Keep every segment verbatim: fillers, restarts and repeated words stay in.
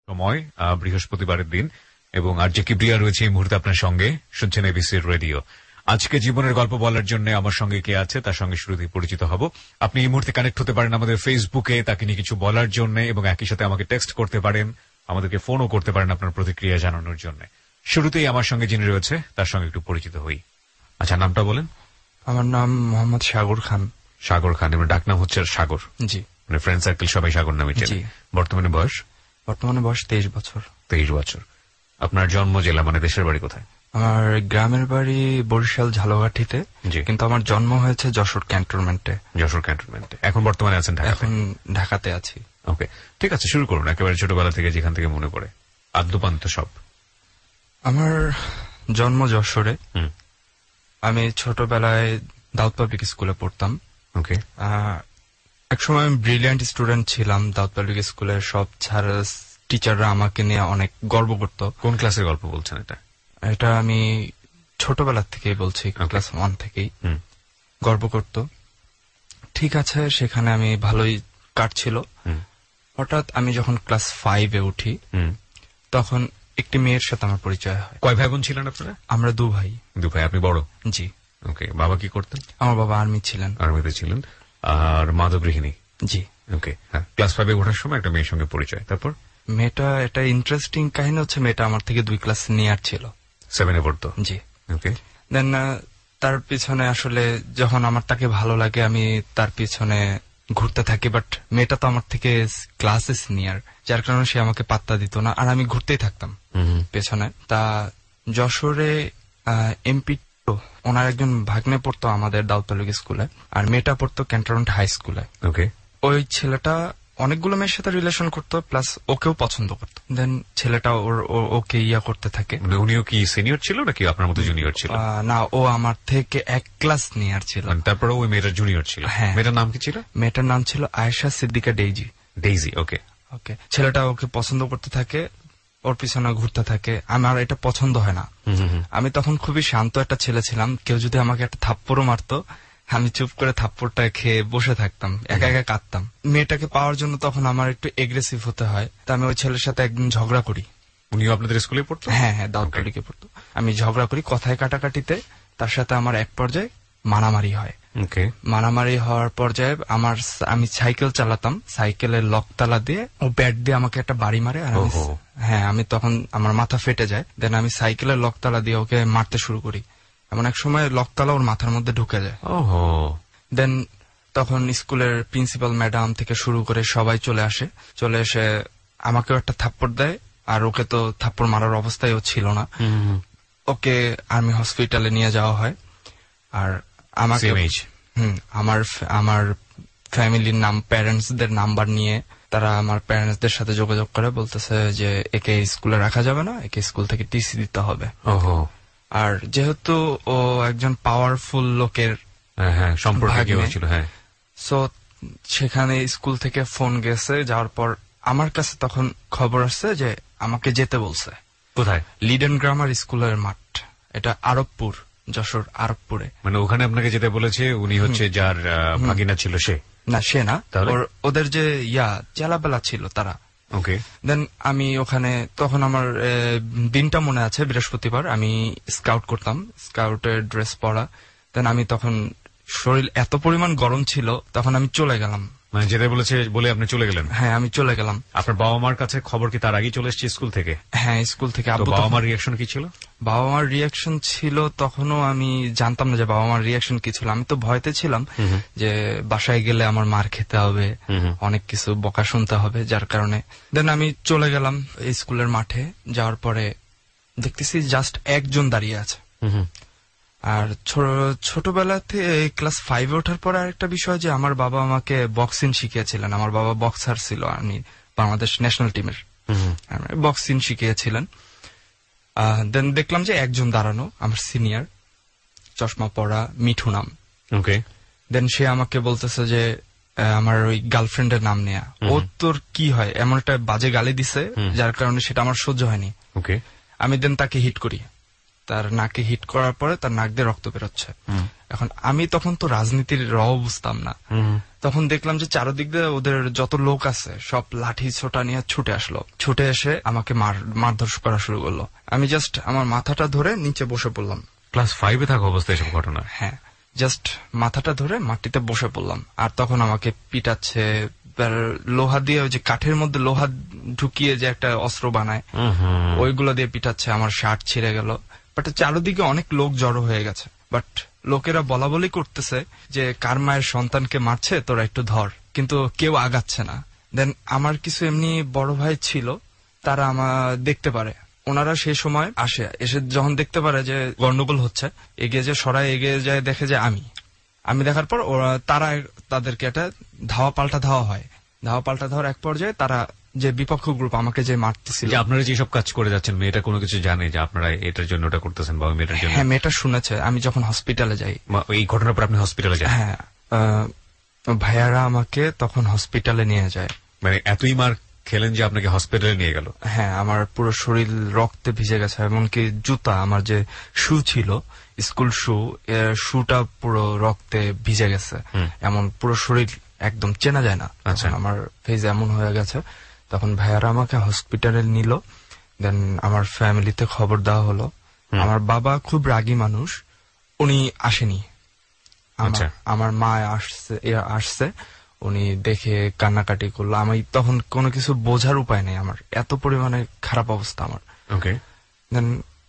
সময় বৃহস্পতিবারের দিন এবং আর যে কিবরিয়া রয়েছে এই মুহূর্তে আপনার সঙ্গে, শুনছেন এবিসি রেডিও। আজকে জীবনের গল্প বলার জন্য আমার সঙ্গে কে আছে তার সঙ্গে শুরুতেই পরিচিত হব। আপনি এই মুহূর্তে কানেক্ট হতে পারেন আমাদের ফেসবুকে, তাকে নিয়ে কিছু বলার জন্য, এবং একই সাথে আমাকে টেক্সট করতে পারেন, আমাদেরকে ফোনও করতে পারেন আপনার প্রতিক্রিয়া জানানোর জন্য। শুরুতেই আমার সঙ্গে যিনি রয়েছে তার সঙ্গে একটু পরিচিত হই। আচ্ছা, নামটা বলেন। আমার নাম মোহাম্মদ সাগর খান। সাগর খান, এবং ডাক নাম হচ্ছে সাগর? জি। মানে ফ্রেন্ড সার্কেল সবাই সাগর নামে চেনে। বর্তমানে বয়স? বর্তমানে বয়স তেইশ বছর। তেইশ বছর। আপনার জন্ম জেলা মানে দেশের বাড়ি কোথায়? আমার গ্রামের বাড়ি বরিশাল ঝালকাঠিতে, কিন্তু আমার জন্ম হয়েছে যশোর ক্যান্টনমেন্টে। যশোর ক্যান্টনমেন্টে। এখন বর্তমানে আছেন ঢাকা? এখন ঢাকাতে আছি। ওকে, ঠিক আছে, শুরু করুন একেবারে ছোটবেলা থেকে, যেখান থেকে মনে পড়ে, আদ্যপান্ত সব। আমার জন্ম যশোরে। আমি ছোটবেলায় দাউদ পাবলিক স্কুলে পড়তাম। ওকে। একসময় আমি ব্রিলিয়ান্ট স্টুডেন্ট ছিলাম দাউদ পাবলিক স্কুলে। সব ছাড়া টিচাররা আমাকে নিয়ে অনেক গর্ব করত। কোন ক্লাসের গল্প বলছেন এটা? এটা আমি ছোটবেলার থেকেই বলছি, ক্লাস ওয়ান থেকেই গর্ব করত। ঠিক আছে, সেখানে আমি ভালোই কাটছিল। হঠাৎ আমি যখন ক্লাস ফাইভে উঠি তখন একটি মেয়ের সাথে আমার পরিচয় হয়। কয় ভাই বোন ছিলেন আপনারা? আমরা দু ভাই। দু ভাই, আপনি বড়? জি। ওকে, বাবা কি করতেন? আমার বাবা আর্মি ছিলেন। আর্মিতে ছিলেন। আর মা তো গৃহিণী? জি। ওকে, হ্যাঁ। ক্লাস ফাইভে ওঠার সময় একটা মেয়ের সঙ্গে পরিচয়, তারপর? মেয়েটা, এটা ইন্টারেস্টিং কাহিনী হচ্ছে, মেয়েটা আমার থেকে দুই ক্লাস নিয়ার ছিল। সেভেনে পড়তো? জি। ওকে। দেন তার পিছনে আসলে যখন আমার তাকে ভালো লাগে আমি তার পিছনে ঘুরতে থাকি, বাট মেয়েটা তো আমার থেকে ক্লাসে সিনিয়র, যার কারণে সে আমাকে পাত্তা দিত না, আর আমি ঘুরতেই থাকতাম পেছনে। তা যশোরে এমপি ওনার একজন ভাগ্নে পড়তো আমাদের দাউদ পাবলিক স্কুলে, আর মেয়েটা পড়তো ক্যান্টনমেন্ট হাই স্কুলে। ওকে। ওই ছেলেটা অনেকগুলো মেয়ের সাথে রিলেশন করতো, প্লাস ওকেও পছন্দ করতো। দেন ছেলেটা ওর ওকে ইয়া করতে থাকে। উনিও কি সিনিয়র ছিল নাকি আপনার মতো জুনিয়র ছিল? না, ও আমার থেকে এক ক্লাস নিয়ার ছিল। তারপরে ওই মেয়েটার জুনিয়র ছিল? হ্যাঁ। মেয়েটার নাম কি ছিল? মেয়েটার নাম ছিল Ayesha Siddiqa Daisy. Daisy, okay. Okay. ছেলেটা ওকে পছন্দ করতে থাকে, ওর পিছনে ঘুরতে থাকে। আমার এটা পছন্দ হয় না। আমি তখন খুবই শান্ত একটা ছেলে ছিলাম। কেউ যদি আমাকে একটা থাপ্পড়ও মারতো, আমি চুপ করে থাপ্পড়টা খেয়ে বসে থাকতাম, একা একা কাঁদতাম। মেয়েটাকে পাওয়ার জন্য তখন আমার একটু এগ্রেসিভ হতে হয়। তা আমি ওই ছেলের সাথে একদিন ঝগড়া করি। উনিও আপনাদের স্কুলে পড়তো? হ্যাঁ হ্যাঁ, দাউদ পাবলিকে পড়তো। আমি ঝগড়া করি, কথায় কাটাকাটিতে তার সাথে আমার এক পর্যায়ে মারামারি হয়। ওকে। মারামারি হওয়ার পর্যায়ে আমার, আমি সাইকেল চালাতাম, সাইকেলের লকতালা দিয়ে ও ব্যাট দিয়ে আমাকে একটা বাড়ি মারে। আর আমি, হ্যাঁ, আমি তখন আমার মাথা ফেটে যায়। দেন আমি সাইকেলের লকতালা দিয়ে ওকে মারতে শুরু করি। এমন এক সময় লকতালা ওর মাথার মধ্যে ঢুকে যায়। দেন তখন স্কুলের প্রিন্সিপাল ম্যাডাম থেকে শুরু করে সবাই চলে আসে। চলে এসে আমাকেও একটা থাপ্পড় দেয়, আর ওকে তো থাপ্পড় মারার অবস্থায় ও ছিল না। ওকে আর্মি হসপিটালে নিয়ে যাওয়া হয়। আর আমাকে হুম আমার আমার ফ্যামিলির নাম, প্যারেন্টসদের নাম্বার নিয়ে তারা আমার প্যারেন্টসদের সাথে যোগাযোগ করে বলতেছে যে একে স্কুলে রাখা যাবে না, একে স্কুল থেকে টিসি দিতে হবে। আর যেহেতু ও একজন পাওয়ারফুল লোকের সম্পর্কে ছিল, হ্যাঁ, সো সেখানে স্কুল থেকে ফোন গেছে। যাওয়ার পর আমার কাছে তখন খবর আসছে যে আমাকে যেতে বলছে। কোথায়? লিডেন গ্রামার স্কুলের মাঠ, এটা আরবপুর, যশোর আরবপুরে। মানে ওখানে আপনাকে যেতে বলেছে? উনি হচ্ছে যার ভাগিনা ছিল সে? না, সে না, ওদের যে ইয়া চেলাবেলা ছিল তারা। ওকে। দেন আমি ওখানে, তখন আমার দিনটা মনে আছে, বৃহস্পতিবার, আমি স্কাউট করতাম, স্কাউটের ড্রেস পরা। দেন আমি তখন, শরীর এত পরিমাণ গরম ছিল, তখন আমি চলে গেলাম। মানে যেতে বলেছে বলে আপনি চলে গেলেন? হ্যাঁ, আমি চলে গেলাম। আপনার বাবা মার কাছে খবর কি তার আগেই চলে এসেছে স্কুল থেকে? হ্যাঁ, স্কুল থেকে। বাবা মার রিয়াকশন কি ছিল? বাবা মার রিয়াকশন ছিল, তখনও আমি জানতাম না যে বাবা মার রিয়াকশন কি ছিল। আমি তো ভয়তে ছিলাম যে বাসায় গেলে আমার মার খেতে হবে, অনেক কিছু বকা শুনতে হবে, যার কারণে। দেন আমি চলে গেলাম স্কুলের মাঠে। যাওয়ার পরে দেখতেছি জাস্ট একজন দাঁড়িয়ে আছে। আর ছোটবেলাতে ক্লাস ফাইভে ওঠার পরে আরেকটা বিষয় যে আমার বাবা আমাকে বক্সিং শিখিয়েছিলেন। আমার বাবা বক্সার ছিল, আমি বাংলাদেশ ন্যাশনাল টিমের বক্সিং শিখিয়েছিলেন। দেন দেখলাম যে একজন দাঁড়ানো, আমার সিনিয়র, চশমা পরা, মিঠু নাম। ওকে। দেন সে আমাকে বলতেছে যে আমার ওই গার্লফ্রেন্ডের নাম নেয়া। ও তোর কি হয়, এমন একটা বাজে গালি দিছে, যার কারণে সেটা আমার সহ্য হয়নি। ওকে। আমি দেন তাকে হিট করি। তার নাকে হিট করার পরে তার নাক দিয়ে রক্ত বেরোচ্ছে। এখন আমি তখন তো রাজনীতির র বুঝতাম না, তখন দেখলাম যে চারদিক দিয়ে ওদের যত লোক আছে সব লাঠি ছোটা নিয়ে ছুটে আসলো, ছুটে এসে আমাকে মার মারধর করা শুরু করলো। আমি জাস্ট আমার মাথাটা ধরে নিচে বসে পড়লাম। ক্লাস ফাইভে থাকা অবস্থায় এসব ঘটনা? হ্যাঁ, জাস্ট মাথাটা ধরে মাটিতে বসে পড়লাম। আর তখন আমাকে পিটাচ্ছে লোহা দিয়ে, ওই যে কাঠের মধ্যে লোহা ঢুকিয়ে যে একটা অস্ত্র বানায় ওইগুলো দিয়ে পিটাচ্ছে। আমার শার্ট ছিঁড়ে গেল। বাট চারদিকে অনেক লোক জড়ো হয়ে গেছে, বাট লোকেরা বলা বলি করতেছে যে কার মায়ের সন্তানকে মারছে তোরা একটু ধর, কিন্তু কেউ আগাচ্ছে না। দেন আমার কিছু এমনি বড় ভাই ছিল, তারা আমার দেখতে পারে, ওনারা সেই সময় আসে, এসে যখন দেখতে পারে যে গন্ডগোল হচ্ছে, এগিয়ে যে সরাই এগিয়ে যায়, দেখে যে আমি আমি দেখার পর ওরা তারা তাদেরকে একটা ধাওয়া পাল্টা ধাওয়া হয়। ধাওয়া পাল্টা ধাওয়ার এক পর্যায়ে তারা যে বিপক্ষ গ্রুপ আমাকে যে মারতেছিল, আপনারা যে সব কাজ করে যাচ্ছেন, মেয়েটা কোনো কিছু জানে যে আপনারা এটার জন্য ওটা করতেছেন বা মেয়েটার জন্য? হ্যাঁ, মেয়েটা শুনেছে। আমি যখন হসপিটালে যাই, এই ঘটনার পর আপনি হসপিটালে যান? হ্যাঁ, ভাইয়ারা আমাকে তখন হসপিটালে নিয়ে যায়। মানে এতই মার খেলেন যে আপনাকে হসপিটালে নিয়ে গেল? হ্যাঁ, আমার পুরো শরীর রক্তে ভিজে গেছে, এমনকি জুতা, আমার যে শু ছিল স্কুল শু, শুটা পুরো রক্তে ভিজে গেছে, এমন পুরো শরীর একদম চেনা যায় না। আচ্ছা, আমার ফেস এমন হয়ে গেছে। তখন ভাইয়ারা আমাকে হসপিটালে নিল। দেন আমার ফ্যামিলিতে খবর দেওয়া হলো। আমার বাবা খুব রাগী মানুষ, উনি আসেনি। আমার মা আসছে আসছে উনি দেখে কান্নাকাটি করলো। আমি তখন কোনো কিছু বোঝার উপায় নেই, আমার এত পরিমাণে খারাপ অবস্থা আমার। ওকে। দেন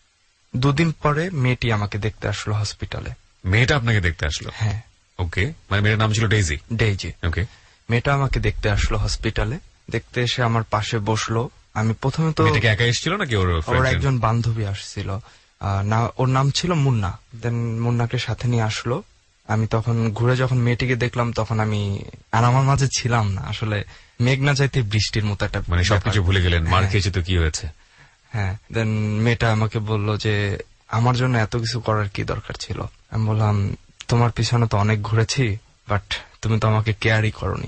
দুদিন পরে মেয়েটি আমাকে দেখতে আসলো হসপিটালে। মেয়েটা আপনাকে দেখতে আসলো? হ্যাঁ। ওকে, মানে মেয়ের নাম ছিল ডেইজি? ডেইজি। ওকে। মেয়েটা আমাকে দেখতে আসলো হসপিটালে, দেখতে এসে আমার পাশে বসলো। আমি প্রথমে তো একা এসেছিল নাকি ওর ওর একজন বান্ধবী আসছিল, না ওর নাম ছিল মুন্না। দেন মুন্নাকে সাথে নিয়ে আসলো। আমি তখন ঘুরে যখন মেয়েটিকে দেখলাম তখন আমি আর আমার মাঝে ছিলাম না, আসলে মেঘনা চাইতে বৃষ্টির মতো একটা, মানে সবকিছু ভুলে গেলেন, মার খেয়েছে তো কি হয়েছে। হ্যাঁ। দেন মেয়েটা আমাকে বললো যে আমার জন্য এত কিছু করার কি দরকার ছিল। আমি বললাম তোমার পিছনে তো অনেক ঘুরেছি, বাট তুমি তো আমাকে কেয়ারই করোনি।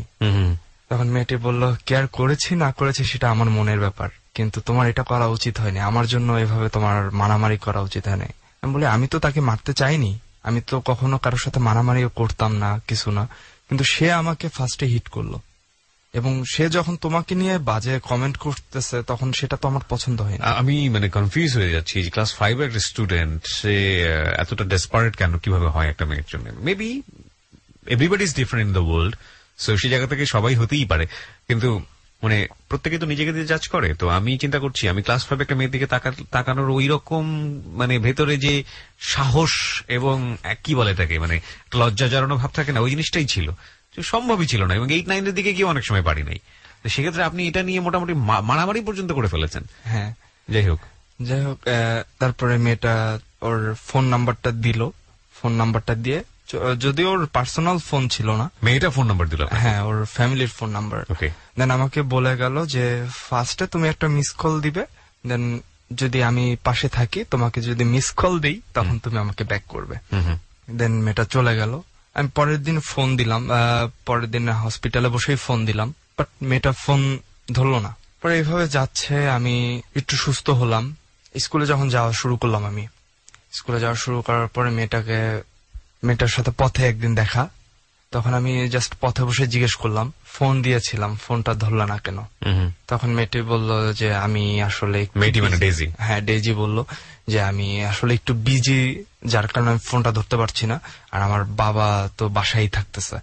তখন মেয়েটি বললো কেয়ার করেছি না করেছি সেটা আমার মনের ব্যাপার, কিন্তু তোমার এটা করা উচিত হয়নি, আমার জন্য এভাবে তোমার মারামারি করা উচিত হয়নি। আমি বলি আমি তো তাকে মারতে চাইনি, আমি তো কখনো কারোর সাথে মারামারিও করতাম না, কিছু না, কিন্তু সে আমাকে ফার্স্টে হিট করলো, এবং সে যখন তোমাকে নিয়ে বাজে কমেন্ট করতেছে তখন সেটা তো আমার পছন্দ হয় না। আমি মানে কনফিউজ হয়ে যাচ্ছি, ক্লাস ফাইভ এর স্টুডেন্ট, সে এতটা ডেসপারেট কেন, কিভাবে হয় একটা মেয়ের জন্য? Maybe everybody is different in the world, so সেই জায়গা থেকে সবাই হতেই পারে, কিন্তু মানে প্রত্যেকে তো নিজেকে দিয়ে জাজ করে। তো আমি চিন্তা করছি, আমি ক্লাস ফাইভ একটা মেয়ের দিকে তাকানোর ওই রকম মানে ভেতরে যে সাহস এবং কি বলে এটাকে, মানে লজ্জা জড়ানো ভাব থাকে না, ওই জিনিসটাই ছিল, সম্ভবই ছিল না। এবং এইট নাইনের দিকে গিয়ে অনেক সময় পারি নাই। তো সেক্ষেত্রে আপনি এটা নিয়ে মোটামুটি মারামারি পর্যন্ত করে ফেলেছেন। হ্যাঁ, যাই হোক যাই হোক তারপরে মেয়েটা ওর ফোন নাম্বারটা দিল, ফোন নাম্বারটা দিয়ে, যদিও ওর পার্সোনাল ফোন ছিল না, মেয়েটা ফোন নাম্বার দিল। হ্যাঁ, ওর ফ্যামিলির ফোন নাম্বার। ওকে। দেন আমাকে বলে গেল যে ফার্স্টে তুমি একটা মিস কল দিবে, দেন যদি আমি পাশে থাকি তোমাকে যদি মিস কল দিই তখন তুমি আমাকে ব্যাক করবে। দেন মেয়েটা চলে গেল। আমি পরের দিন ফোন দিলাম, পরের দিন হসপিটালে বসেই ফোন দিলাম, বাট মেয়েটা ফোন ধরলো না। পরে এইভাবে যাচ্ছে, আমি একটু সুস্থ হলাম। স্কুলে যখন যাওয়া শুরু করলাম, আমি স্কুলে যাওয়া শুরু করার পরে মেয়েটাকে মেয়েটার সাথে পথে একদিন দেখা, তখন আমি জাস্ট পথে বসে জিজ্ঞেস করলাম, ফোন দিয়েছিলাম ফোনটা ধরলো না কেন? তখন মেয়েটি বলল যে আমি আসলে, মেয়েটি মানে ডেইজি? হ্যাঁ, ডেইজি বলল যে আমি আসলে একটু বিজি, যার কারণে আমি ফোনটা ধরতে পারছি না, আর আমার বাবা তো বাসায় থাকতেছে।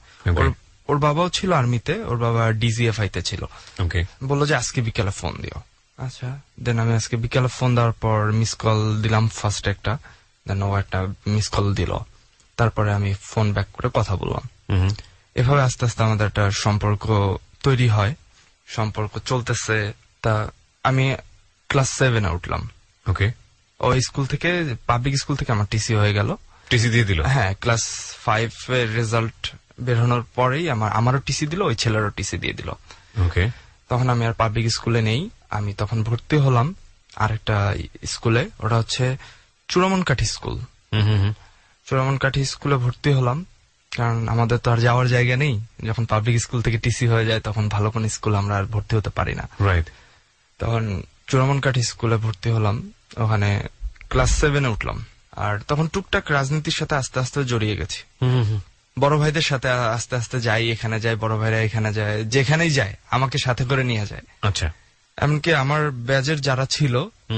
ওর বাবাও ছিল আর্মিতে, ওর বাবা ডিজিএফআই তে ছিল। বললো যে আজকে বিকেলে ফোন দিও। আচ্ছা, দেন আমি আজকে বিকেলে ফোন দেওয়ার পর মিস কল দিলাম ফার্স্ট একটা, দেন ও একটা মিস কল দিল, তারপরে আমি ফোন ব্যাক করে কথা বললাম। এভাবে আস্তে আস্তে আমাদের একটা সম্পর্ক তৈরি হয়, সম্পর্ক চলতেছে। তা আমি ক্লাস সেভেনে উঠলাম। ওকে। ও স্কুল থেকে, পাবলিক স্কুল থেকে আমার টিসি হয়ে গেল। টিসি দিয়ে দিল? হ্যাঁ, ক্লাস ফাইভ এর রেজাল্ট বেরোনোর পরেই আমার আমারও টিসি দিল, ওই ছেলেরও টিসি দিয়ে দিল। ওকে। তখন আমি আর পাবলিক স্কুলে নেই, আমি তখন ভর্তি হলাম আরেকটা স্কুলে, ওটা হচ্ছে চূড়ামনকাঠি স্কুল। চূড়ামনকাঠি স্কুলে ভর্তি হলাম, কারণ আমাদের তো আর যাওয়ার জায়গা নেই, যখন পাবলিক স্কুল থেকে টিসি হয়ে যায় তখন ভালো কোন স্কুল আমরা আর ভর্তি হতে পারি না। রাইট। তখন চূড়ামনকাঠি স্কুলে ভর্তি হলাম, ওখানে ক্লাস সেভেনে উঠলাম, আর তখন টুকটাক রাজনীতির সাথে আস্তে আস্তে জড়িয়ে গেছি। বড় ভাইদের সাথে আস্তে আস্তে যাই, এখানে যাই, বড় ভাইরা এখানে যায়, যেখানেই যায় আমাকে সাথে করে নিয়ে যায়। আচ্ছা। এমনকি আমার ব্যাজের যারা ছিল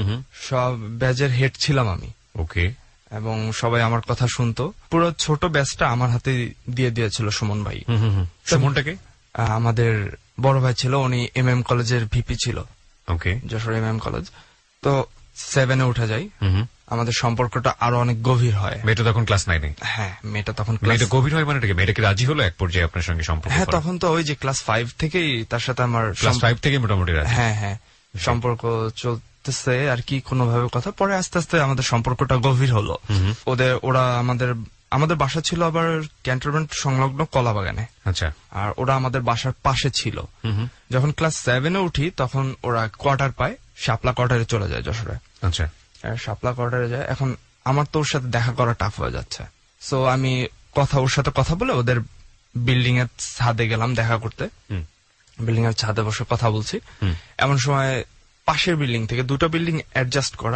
সব ব্যাজের হেড ছিলাম আমি। ওকে। এবং সবাই আমার কথা শুনতো। পুরো ছোট ব্যাচটা আমার হাতে দিয়ে দিয়েছিল সুমন ভাই। সুমনটাকে আমাদের বড় ভাই ছিল, উনি এম এম কলেজের ভিপি ছিল। Okay. Jessore M M college. তো সেভেনে উঠে যাই, আমাদের সম্পর্কটা আরো অনেক গভীর হয়। মেয়েটা তখন ক্লাস নাইনে? হ্যাঁ, মেয়েটা তখন মেয়েটা গভীর হয় মানে মেয়েটা কি রাজি হলো এক পর্যায়ে আপনার সঙ্গে সম্পর্ক? হ্যাঁ, তখন তো ওই যে ক্লাস ফাইভ থেকেই তার সাথে আমার ক্লাস ফাইভ থেকে মোটামুটি রাজি। হ্যাঁ হ্যাঁ, সম্পর্ক চলতেছে আর কি কোনোভাবে কথা। পরে আস্তে আস্তে আমাদের সম্পর্কটা গভীর হলো। ওদের ওরা আমাদের আমাদের বাসা ছিল আবার ক্যান্টনমেন্ট সংলগ্ন কলাবাগানে। আচ্ছা। আর ওরা আমাদের বাসার পাশে ছিল। যখন ক্লাস সেভেনে উঠি তখন ওরা কোয়ার্টার পায়, শাপলা কোয়ার্টারে চলে যায় যশোরে। আচ্ছা। শাপলা কোয়ার্টারে যায়। এখন আমার তো ওর সাথে দেখা করা টাফ হয়ে যাচ্ছে। সো আমি কথা ওর সাথে কথা বলে ওদের বিল্ডিং এর ছাদে গেলাম দেখা করতে। বিল্ডিং এর ছাদে বসে কথা বলছি, এমন সময় পাশের বিল্ডিং থেকে, দুটো বিল্ডিং অ্যাডজাস্ট করা,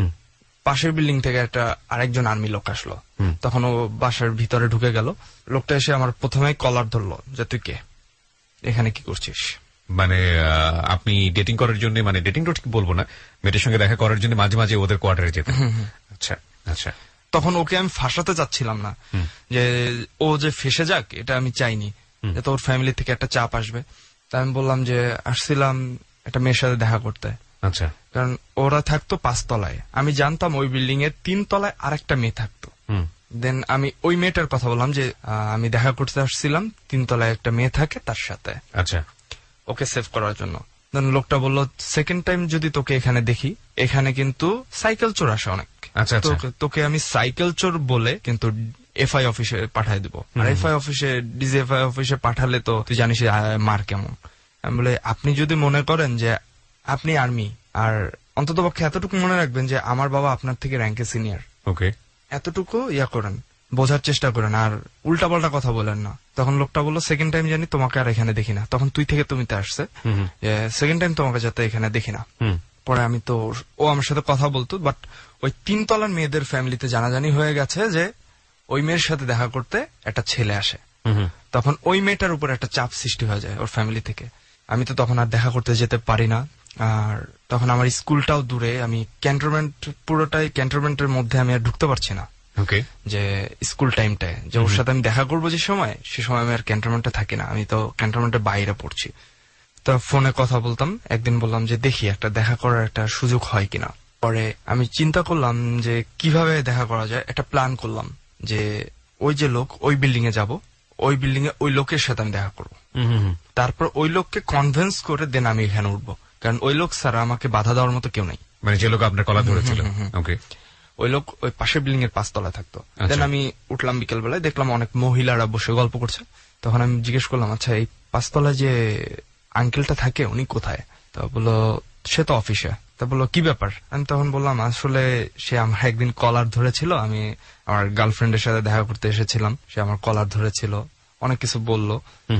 পাশের বিল্ডিং থেকে একটা আরেকজন আর্মি লোক আসলো। তখন ও বাসার ভিতরে ঢুকে গেল। লোকটা এসে আমার প্রথমেই কলার ধরলো যে তুই কে, এখানে কি করছিস। মানে আপনি ডেটিং করার জন্য, মানে ডেটিং তো ঠিক বলবো না, মেয়েটার সঙ্গে দেখা করার জন্য মাঝে মাঝে ওদের কোয়ার্টারে যেতে? আচ্ছা আচ্ছা। তখন ওকে আমি ফাঁসাতে চাচ্ছিলাম না, যে ও যে ফেসে যাক এটা আমি চাইনি, যাতে ওর ফ্যামিলি থেকে একটা চাপ আসবে। তাই আমি বললাম যে আসছিলাম একটা মেয়ের সাথে দেখা করতে। আচ্ছা। কারণ ওরা থাকতো পাঁচতলায়, আমি জানতাম ওই বিল্ডিং এর তিন তলায় আরেকটা মেয়ে থাকতো। দেন আমি ওই মেয়েটার কথা বললাম যে আমি দেখা করতে আসছিলাম, তিন তলায় একটা মেয়ে থাকে তার সাথে। আচ্ছা। ওকে সেভ করার জন্য। দেন লোকটা বলল সেকেন্ড টাইম যদি তোকে এখানে দেখি, এখানে কিন্তু সাইকেল চোর আসে অনেক। আচ্ছা। তোকে আমি সাইকেল চোর বলে কিন্তু এফআই অফিসে পাঠাই দেবো। আর এফআই অফিসে, ডিজিএফআই অফিসে পাঠালে তো তুই জানিস মার কেমন। আমি বলে আপনি যদি মনে করেন যে আপনি আর্মি, আর অন্তত পক্ষে এতটুকু মনে রাখবেন যে আমার বাবা আপনার থেকে র্যাঙ্কে সিনিয়র। ওকে। এতটুকু ইয়া করেন, বোঝার চেষ্টা করেন, আর উল্টা পাল্টা কথা বলেন না। তখন লোকটা বললো সেকেন্ড টাইম জানি তোমাকে আর এখানে দেখি না। তখন তুই থেকে তুমিতে আসছে, সেকেন্ড টাইম তোমাকে যাতে এখানে দেখি না। পরে আমি তো, ও আমার সাথে কথা বলতো, বাট ওই তিন তলার মেয়েদের ফ্যামিলিতে জানাজানি হয়ে গেছে যে ওই মেয়ের সাথে দেখা করতে একটা ছেলে আসে। তখন ওই মেয়েটার উপর একটা চাপ সৃষ্টি হয়ে যায় ওর ফ্যামিলি থেকে। আমি তো তখন আর দেখা করতে যেতে পারি না। আর তখন আমার স্কুলটাও দূরে, আমি ক্যান্টনমেন্ট পুরোটাই ক্যান্টনমেন্টের মধ্যে আমি আর ঢুকতে পারছি না। ওকে। যে স্কুল টাইমটায় যে ওর সাথে আমি দেখা করবো যে সময়, সে সময় আমি আর ক্যান্টনমেন্টে থাকি না, আমি তো ক্যান্টনমেন্টের বাইরে পড়ছি। তো ফোনে কথা বলতাম, একদিন বললাম যে দেখি একটা দেখা করার একটা সুযোগ হয় কিনা। পরে আমি চিন্তা করলাম যে কিভাবে দেখা করা যায়, একটা প্ল্যান করলাম যে ওই যে লোক, ওই বিল্ডিং এ যাবো, ওই বিল্ডিং এ ওই লোকের সাথে আমি দেখা করবো, তারপর ওই লোককে কনভিন্স করে দেন আমি এখানে উঠবো। কারণ ওই লোক ছাড়া আমাকে বাধা দেওয়ার মতো কেউ নাই। মানে যে লোক আপনার কলা ধরেছিল? ওকে। ওই লোক ওই পাশের বিল্ডিং এর পাঁচতলায় থাকতো। দেন আমি উঠলাম বিকেল বেলায়, দেখলাম অনেক মহিলারা বসে গল্প করছে। তখন আমি জিজ্ঞেস করলাম আচ্ছা এই পাঁচতলায় যে আঙ্কেলটা থাকে উনি কোথায়? তা বললো সে তো অফিসে। তা বললো কি ব্যাপার? আমি তখন বললাম আসলে সে আমার একদিন কলার ধরেছিল, আমি আমার গার্লফ্রেন্ডের সাথে দেখা করতে এসেছিলাম, সে আমার কলার ধরেছিল, অনেক কিছু বললো।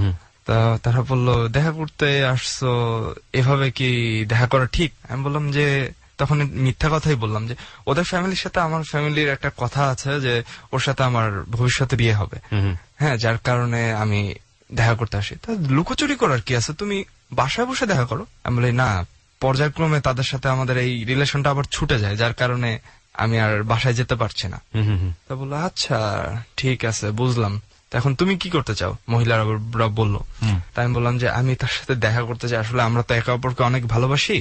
তা তারা বললো দেখা করতে আসছো, এভাবে কি দেখা করা ঠিক? আমি বললাম যে তখন মিথ্যা কথাই বললাম যে ওদের ফ্যামিলির সাথে আমার ফ্যামিলির একটা কথা আছে যে ওর সাথে আমার ভবিষ্যতে বিয়ে হবে, হ্যাঁ, যার কারণে আমি দেখা করতে আসি। তা লুকোচুরি করার কি আছে, তুমি বাসায় বসে দেখা করো। আমি বলি না, পর্যায়ক্রমে তাদের সাথে আমাদের এই রিলেশনটা আবার ছুটে যায়, যার কারণে আমি আর বাসায় যেতে পারছি না। তা বললো আচ্ছা ঠিক আছে বুঝলাম, এখন তুমি কি করতে চাও? মহিলারা বললো। তাই আমি বললাম যে আমি তার সাথে দেখা করতে চাই, আসলে আমরা তো একে অপরকে অনেক ভালোবাসি,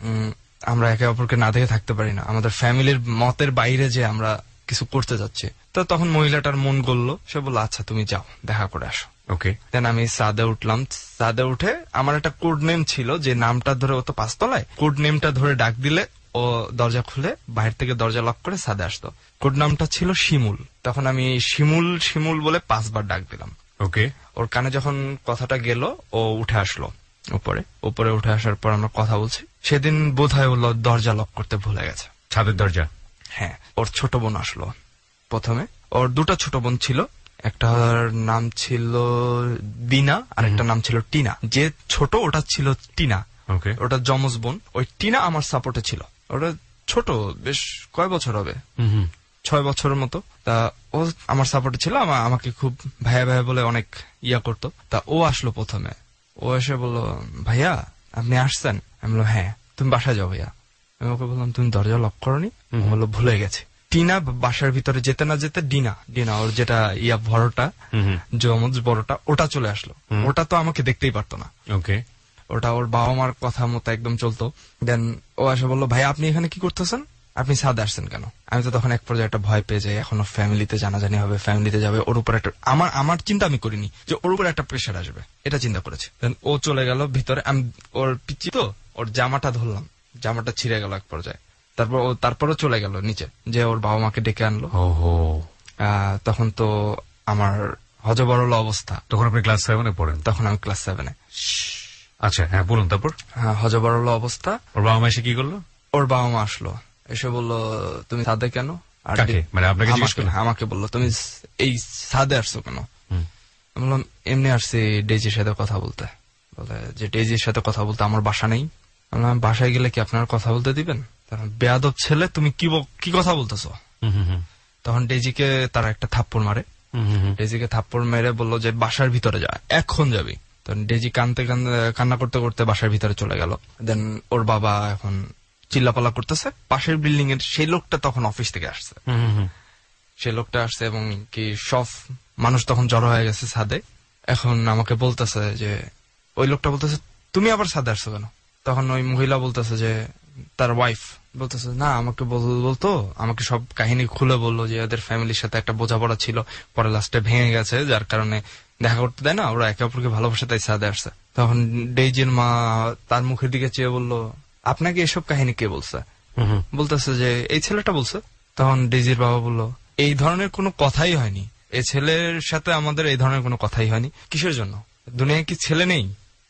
আমরা একে অপরকে না দেখে থাকতে পারি না, আমাদের ফ্যামিলির মতের বাইরে যে আমরা কিছু করতে যাচ্ছি। তো তখন মহিলাটার মন গললো, সে বললো আচ্ছা তুমি যাও দেখা করে আসো। ওকে। দেন আমি সাদে উঠলাম। সাদে উঠে আমার একটা কোড নেম ছিল, যে নামটা ধরে ও তো পাঁচতলায়, কোড নেমটা ধরে ডাক দিলে ও দরজা খুলে বাইরে থেকে দরজা লক করে সাদে আসতো। কোড নামটা ছিল শিমুল। তখন আমি শিমুল শিমুল বলে পাঁচবার ডাক দিলাম। ওকে। ওর কানে যখন কথাটা গেল ও উঠে আসলো উপরে। উপরে উঠে আসার পর আমরা কথা বলছি। সেদিন বোধহয় ও দরজা লক করতে ভুলে গেছে, ছাদের দরজা। হ্যাঁ, ওর ছোট বোন আসলো প্রথমে। ওর দুটো ছোট বোন ছিল, একটার নাম ছিল দিনা আর একটা নাম ছিল টিনা। যে ছোট ওটা ছিল টিনা, ওটা যমজ বোন। ওই টিনা আমার সাপোর্টে ছিল। ওটা ছোট, বেশ কয় বছর হবে, হুম ছয় বছরের মতো। তা ও আমার সাপোর্টে ছিল, আমা- আমাকে খুব ভাইয়া ভাইয়া বলে অনেক ইয়া করতো। তা ও আসলো প্রথমে, ও এসে বললো ভাইয়া আপনি আসছেন? আমি বললাম হ্যাঁ। তুমি বাসায় যাও ভাইয়া। আমি ওকে বললাম তুমি দরজা লক করনি? ও বললো ভুলে গেছি। টিনা বাসার ভিতরে যেতে না যেতে ডিনা ডিনা ওর যেটা ইয়া বড়টা জমজ বড়টা ওটা চলে আসলো। ওটা তো আমাকে দেখতেই পারতো না। ওকে। ওটা ওর বাবা মার কথা মতো একদম চলতো। দেন ও এসে বললো ভাই আপনি এখানে কি করতেছেন? আপনি ছাদে আসছেন কেন? আমি তো তখন এক পর্যায়ে একটা ভয় পেয়ে যাই, এখনো ফ্যামিলিতে জানাজানি হবে, ফ্যামিলিতে যাবে, ওর উপর একটা আমার আমার চিন্তা আমি করিনি যে ওর উপর একটা প্রেশার আসবে, এটা চিন্তা করেছি। দেন ও চলে গেল ভিতরে, আমি ওর পিচ্ছি তো ওর জামাটা ধরলাম, জামাটা ছিঁড়ে গেল এক পর্যায়ে। তারপর ও তারপরও চলে গেল নিচে, যে ওর বাবা মাকে ডেকে আনলো। আহ, তখন তো আমার হজবরল অবস্থা। তখন আপনি ক্লাস সেভেনে পড়েন? তখন আমি ক্লাস সেভেনে। আচ্ছা হ্যাঁ বলুন। তারপর? হ্যাঁ, হজবরল অবস্থা। ওর বাবা মা এসে কি করলো? ওর বাবা মা আসলো, এসে বললো তুমি ছাদে কেন? আর কাকে? মানে আপনাকে জিজ্ঞেস করলো? আমাকে বললো তুমি এই ছাদে আসছো কেন? আমি বললাম এমনি আসছি ডেজির সাথে কথা বলতে। বলে যে ডেজির সাথে কথা বলতে আমার বাসা নেই। আমি বাসায় গেলে কি আপনার কথা বলতে দিবেন? বেয়াদব ছেলে, তুমি কি কি কথা বলতেছো? তখন ডেজিকে তারা একটা থাপ্পড় মারে। ডেজিকে থাপ্পড় মেরে বললো যে বাসার ভিতরে যা, এখন যাবি। তখন ডেজি কানতে কানতে কান্না করতে করতে বাসার ভিতরে চলে গেল। দেন ওর বাবা এখন চিল্লাপাল্লা করতেছে। পাশের বিল্ডিং এর সেই লোকটা তখন অফিস থেকে আসছে। সেই লোকটা আসছে এবং কি সব মানুষ তখন জড়ো হয়ে গেছে ছাদে। এখন আমাকে বলতেছে যে, ওই লোকটা বলতেছে তুমি আবার ছাদে আসছো কেন? তখন ওই মহিলা বলতেছে যে, তার ওয়াইফ বলতেছে না আমাকে বলতো, আমাকে সব কাহিনী খুলে বললো যে এদের ফ্যামিলির সাথে একটা বোঝাপড়া ছিল, পরে লাস্টে ভেঙে গেছে, যার কারণে দেখা করতে দেয় না, ওরা একে অপরকে ভালোবাসে তাই ছাদে আসছে। তখন ডেইজির মা তার মুখের দিকে চেয়ে বললো আপনাকে এসব কাহিনী কে বলছে? বলতেছে যে এই ছেলেটা বলছে। তখন ডেইজির বাবা বললো এই ধরনের কোনো কথাই হয়নি, এই ছেলের সাথে আমাদের এই ধরনের কোনো কথাই হয়নি। কিসের জন্য? দুনিয়ায় কি ছেলে নেই?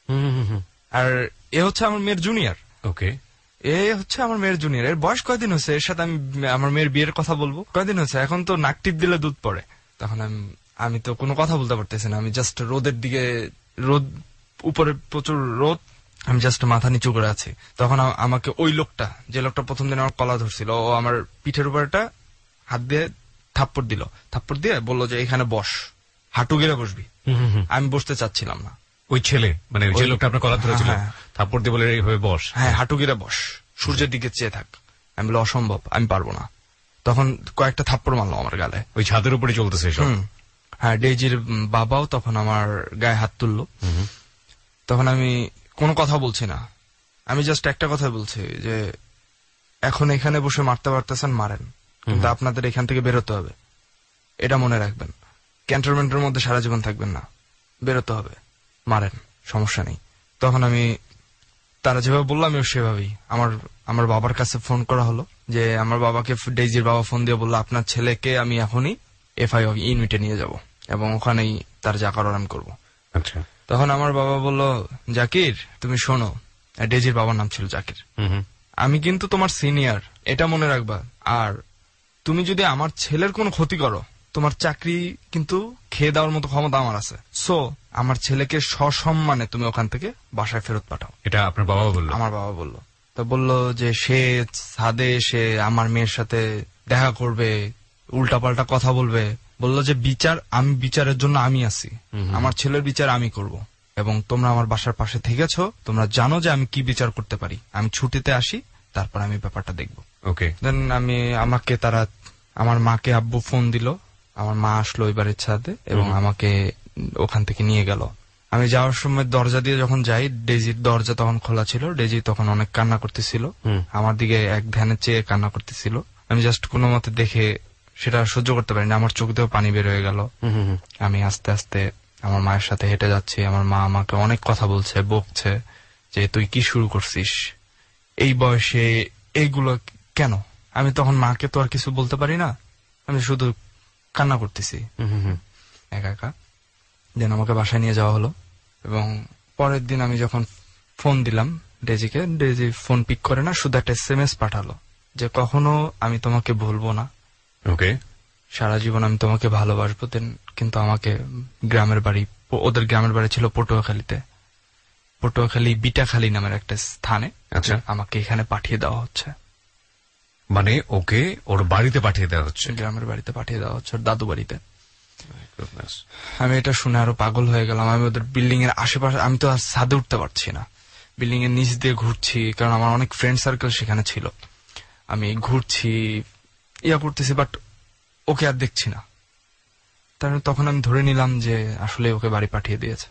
আর এ হচ্ছে আমার মেয়ের জুনিয়র। ওকে। এ হচ্ছে আমার মেয়ের জুনিয়র। এর বয়স কয়দিন হচ্ছে এর সাথে আমি আমার মেয়ের বিয়ের কথা বলবো? কয়দিন হচ্ছে? এখন তো নাক টিপ দিলে দুধ পড়ে। তখন আমি আমি তো কোনো কথা বলতে পারতেছি না। আমি জাস্ট রোদের দিকে, রোদ উপরে প্রচুর রোদ, আমি জাস্ট মাথা নিচু করে আছি। তখন আমাকে ওই লোকটা, যে লোকটা প্রথম দিন আমার কলা ধরছিল, ও আমার পিঠের উপর একটা হাত দিয়ে থাপ্পড় দিল। থাপ্পড় দিয়ে বললো যে এখানে বস, হাঁটু গেড়ে বসবি। আমি বসতে চাচ্ছিলাম না। ওই ছেলে মানে যে লোকটা আপনার কলার ধরেছিল থাপ্পড় দিয়ে বলে এইভাবে বস, হ্যাঁ হাঁটু গেড়ে বস, সূর্যের দিকে চেয়ে থাক। আমি বলে অসম্ভব, আমি পারবো না। তখন কয়েকটা থাপ্পড় মারলো আমার গালে। ওই ছাদের উপরে চলতেছে সব। হ্যাঁ, ডেইজির বাবাও তখন আমার গায়ে হাত তুললো। তখন আমি কোনো কথা বলছি না, আমি জাস্ট একটা কথা বলছি যে এখন এখানে বসে মারতে পারতেছেন মারেন, কিন্তু আপনাদের এখান থেকে বেরোতে হবে, এটা মনে রাখবেন। ক্যান্টনমেন্টের মধ্যে সারা জীবন থাকবেন না, বেরোতে হবে, মারেন, সমস্যা নেই। তখন আমি তারা যেভাবে বললাম আমি সেভাবেই আমার আমার বাবার কাছে ফোন করা হলো, যে আমার বাবাকে ডেইজির বাবা ফোন দিয়ে বললো আপনার ছেলেকে আমি এখনই এফআই ইউনিটে নিয়ে যাব এবং ওখানেই তার যা করার আমি করবো। আচ্ছা। তখন আমার বাবা বললো জাকির তুমি শোনো, ডেইজির বাবার নাম ছিল জাকির, আমি কিন্তু তোমার সিনিয়র, এটা মনে রাখবা। আর তুমি যদি আমার ছেলের কোনো ক্ষতি করো, তোমার চাকরি কিন্তু খেয়ে দেওয়ার মতো ক্ষমতা আমার আছে। সো আমার ছেলেকে সসম্মানে তুমি ওখান থেকে বাসায় ফেরত পাঠাও। এটা আপনার বাবা বললো? আমার বাবা বললো। তো বললো যে সে ছাদে এসে আমার মেয়ের সাথে দেখা করবে, উল্টাপাল্টা কথা বলবে। বললো যে বিচার, আমি বিচারের জন্য আমি আছি, আমার ছেলের বিচার আমি করব, এবং তোমরা আমার বাসার পাশে থেকেছ, তোমরা জানো যে আমি কি বিচার করতে পারি। আমি ছুটিতে আসি, তারপর আমি ব্যাপারটা দেখবো। ওকে। দেন আমি আমাকে তারা আমার মাকে আব্বু ফোন দিল, আমার মা আসলো ওই বাড়ির ছাদে এবং আমাকে ওখান থেকে নিয়ে গেল। আমি যাওয়ার সময় দরজা দিয়ে যখন যাই, ডেজির দরজা তখন খোলা ছিল। ডেজি তখন অনেক কান্না করতেছিল, আমার দিকে এক ধ্যানে চেয়ে কান্না করতেছিল। আমি জাস্ট কোনো মতে দেখে সেটা সহ্য করতে পারিনি, আমার চোখ দিয়েও পানি বের হয়ে গেল। আমি আস্তে আস্তে আমার মায়ের সাথে হেঁটে যাচ্ছি। আমার মা আমাকে অনেক কথা বলছে, বকছে যে তুই কি শুরু করছিস এই বয়সে, এইগুলো কেন? আমি তখন মাকে তো আর কিছু বলতে পারি না, আমি শুধু কান্না করতেছি একা একা। দেন আমাকে বাসায় নিয়ে যাওয়া হলো এবং পরের দিন আমি যখন ফোন দিলাম ডেজিকে, ডেজি ফোন পিক করে না, শুধু একটা এসএমএস পাঠালো যে কখনো আমি তোমাকে ভুলবো না, ওকে, সারা জীবন আমি তোমাকে ভালোবাসবো। দেন কিন্তু আমাকে গ্রামের বাড়ি, ওদের গ্রামের বাড়ি ছিল পটুয়াখালীতে, পটুয়াখালী বিটাখালী নামের একটা স্থানে, আচ্ছা, আমাকে এখানে পাঠিয়ে দেওয়া হচ্ছে। মানে ওকে ওর বাড়িতে পাঠিয়ে দেওয়া হচ্ছে? গ্রামের বাড়িতে পাঠিয়ে দেওয়া হচ্ছে, ওর দাদু বাড়িতে। আমি এটা শুনে আরো পাগল হয়ে গেলাম। আমি ওদের বিল্ডিং এর আশেপাশে, আমি তো আর ছাদে উঠতে পারছি না, বিল্ডিং এর নিচ দিয়ে ঘুরছি, কারণ আমার অনেক ফ্রেন্ড সার্কেল সেখানে ছিল। আমি ঘুরছি, ইয়া করতেছি, বাট ওকে আর দেখছি না। তারপর তখন আমি ধরে নিলাম যে আসলে ওকে বাড়ি পাঠিয়ে দিয়েছে।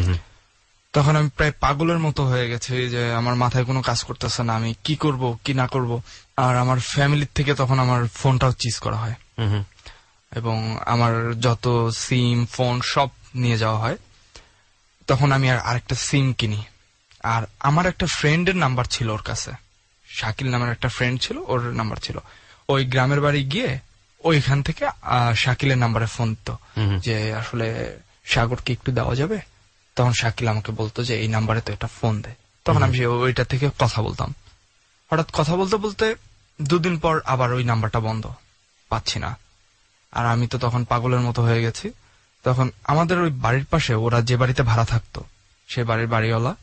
তখন আমি প্রায় পাগলের মতো হয়ে গেছে, যে আমার মাথায় কোনো কাজ করতেছে না, আমি কি করব কি না করব। আর আমার ফ্যামিলির থেকে তখন আমার ফোনটাও চিজ করা হয়, এবং আমার যত সিম ফোন সব নিয়ে যাওয়া হয়। তখন আমি আর আরেকটা সিম কিনি। আর আমার একটা ফ্রেন্ডের নাম্বার ছিল ওর কাছে, শাকিল নামের একটা ফ্রেন্ড ছিল, ওর নাম্বার ছিল। ওই গ্রামের বাড়ি গিয়ে ওইখান থেকে শাকিলের নাম্বারে ফোন দিত যে আসলে সাগরকে একটু দেওয়া যাবে। তখন শাকিল আমাকে বলতো যে এই নাম্বারে তো একটা ফোন দেয়। তখন আমি ওইটা থেকে কথা বলতাম। হঠাৎ কথা বলতে বলতে দুদিন পর আবার ওই নাম্বারটা বন্ধ, পাচ্ছি না। আর আমি তো তখন পাগলের মতো হয়ে গেছি। তখন আমাদের ওই বাড়ির পাশে ওরা যে বাড়িতে ভাড়া থাকতো, সে বাড়ির বাড়িওয়ালা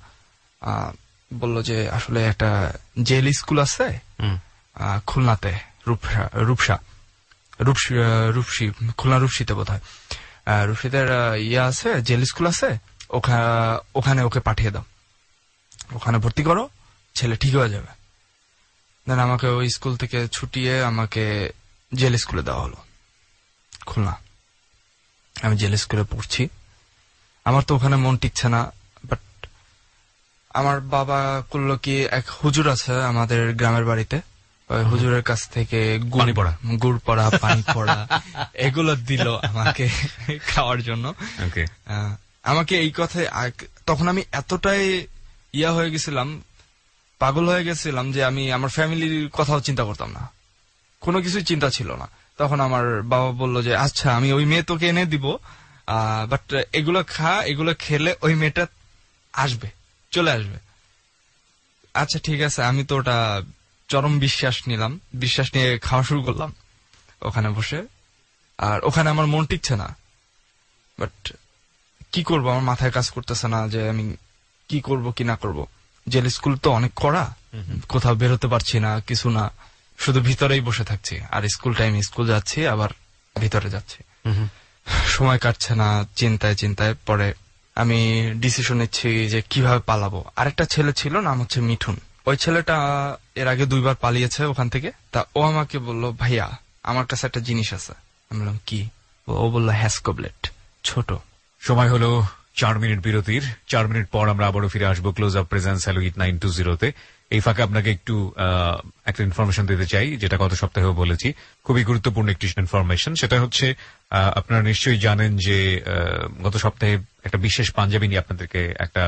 বললো যে আসলে একটা জেল স্কুল আছে খুলনাতে, রূপসা রূপসা রূপসী রূপসী খুলনা রূপসীতে বোধ হয়, রূপসীদের ইয়ে আছে, জেল স্কুল আছে, ওখানে ওকে পাঠিয়ে দাও, ওখানে ভর্তি করো, ছেলে ঠিক হয়ে যাবে। দেন আমাকে ওই স্কুল থেকে ছুটিয়ে আমাকে জেল স্কুলে দেওয়া হলো খুলনা। আমি জেল স্কুলে পড়ছি। আমার তো ওখানে মন টিকছে না, বাট আমার বাবা করলো কি, এক হুজুর আছে আমাদের গ্রামের বাড়িতে, ওই হুজুরের কাছ থেকে গুড় পড়া গুড় পড়া পানি পড়া এগুলো দিল আমাকে খাওয়ার জন্য। আমাকে এই কথায় তখন আমি এতটাই ইয়া হয়ে গেছিলাম, পাগল হয়ে গেছিলাম, যে আমি আমার ফ্যামিলির কথাও চিন্তা করতাম না, কোনো কিছুই চিন্তা ছিল না। তখন আমার বাবা বলল যে আচ্ছা আমি ওই মেয়ে তোকে এনে দিব, বাট এগুলো খা, এগুলো খেলে ওই মেয়েটা আসবে, চলে আসবে। আচ্ছা ঠিক আছে, আমি তো ওটা চরম বিশ্বাস নিলাম, বিশ্বাস নিয়ে খাওয়া শুরু করলাম ওখানে বসে। আর ওখানে আমার মন টিকছে না, বাট কি করব, আমার মাথায় কাজ করতেছে না যে আমি কি করব কি না করব। জেল স্কুল তো অনেক কড়া, কোথাও বেরোতে পারছি না, কিছু না, শুধু ভিতরেই বসে থাকছি। আর স্কুল টাইম স্কুল যাচ্ছি, আবার ভিতরে যাচ্ছি, সময় কাটছে না, চিন্তায় চিন্তায়। পরে আমি ডিসিশন নিচ্ছি যে কিভাবে পালাবো। আরেকটা ছেলে ছিল, নাম হচ্ছে মিঠুন। ওই ছেলেটা এর আগে দুইবার পালিয়েছে ওখান থেকে। তা ও আমাকে বলল ভাইয়া আমার কাছে একটা জিনিস আছে। আমি বললাম কি? ও বললো হ্যাসকোব্লেড, ছোট। সময় হলো চার মিনিট বিরতির। চার মিনিট পর আমরা আবারও ফিরে আসবো close up presents hello eight nine two জিরোতে। এই ফাঁকে আপনাকে একটু একটা ইনফরমেশন দিতে চাই, যেটা গত সপ্তাহেও বলেছি, খুবই গুরুত্বপূর্ণ একটি ইনফরমেশন। সেটা হচ্ছে আপনারা নিশ্চয়ই জানেন যে গত সপ্তাহে একটা বিশেষ পাঞ্জাবি নিয়ে আপনাদেরকে একটা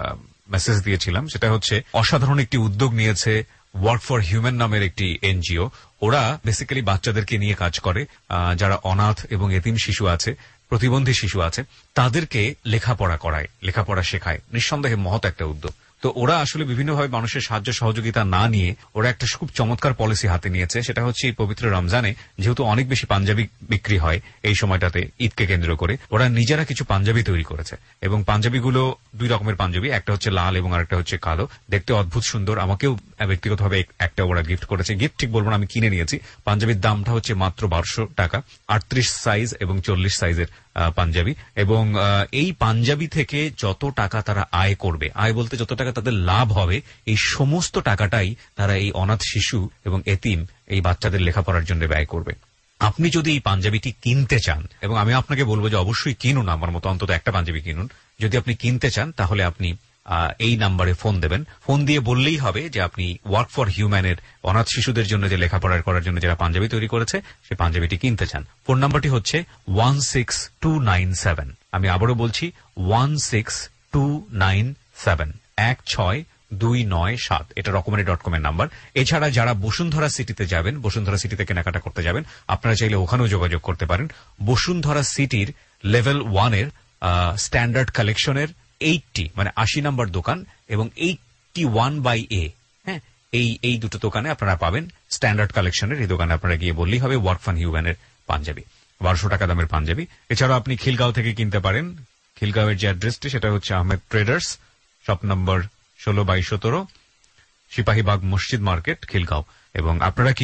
মেসেজ দিয়েছিলাম। সেটা হচ্ছে অসাধারণ একটি উদ্যোগ নিয়েছে ওয়ার্ক ফর হিউম্যান নামের একটি এনজিও। ওরা বেসিক্যালি বাচ্চাদেরকে নিয়ে কাজ করে, যারা অনাথ এবং এতিম শিশু আছে, প্রতিবন্ধী শিশু আছে, তাদেরকে লেখাপড়া করায়, লেখাপড়া শেখায়। নিঃসন্দেহে মহৎ একটা উদ্যোগ। তো ওরা আসলে বিভিন্নভাবে মানুষের সাহায্য সহযোগিতা না নিয়ে ওরা একটা খুব চমৎকার পলিসি হাতে নিয়েছে। সেটা হচ্ছে এই পবিত্র রমজানে যেহেতু অনেক বেশি পাঞ্জাবি বিক্রি হয় এই সময়টাতে ঈদকে কেন্দ্র করে, ওরা নিজেরা কিছু পাঞ্জাবি তৈরি করেছে। এবং পাঞ্জাবিগুলো দুই রকমের পাঞ্জাবি, একটা হচ্ছে লাল এবং আরেকটা হচ্ছে কালো। দেখতে অদ্ভুত সুন্দর। আমাকেও ব্যক্তিগতভাবে একটা ওরা গিফট করেছে। গিফট ঠিক বলবো না, আমি কিনে নিয়েছি। পাঞ্জাবির দামটা হচ্ছে মাত্র বারোশো টাকা। আটত্রিশ সাইজ এবং চল্লিশ সাইজের পাঞ্জাবি। এবং এই পাঞ্জাবি থেকে যত টাকা তারা আয় করবে, আয় বলতে যত টাকা তাদের লাভ হবে, এই সমস্ত টাকাটাই তারা এই অনাথ শিশু এবং এতিম এই বাচ্চাদের লেখাপড়ার জন্য ব্যয় করবে। আপনি যদি এই পাঞ্জাবিটি কিনতে চান, এবং আমি আপনাকে বলবো যে অবশ্যই কিনুন, আমার মতো অন্তত একটা পাঞ্জাবি কিনুন। যদি আপনি কিনতে চান তাহলে আপনি এই নাম্বারে ফোন দেবেন। ফোন দিয়ে বললেই হবে যে আপনি ওয়ার্ক ফর হিউম্যানের অনাথ শিশুদের জন্য যে লেখাপড়া করার জন্য যারা পাঞ্জাবি তৈরি করেছে সেই পাঞ্জাবিটি কিনতে চান। ফোন নাম্বারটি হচ্ছে one six two nine seven. আমি আবারও বলছি one six two nine seven, এক ছয় দুই নয় সাত। এটা রকমারি ডট কম এর নাম্বার। এছাড়া যারা বসুন্ধরা সিটিতে যাবেন, বসুন্ধরা সিটিতে কেনাকাটা করতে যাবেন, আপনারা চাইলে ওখানেও যোগাযোগ করতে পারেন। বসুন্ধরা সিটির লেভেল ওয়ানের স্ট্যান্ডার্ড কালেকশনের এইটটি মানে আশি নাম্বার দোকান এবং এইটটি ওয়ান বাই এ, হ্যাঁ, এই এই দুটো দোকানে আপনারা পাবেন স্ট্যান্ডার্ড কালেকশনের। এই দোকানে আপনারা গিয়ে বললেই হবে ওয়ার্ক ফর হিউম্যানের পাঞ্জাবি, বারোশো টাকা দামের পাঞ্জাবি। এছাড়াও আপনি খিলগাঁও থেকে কিনতে পারেন। খিলগাঁওয়ের যে অ্যাড্রেসটি সেটা হচ্ছে আহমেদ ট্রেডার্স, শপ নম্বর ষোলো বাই সতেরো, সিপাহীবাগ মসজিদ মার্কেট, খিলগাঁও। এবং আপনারা কিনুন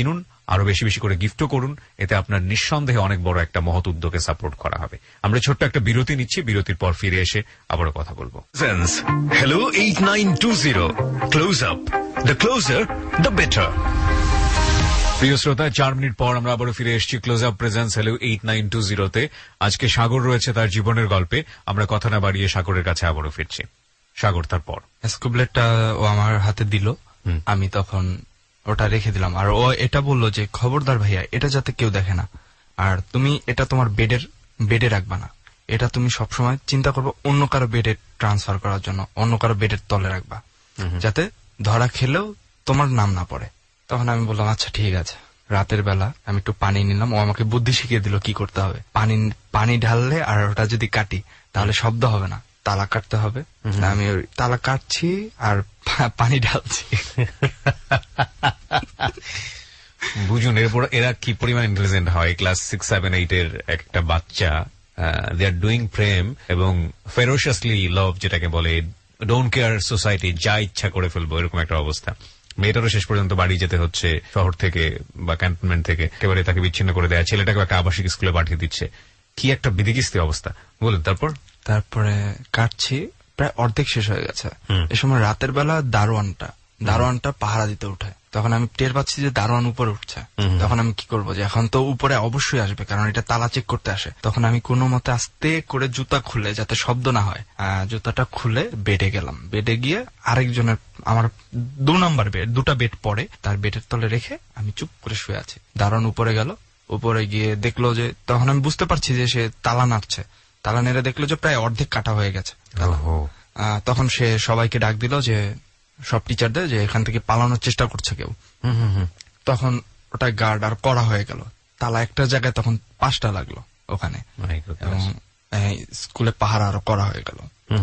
আরো বেশি বেশি করে গিফটও করুন, এতে আপনার নিঃসন্দেহে অনেক বড় একটা মহৎ উদ্যোগে সাপোর্ট করা হবে। আমরা ছোট্ট একটা বিরতি নিচ্ছি, বিরতির পর ফিরে এসে আবারও কথা বলবো। Hello eight nine two zero, close up, the closer the better. প্রিয় শ্রোতা, চার মিনিট পর আমরা আবারও ফিরে এসেছি close up presents hello eight nine two জিরোতে। আজকে সাগর রয়েছে তার জীবনের গল্পে। আমরা কথা না বাড়িয়ে সাগরের কাছে আবারও ফিরছি। সাগর, তারপর স্কুবলেটটা ও আমার হাতে দিল, আমি তখন ওটা রেখে দিলাম। আর ও এটা বললো যে খবরদার ভাইয়া, এটা যাতে কেউ দেখে না, আর তুমি এটা তোমার বেডের বেডে রাখবা না, এটা তুমি সবসময় চিন্তা করবো অন্য কারো বেডে ট্রান্সফার করার জন্য, অন্য কারো বেডের তলে রাখবা, যাতে ধরা খেলেও তোমার নাম না পড়ে। তখন আমি বললাম আচ্ছা ঠিক আছে। রাতের বেলা আমি একটু পানি নিলাম, ও আমাকে বুদ্ধি শিখিয়ে দিল কি করতে হবে। পানি পানি ঢাললে আর ওটা যদি কাটি তাহলে শব্দ হবে না, তালা কাটতে হবে। আমি ওই তালা কাটছি আর পানি ঢালছি। বুঝুন এরপর এরা কি পরিমাণ ইন্টেলিজেন্ট হয়। ক্লাস সিক্স সেভেন এইট এর একটা বাচ্চা, দে আর ডুইং প্রেম এবং ফেরোশিয়াসলি লাভ, যেটাকে বলে ডোন্ট কেয়ার সোসাইটি, যা ইচ্ছা করে ফেলবো, এরকম একটা অবস্থা। মেয়েটারও শেষ পর্যন্ত বাড়ি যেতে হচ্ছে শহর থেকে বা ক্যান্টনমেন্ট থেকে, একেবারে তাকে বিচ্ছিন্ন করে দেয়। ছেলেটাকে একটা আবাসিক স্কুলে পাঠিয়ে দিচ্ছে। কি একটা বিধিকিস্তি অবস্থা, বলুন। তারপর তারপরে কাটছি, প্রায় অর্ধেক শেষ হয়ে গেছে। এ সময় রাতের বেলা দারোয়ানটা দারোয়ানটা পাহারা দিতে উঠে। তখন আমি টের পাচ্ছি যে দারোয়ান উপরে উঠছে। তখন আমি কি করবো, যে এখন তো উপরে অবশ্যই আসবে, কারণ এটা তালা চেক করতে আসে। তখন আমি কোনো মতে আস্তে করে জুতা খুলে, যাতে শব্দ না হয়, জুতাটা খুলে বেডে গেলাম। বেডে গিয়ে আরেকজনের, আমার দু নম্বর বেড, দুটা বেড পরে তার বেডের তলে রেখে আমি চুপ করে শুয়ে আছি। দারোয়ান উপরে গেল, উপরে গিয়ে দেখলো যে, তখন আমি বুঝতে পারছি যে সে তালা নাড়ছে। তালা নেড়ে দেখলো যে প্রায় অর্ধেক কাটা হয়ে গেছে। তখন সে সবাইকে ডাক দিল, যে সব টিচারদের, যে এখান থেকে পালানোর চেষ্টা করছে কেউ। তখন ওটা গার্ড আর করা হয়ে গেল। তালা একটা জায়গায় তখন পাঁচটা লাগলো ওখানে, এবং স্কুলে পাহারা আরো করা হয়ে গেল।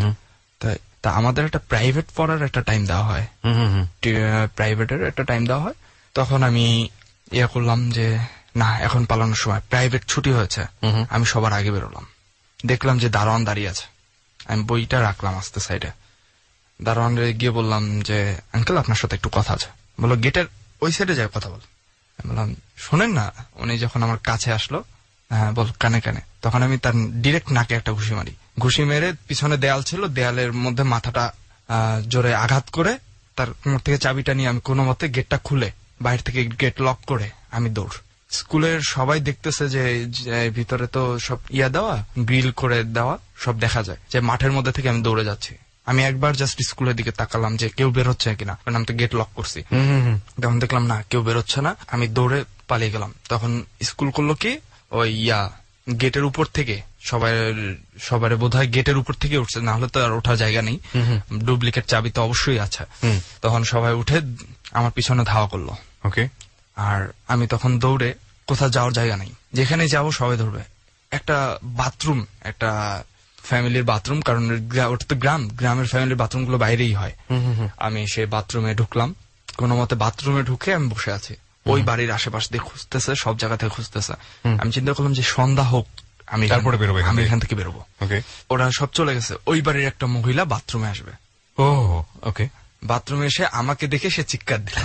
তা আমাদের একটা প্রাইভেট পড়ার একটা টাইম দেওয়া হয়, প্রাইভেটের একটা টাইম দেওয়া হয়। তখন আমি ইয়ে করলাম যে না, এখন পালানোর সময়, প্রাইভেট ছুটি হয়েছে। আমি সবার আগে বেরোলাম, দেখলাম যে দারোয়ান দাঁড়িয়ে আছে। আমি বইটা রাখলাম আস্তে সাইডে, দারোয়ান গিয়ে বললাম যে আঙ্কেল আপনার সাথে একটু কথা আছে। বললো গেটের ওই সাইডে যায় কথা বল। আমি বললাম শোনেন না। উনি যখন আমার কাছে আসলো, হ্যাঁ বল, কানে কানে। তখন আমি তার ডিরেক্ট নাকে একটা ঘুষি মারি। ঘুষি মেরে পিছনে দেয়াল ছিল, দেয়ালের মধ্যে মাথাটা জোরে আঘাত করে তার কোমর থেকে চাবিটা নিয়ে আমি কোনো মতে গেটটা খুলে, বাইরে থেকে গেট লক করে আমি দৌড়। স্কুলের সবাই দেখতেছে যে ভিতরে তো সব ইয়া দেওয়া, গ্রিল করে দেওয়া, সব দেখা যায় যে মাঠের মধ্যে থেকে আমি দৌড়ে যাচ্ছি। আমি একবার জাস্ট স্কুলের দিকে তাকালাম যে কেউ বেরোচ্ছে কিনা, কারণ আমি তো গেট লক করছি। তখন দেখলাম না, কেউ বেরোচ্ছে না। আমি দৌড়ে পালিয়ে গেলাম। তখন স্কুল করলো কি, ওই ইয়া গেটের উপর থেকে সবাই সবারে বোধ হয় গেটের উপর থেকে উঠছে, না হলে তো আর ওঠার জায়গা নেই, ডুপ্লিকেট চাবি তো অবশ্যই আছে। তখন সবাই উঠে আমার পিছনে ধাওয়া করলো। ওকে। আর আমি তখন দৌড়ে, কোথাও যাওয়ার জায়গা নেই, যেখানে যাবো সবাই ধরবে। একটা বাথরুম, একটা ফ্যামিলির বাথরুম, কারণ ওটা তো গ্রাম, গ্রামের ফ্যামিলির বাথরুম গুলো বাইরেই হয়। আমি সেই বাথরুমে ঢুকলাম, কোনো মতে বাথরুমে ঢুকে আমি বসে আছি। ওই বাড়ির আশেপাশে দিয়ে খুঁজতেছে, সব জায়গা থেকে খুঁজতেছে। আমি চিন্তা করলাম যে সন্ধ্যা হোক, আমি তারপরে বেরোবো, আমি এখান থেকে বেরোবো। ওরা সব চলে গেছে। ওই বাড়ির একটা মহিলা বাথরুমে আসবে। ও ওকে। বাথরুমে এসে আমাকে দেখে সে চিৎকার দিল।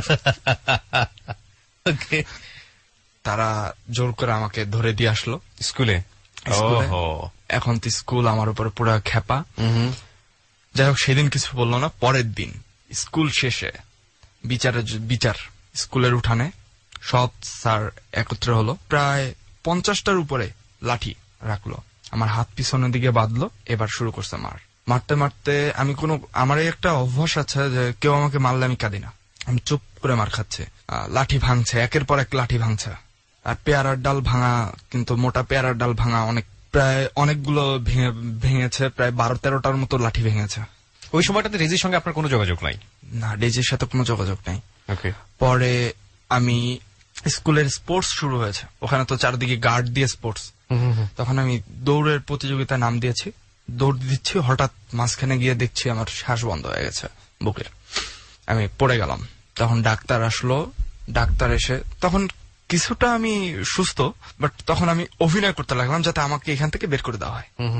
তারা জোর করে আমাকে ধরে দিয়ে আসলো স্কুলে। এখন তো স্কুল আমার উপরে পুরো খেপা। যাই হোক, সেদিন কিছু বললো না। পরের দিন স্কুল শেষে বিচারের বিচার স্কুলের উঠানে সব স্যার একত্রে হলো। প্রায় পঞ্চাশটার উপরে লাঠি রাখলো, আমার হাত পিছনের দিকে বাঁধলো। এবার শুরু করছে মার। মারতে মারতে আমি কোনো, আমার একটা অভ্যাস আছে যে কেউ আমাকে মারলে আমি কাঁদি না, আমি চুপ করে মার খাচ্ছে। লাঠি ভাঙছে, একের পর এক লাঠি ভাঙছে। আর পেয়ারার ডাল ভাঙা, কিন্তু মোটা পেয়ারার ডাল ভাঙা, অনেক প্রায় অনেকগুলো ভেঙেছে, প্রায় বারো তেরোটার মতো লাঠি ভেঙেছে। ওই সময়টাতে ডেজির সঙ্গে আপনার কোনো যোগাযোগ নাই? না, ডেজির সাথে কোনো যোগাযোগ নাই। পরে আমি স্কুলের স্পোর্টস শুরু হয়েছে, ওখানে তো চারদিকে গার্ড দিয়ে স্পোর্টস। তখন আমি দৌড়ের প্রতিযোগিতায় নাম দিয়েছি, দৌড় দিচ্ছি, হঠাৎ মাঝখানে গিয়ে দেখছি আমার শ্বাস বন্ধ হয়ে গেছে বুকের। আমি পড়ে গেলাম। তখন ডাক্তার আসলো, ডাক্তার এসে, তখন কিছুটা আমি সুস্থ, বাট তখন আমি অভিনয় করতে লাগলাম যাতে আমাকে এখান থেকে বের করে দেওয়া হয়,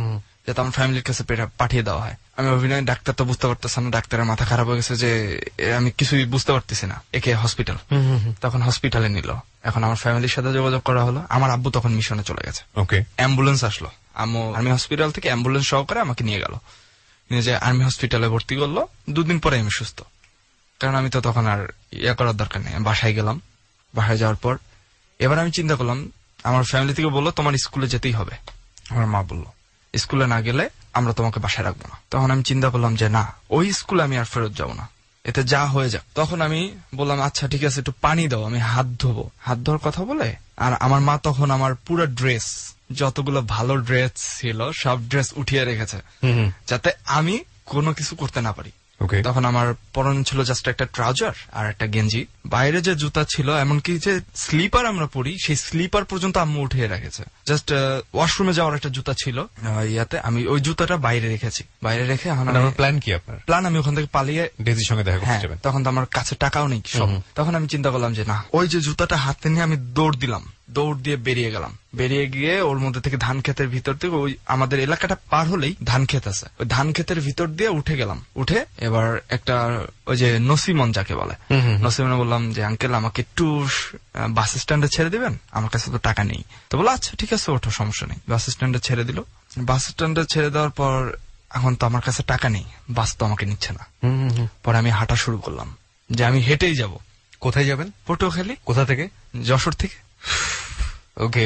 যাতে আমার ফ্যামিলির কাছে পাঠিয়ে দেওয়া হয়। আমি অভিনয় ডাক্তার তো বুঝতে পারতেছি না, ডাক্তারের মাথা খারাপ হয়ে গেছে যে আমি কিছুই বুঝতে পারতেছি না, একে হসপিটাল। তখন হসপিটালে নিল। এখন আমার ফ্যামিলির সাথে যোগাযোগ করা হলো। আমার আব্বু তখন মিশনে চলে গেছে। ওকে, অ্যাম্বুলেন্স আসলো, আম্মু আর্মি হসপিটাল থেকে অ্যাম্বুলেন্স সহকারে আমাকে নিয়ে গেল, নিয়ে যে আর্মি হসপিটালে ভর্তি করলো। দুদিন পরে আমি সুস্থ, কারণ আমি তো তখন আর ইয়ে করার দরকার নেই। বাসায় গেলাম, বাসায় যাওয়ার পর এবার আমি চিন্তা করলাম, আমার ফ্যামিলি থেকে বললো তোমার স্কুলে যেতেই হবে। আমার মা বললো স্কুলে না গেলে আমরা তোমাকে বাসায় রাখবো না। তখন আমি চিন্তা করলাম যে না, ওই স্কুলে আমি আর ফেরত যাবো না, এতে যা হয়ে যাক। তখন আমি বললাম আচ্ছা ঠিক আছে, একটু পানি দাও, আমি হাত ধোবো। হাত ধোয়ার কথা বলে আর আমার মা তখন আমার পুরো ড্রেস, যতগুলো ভালো ড্রেস ছিল সব ড্রেস উঠিয়ে রেখেছে, যাতে আমি কোনো কিছু করতে না পারি। তখন আমার পরনে ছিল জাস্ট একটা ট্রাউজার আর একটা গেঞ্জি। বাইরে যে জুতা ছিল, এমনকি যে স্লিপার আমরা পরি, সেই স্লিপার পর্যন্ত আম্মু উঠিয়ে রেখেছে। জাস্ট ওয়াশরুমে যাওয়ার একটা জুতা ছিল ইয়াতে, আমি ওই জুতাটা বাইরে রেখেছি। বাইরে রেখে এখন প্ল্যান কি আপনার? প্ল্যান আমি ওখান থেকে পালিয়ে ডেজির সঙ্গে দেখা করতে যাবেন। তখন তো আমার কাছে টাকাও নেই সব। তখন আমি চিন্তা করলাম যে না, ওই যে জুতাটা হাতে নিয়ে আমি দৌড় দিলাম, দৌড় দিয়ে বেরিয়ে গেলাম। বেরিয়ে গিয়ে ওর মধ্যে থেকে ধান ক্ষেতের ভিতর থেকে, ওই আমাদের এলাকাটা পার হলেই ধান ক্ষেত আছে, ওই ধান ক্ষেতের ভিতর দিয়ে উঠে গেলাম। উঠে এবার একটা ওই যে নসিমন যাকে বলে, নসিমনে বললাম যে আঙ্কেল আমাকে একটু বাস স্ট্যান্ডে ছেড়ে দিবেন, আমার কাছে তো টাকা নেই। তো বলো আচ্ছা ঠিক আছে ওঠো, সমস্যা নেই। বাস স্ট্যান্ডে ছেড়ে দিল। বাস স্ট্যান্ডে ছেড়ে দেওয়ার পর এখন তো আমার কাছে টাকা নেই, বাস তো আমাকে নিচ্ছে না। পরে আমি হাঁটা শুরু করলাম, যে আমি হেঁটেই যাব। কোথায় যাবেন? পটুয়াখালী। কোথা থেকে? যশোর থেকে। Okay,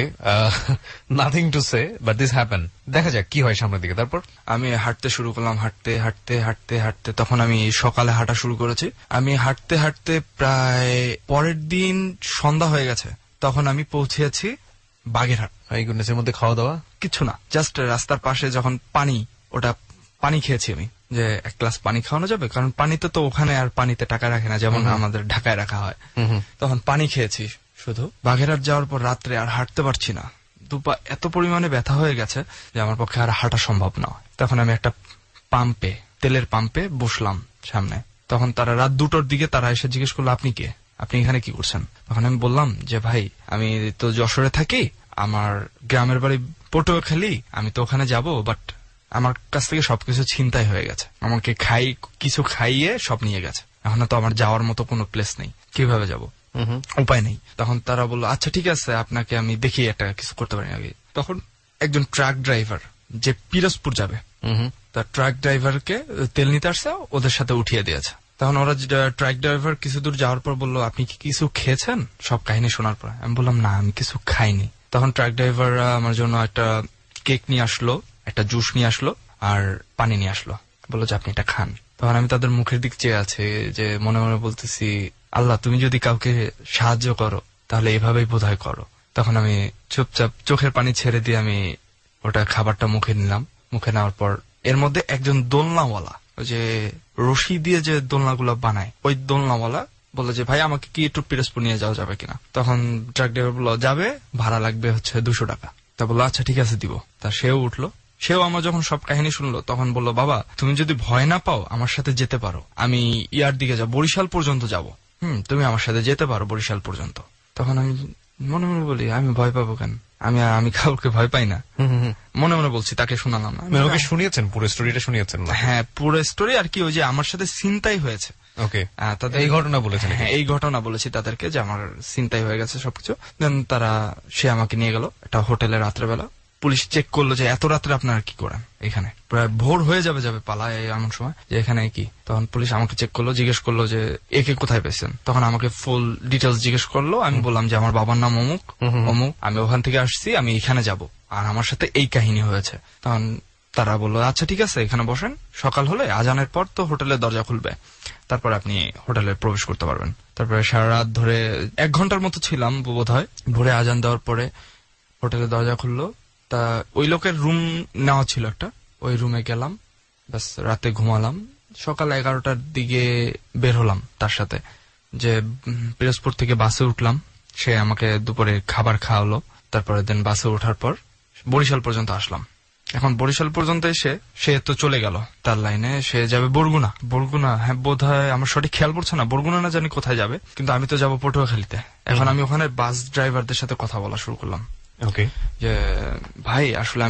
nothing to say, but this happen. দেখা যাক কি হয় সামনের দিকে। তারপর আমি হাঁটতে শুরু করলাম, হাঁটতে হাঁটতে হাঁটতে হাঁটতে তখন আমি সকালে হাঁটা শুরু করেছি। আমি হাঁটতে হাঁটতে প্রায় পরের দিন সন্ধ্যা হয়ে গেছে, তখন আমি পৌঁছেছি বাগেরহাট। এই গুডনেসের মধ্যে খাওয়া দাওয়া কিছু না, জাস্ট রাস্তার পাশে যখন পানি, ওটা পানি খেয়েছি আমি, যে এক গ্লাস পানি খাওয়ানো যাবে, কারণ পানিতে তো ওখানে আর পানিতে টাকা রাখে না যেমন আমাদের ঢাকায় রাখা হয়। তখন পানি খেয়েছি শুধু। বাগেরহাট যাওয়ার পর রাত্রে আর হাঁটতে পারছি না, দুপা এত পরিমাণে ব্যথা হয়ে গেছে যে আমার পক্ষে আর হাঁটা সম্ভব না। তখন আমি একটা পাম্পে, তেলের পাম্পে বসলাম সামনে। তখন তারা রাত দুটোর দিকে তারা এসে জিজ্ঞেস করলো আপনি কে, আপনি এখানে কি করছেন? তখন আমি বললাম যে ভাই আমি তো যশোরে থাকি, আমার গ্রামের বাড়ি পটুয়াখালী, আমি তো ওখানে যাব, বাট আমার কাছ থেকে সবকিছু ছিনতাই হয়ে গেছে, আমাকে খাই কিছু খাইয়ে সব নিয়ে গেছে, এখন তো আমার যাওয়ার মতো কোনো প্লেস নেই, কিভাবে যাব, উপায় নেই। তখন তারা বললো আচ্ছা ঠিক আছে আপনাকে আমি দেখি একটা কিছু করতে পারি আগে। তখন একজন ট্রাক ড্রাইভার যে পিরোজপুর যাবে, তার ট্রাক ড্রাইভারকে তেল নিতে আসছে, ওদের সাথে উঠিয়ে দিয়েছে। তখন ওরা ট্রাক ড্রাইভার কিছু দূর যাওয়ার পর বললো আপনি কি কিছু খেয়েছেন? সব কাহিনী শোনার পর আমি বললাম না আমি কিছু খাইনি। তখন ট্রাক ড্রাইভাররা আমার জন্য একটা কেক নিয়ে আসলো, একটা জুস নিয়ে আসলো আর পানি নিয়ে আসলো, বললো যে আপনি এটা খান। তখন আমি তাদের মুখের দিক চেয়ে আছে, যে মনে মনে বলতেছি আল্লাহ তুমি যদি কাউকে সাহায্য করো তাহলে এভাবেই বোধহয় করো। তখন আমি চুপচাপ চোখের পানি ছেড়ে দিয়ে আমি ওটা খাবারটা মুখে নিলাম। মুখে নেওয়ার পর এর মধ্যে একজন দোলনাওয়ালা, ওই যে রশি দিয়ে যে দোলনাগুলো বানায়, ওই দোলনাওয়ালা বললো যে ভাই আমাকে কি একটু পিরোজপুর নিয়ে যাওয়া যাবে কিনা? তখন ট্রাক ড্রাইভার বললো যাবে, ভাড়া লাগবে হচ্ছে দুশো টাকা। তা বললো আচ্ছা ঠিক আছে দিব। তা সেও উঠলো, সেও আমার যখন সব কাহিনী শুনলো তখন বললো বাবা তুমি যদি ভয় না পাও আমার সাথে যেতে পারো, আমি ইয়ার দিকে যাবো, বরিশাল পর্যন্ত যাবো, হুম তুমি আমার সাথে যেতে পারো বরিশাল পর্যন্ত। তখন আমি মনে মনে বলি আমি ভয় পাবো কেন, আমি আমি কাউকে ভয় পাই না, মনে মনে বলছি, তাকে শোনালাম না। ওকে শুনিয়েছেন পুরো স্টোরিটা? শুনিয়েছেন? হ্যাঁ পুরো স্টোরি আর কি, ওই যে আমার সাথে ছিনতাই হয়েছে। ওকে, এই ঘটনা বলেছেন? হ্যাঁ এই ঘটনা বলেছি তাদেরকে যে আমার ছিনতাই হয়ে গেছে সবকিছু। দেন তারা সে আমাকে নিয়ে গেল একটা হোটেলে রাত্রেবেলা। পুলিশ চেক করলো যে এত রাত্রে আপনারা কি করেন এখানে, প্রায় ভোর হয়ে যাবে যাবে পালা এমন সময়, যে এখানে কি। তখন পুলিশ আমাকে চেক করলো, জিজ্ঞেস করলো যে একে কোথায় পেয়েছেন। তখন আমাকে ফুল ডিটেলস জিজ্ঞেস করলো। আমি বললাম যে আমার বাবার নাম অমুক অমুক, আমি ওখান থেকে আসছি, আমি এখানে যাব, আর আমার সাথে এই কাহিনী হয়েছে। তখন তারা বললো আচ্ছা ঠিক আছে এখানে বসেন, সকাল হলে আজানের পর তো হোটেলের দরজা খুলবে, তারপর আপনি হোটেলে প্রবেশ করতে পারবেন। তারপরে সারা রাত ধরে এক ঘন্টার মতো ছিলাম বোধ হয়। ভোরে আজান দেওয়ার পরে হোটেলের দরজা খুললো। তা ওই লোকের রুম নেওয়া ছিল একটা, ওই রুমে গেলাম, ব্যাস রাতে ঘুমালাম। সকাল এগারোটার দিকে বের হলাম তার সাথে, যে পিরোজপুর থেকে বাসে উঠলাম, সে আমাকে দুপুরে খাবার খাওয়ালো। তারপরে দেন বাসে ওঠার পর বরিশাল পর্যন্ত আসলাম। এখন বরিশাল পর্যন্ত এসে সে তো চলে গেল তার লাইনে, সে যাবে বরগুনা। বরগুনা হ্যাঁ বোধ হয়, আমার সঠিক খেয়াল পড়ছে না, বরগুনা না জানি কোথায় যাবে, কিন্তু আমি তো যাবো পটুয়াখালীতে। এখন আমি ওখানে বাস ড্রাইভারদের সাথে কথা বলা শুরু করলাম। ওকে, যে ভাই আসলে আমি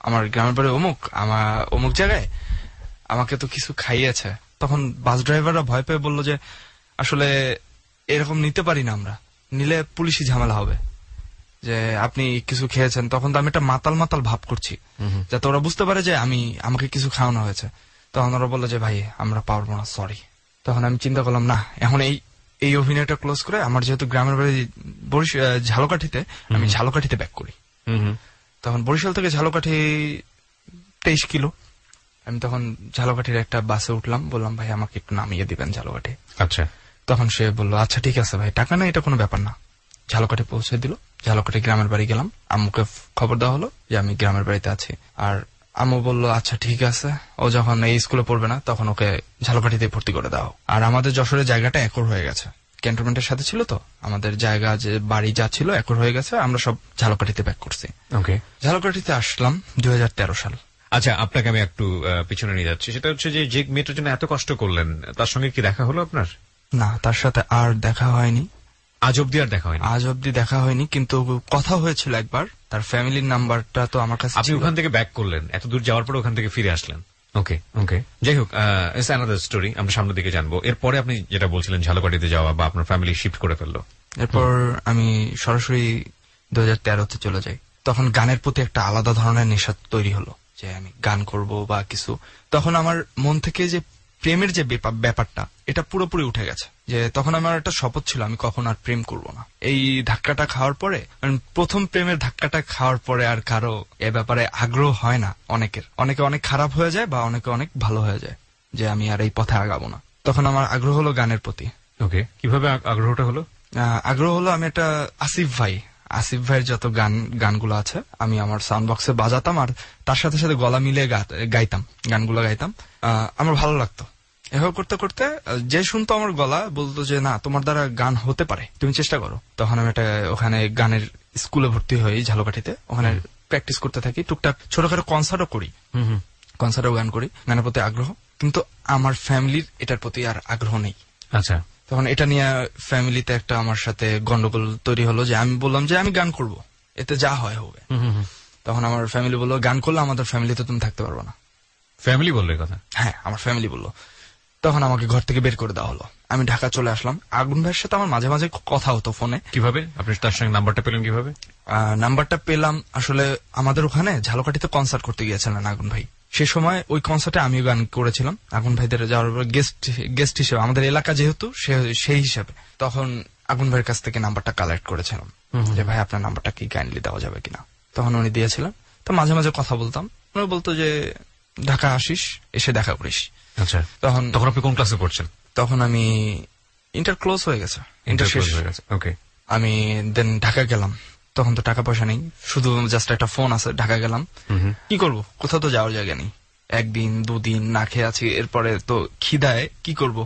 আমার গ্রামের বাড়ি অমুক, আমার অমুক জায়গায়, আমাকে তো কিছু খাইয়েছে। তখন বাস ড্রাইভাররা ভয় পেয়ে বলল যে আসলে এরকম নিতে পারি না আমরা, নিলে পুলিশি ঝামেলা হবে, যে আপনি কিছু খেয়েছেন। তখন তো আমি একটা মাতাল মাতাল ভাব করছি, যাতে ওরা বুঝতে পারে যে আমি আমাকে কিছু খাওয়ানো হয়েছে। তখন ওরা বললো যে ভাই আমরা পারবো না, সরি। তখন আমি চিন্তা করলাম না, এখন এই এই অভিনয়টা ক্লোজ করে আমার যেহেতু গ্রামের বাড়ি ঝালকাঠিতে, আমি ঝালকাঠিতে ব্যাক করি। তখন বরিশাল থেকে ঝালকাঠি তেইশ কিলো। আমি তখন ঝালকাঠির একটা বাসে উঠলাম, বললাম ভাই আমাকে একটু নামিয়ে দিবেন ঝালকাঠি। আচ্ছা। তখন সে বললো আচ্ছা ঠিক আছে ভাই, টাকা নেই, এটা কোনো ব্যাপার না। ঝালকাঠি পৌঁছে দিল। ঝালকাঠি গ্রামের বাড়ি গেলাম, আম্মুকে খবর দেওয়া হলো যে আমি গ্রামের বাড়িতে আছি। আর আম্মু বললো আচ্ছা ঠিক আছে, ও যখন এই স্কুলে পড়বে না তখন ওকে ঝালকাঠিতে ভর্তি করে দাও। আর আমাদের যশোরের জায়গাটা একর হয়ে গেছে, ক্যান্টনমেন্টের সাথে ছিল তো, আমাদের জায়গা যে বাড়ি যা ছিল একর হয়ে গেছে, আমরা সব ঝালকাঠিতে ব্যাক করছি। ওকে। ঝালকাঠিতে আসলাম দুই হাজার তেরো সাল। আচ্ছা, আপনাকে আমি একটু পিছনে নিয়ে যাচ্ছি। সেটা হচ্ছে যে যে মেয়েটার জন্য এত কষ্ট করলেন, তার সঙ্গে কি দেখা হলো আপনার? না, তার সাথে আর দেখা হয়নি। আজ অব্দি আর দেখা হয়নি? আজ অব্দি দেখা হয়নি, কিন্তু কথা হয়েছিল একবার। তার ফ্যামিলির নাম্বারটা তো আমার কাছে। আপনি ওখান থেকে ব্যাক করলেন, এত দূর যাওয়ার পরে ওখান থেকে ফিরে আসলেন। ওকে ওকে, যাই হোক, ইটস অ্যানাদার স্টোরি, আমরা সামনের দিকে জানবো। এরপরে আপনি যেটা বলছিলেন ঝালকাঠিতে যাওয়া বা আপনার ফ্যামিলি শিফট করে ফেললো, এরপর আমি সরাসরি দুই হাজার তেরোতে চলে যাই। তখন গানের প্রতি একটা আলাদা ধরনের নেশা তৈরি হলো, যে আমি গান করব বা কিছু। তখন আমার মন থেকে যে প্রেমের যে ব্যাপারটা, এটা পুরোপুরি উঠে গেছে। যে তখন আমার একটা শপথ ছিল আমি কখন আর প্রেম করব না। এই ধাক্কাটা খাওয়ার পরে, প্রথম প্রেমের ধাক্কাটা খাওয়ার পরে আর কারো এ ব্যাপারে আগ্রহ হয় না। অনেকের অনেকে অনেক খারাপ হয়ে যায় বা অনেকে অনেক ভালো হয়ে যায়, যে আমি আর এই পথে আগাবো না। তখন আমার আগ্রহ হলো গানের প্রতি। ওকে, কিভাবে আগ্রহটা হলো? আগ্রহ হলো আমি একটা আসিফ ভাই আসিফ ভাইয়ের যত গান গানগুলো আছে আমি আমার সাউন্ড বক্সে বাজাতাম, আর তার সাথে সাথে গলা মিলিয়ে গাইতাম, গানগুলো গাইতাম। আমার ভালো লাগতো। এভাবে করতে করতে যে শুনতো আমার গলা বলতো যে না, তোমার দ্বারা গান হতে পারে, তুমি চেষ্টা করো। তখন আমি একটা ওখানে গানের স্কুলে ভর্তি হই ঝালকাঠিতে। ওখানে প্র্যাকটিস করতে থাকি, টুকটাক ছোটখাটো কনসার্টও করি, কনসার্টেও গান করি। গানের প্রতি আগ্রহ, কিন্তু আমার ফ্যামিলির এটার প্রতি আর আগ্রহ নেই। আচ্ছা। তখন এটা নিয়ে ফ্যামিলিতে একটা আমার সাথে গন্ডগোল তৈরি হলো, যে আমি বললাম যে আমি গান করব, এতে যা হয় হবে। তখন আমার ফ্যামিলি বললো গান করলে আমাদের ফ্যামিলিতে তুমি থাকতে পারবে না। ফ্যামিলি বললো কথা? হ্যাঁ, আমার ফ্যামিলি বললো। তখন আমাকে ঘর থেকে বের করে দেওয়া হলো। আমি ঢাকা চলে আসলাম। আগুন ভাইয়ের সাথে আমার মাঝে মাঝে কথা হতো ফোনে। কিভাবে আপনি তার সঙ্গে নাম্বারটা পেলেন? কিভাবে নাম্বারটা পেলাম? আসলে আমাদের ওখানে ঝালকাঠিতে কনসার্ট করতে গিয়েছিলেন আগুন ভাই। সে সময় ওই কনসার্টে আমিও গান করেছিলাম আগুন ভাইদের যাওয়ার পর গেস্ট গেস্ট হিসেবে, আমাদের এলাকা যেহেতু সেই হিসাবে। তখন আগুন ভাইয়ের কাছ থেকে নাম্বারটা কালেক্ট করেছিলাম, যে ভাই আপনার নাম্বারটা কি কাইন্ডলি দেওয়া যাবে কিনা। তখন উনি দিয়েছিলেন। তো মাঝে মাঝে কথা বলতাম। উনি বলতো যে ঢাকা আসিস, এসে দেখা করিস। আচ্ছা। তখন তখন আপনি কোন ক্লাসে পড়ছেন? তখন আমি ইন্টার ক্লোজ হয়ে গেছে, ইন্টার শেষ হয়ে গেছে। ওকে। আমি দেন ঢাকা গেলাম। তখন তো টাকা পয়সা নেই, শুধু জাস্ট একটা ফোন আছে। ঢাকা গেলাম, কি করব, কোথাও তো যাওয়ার জায়গা নেই। একদিন দুদিন না খেয়ে আছি। এরপরে তো খিদায় কি করব।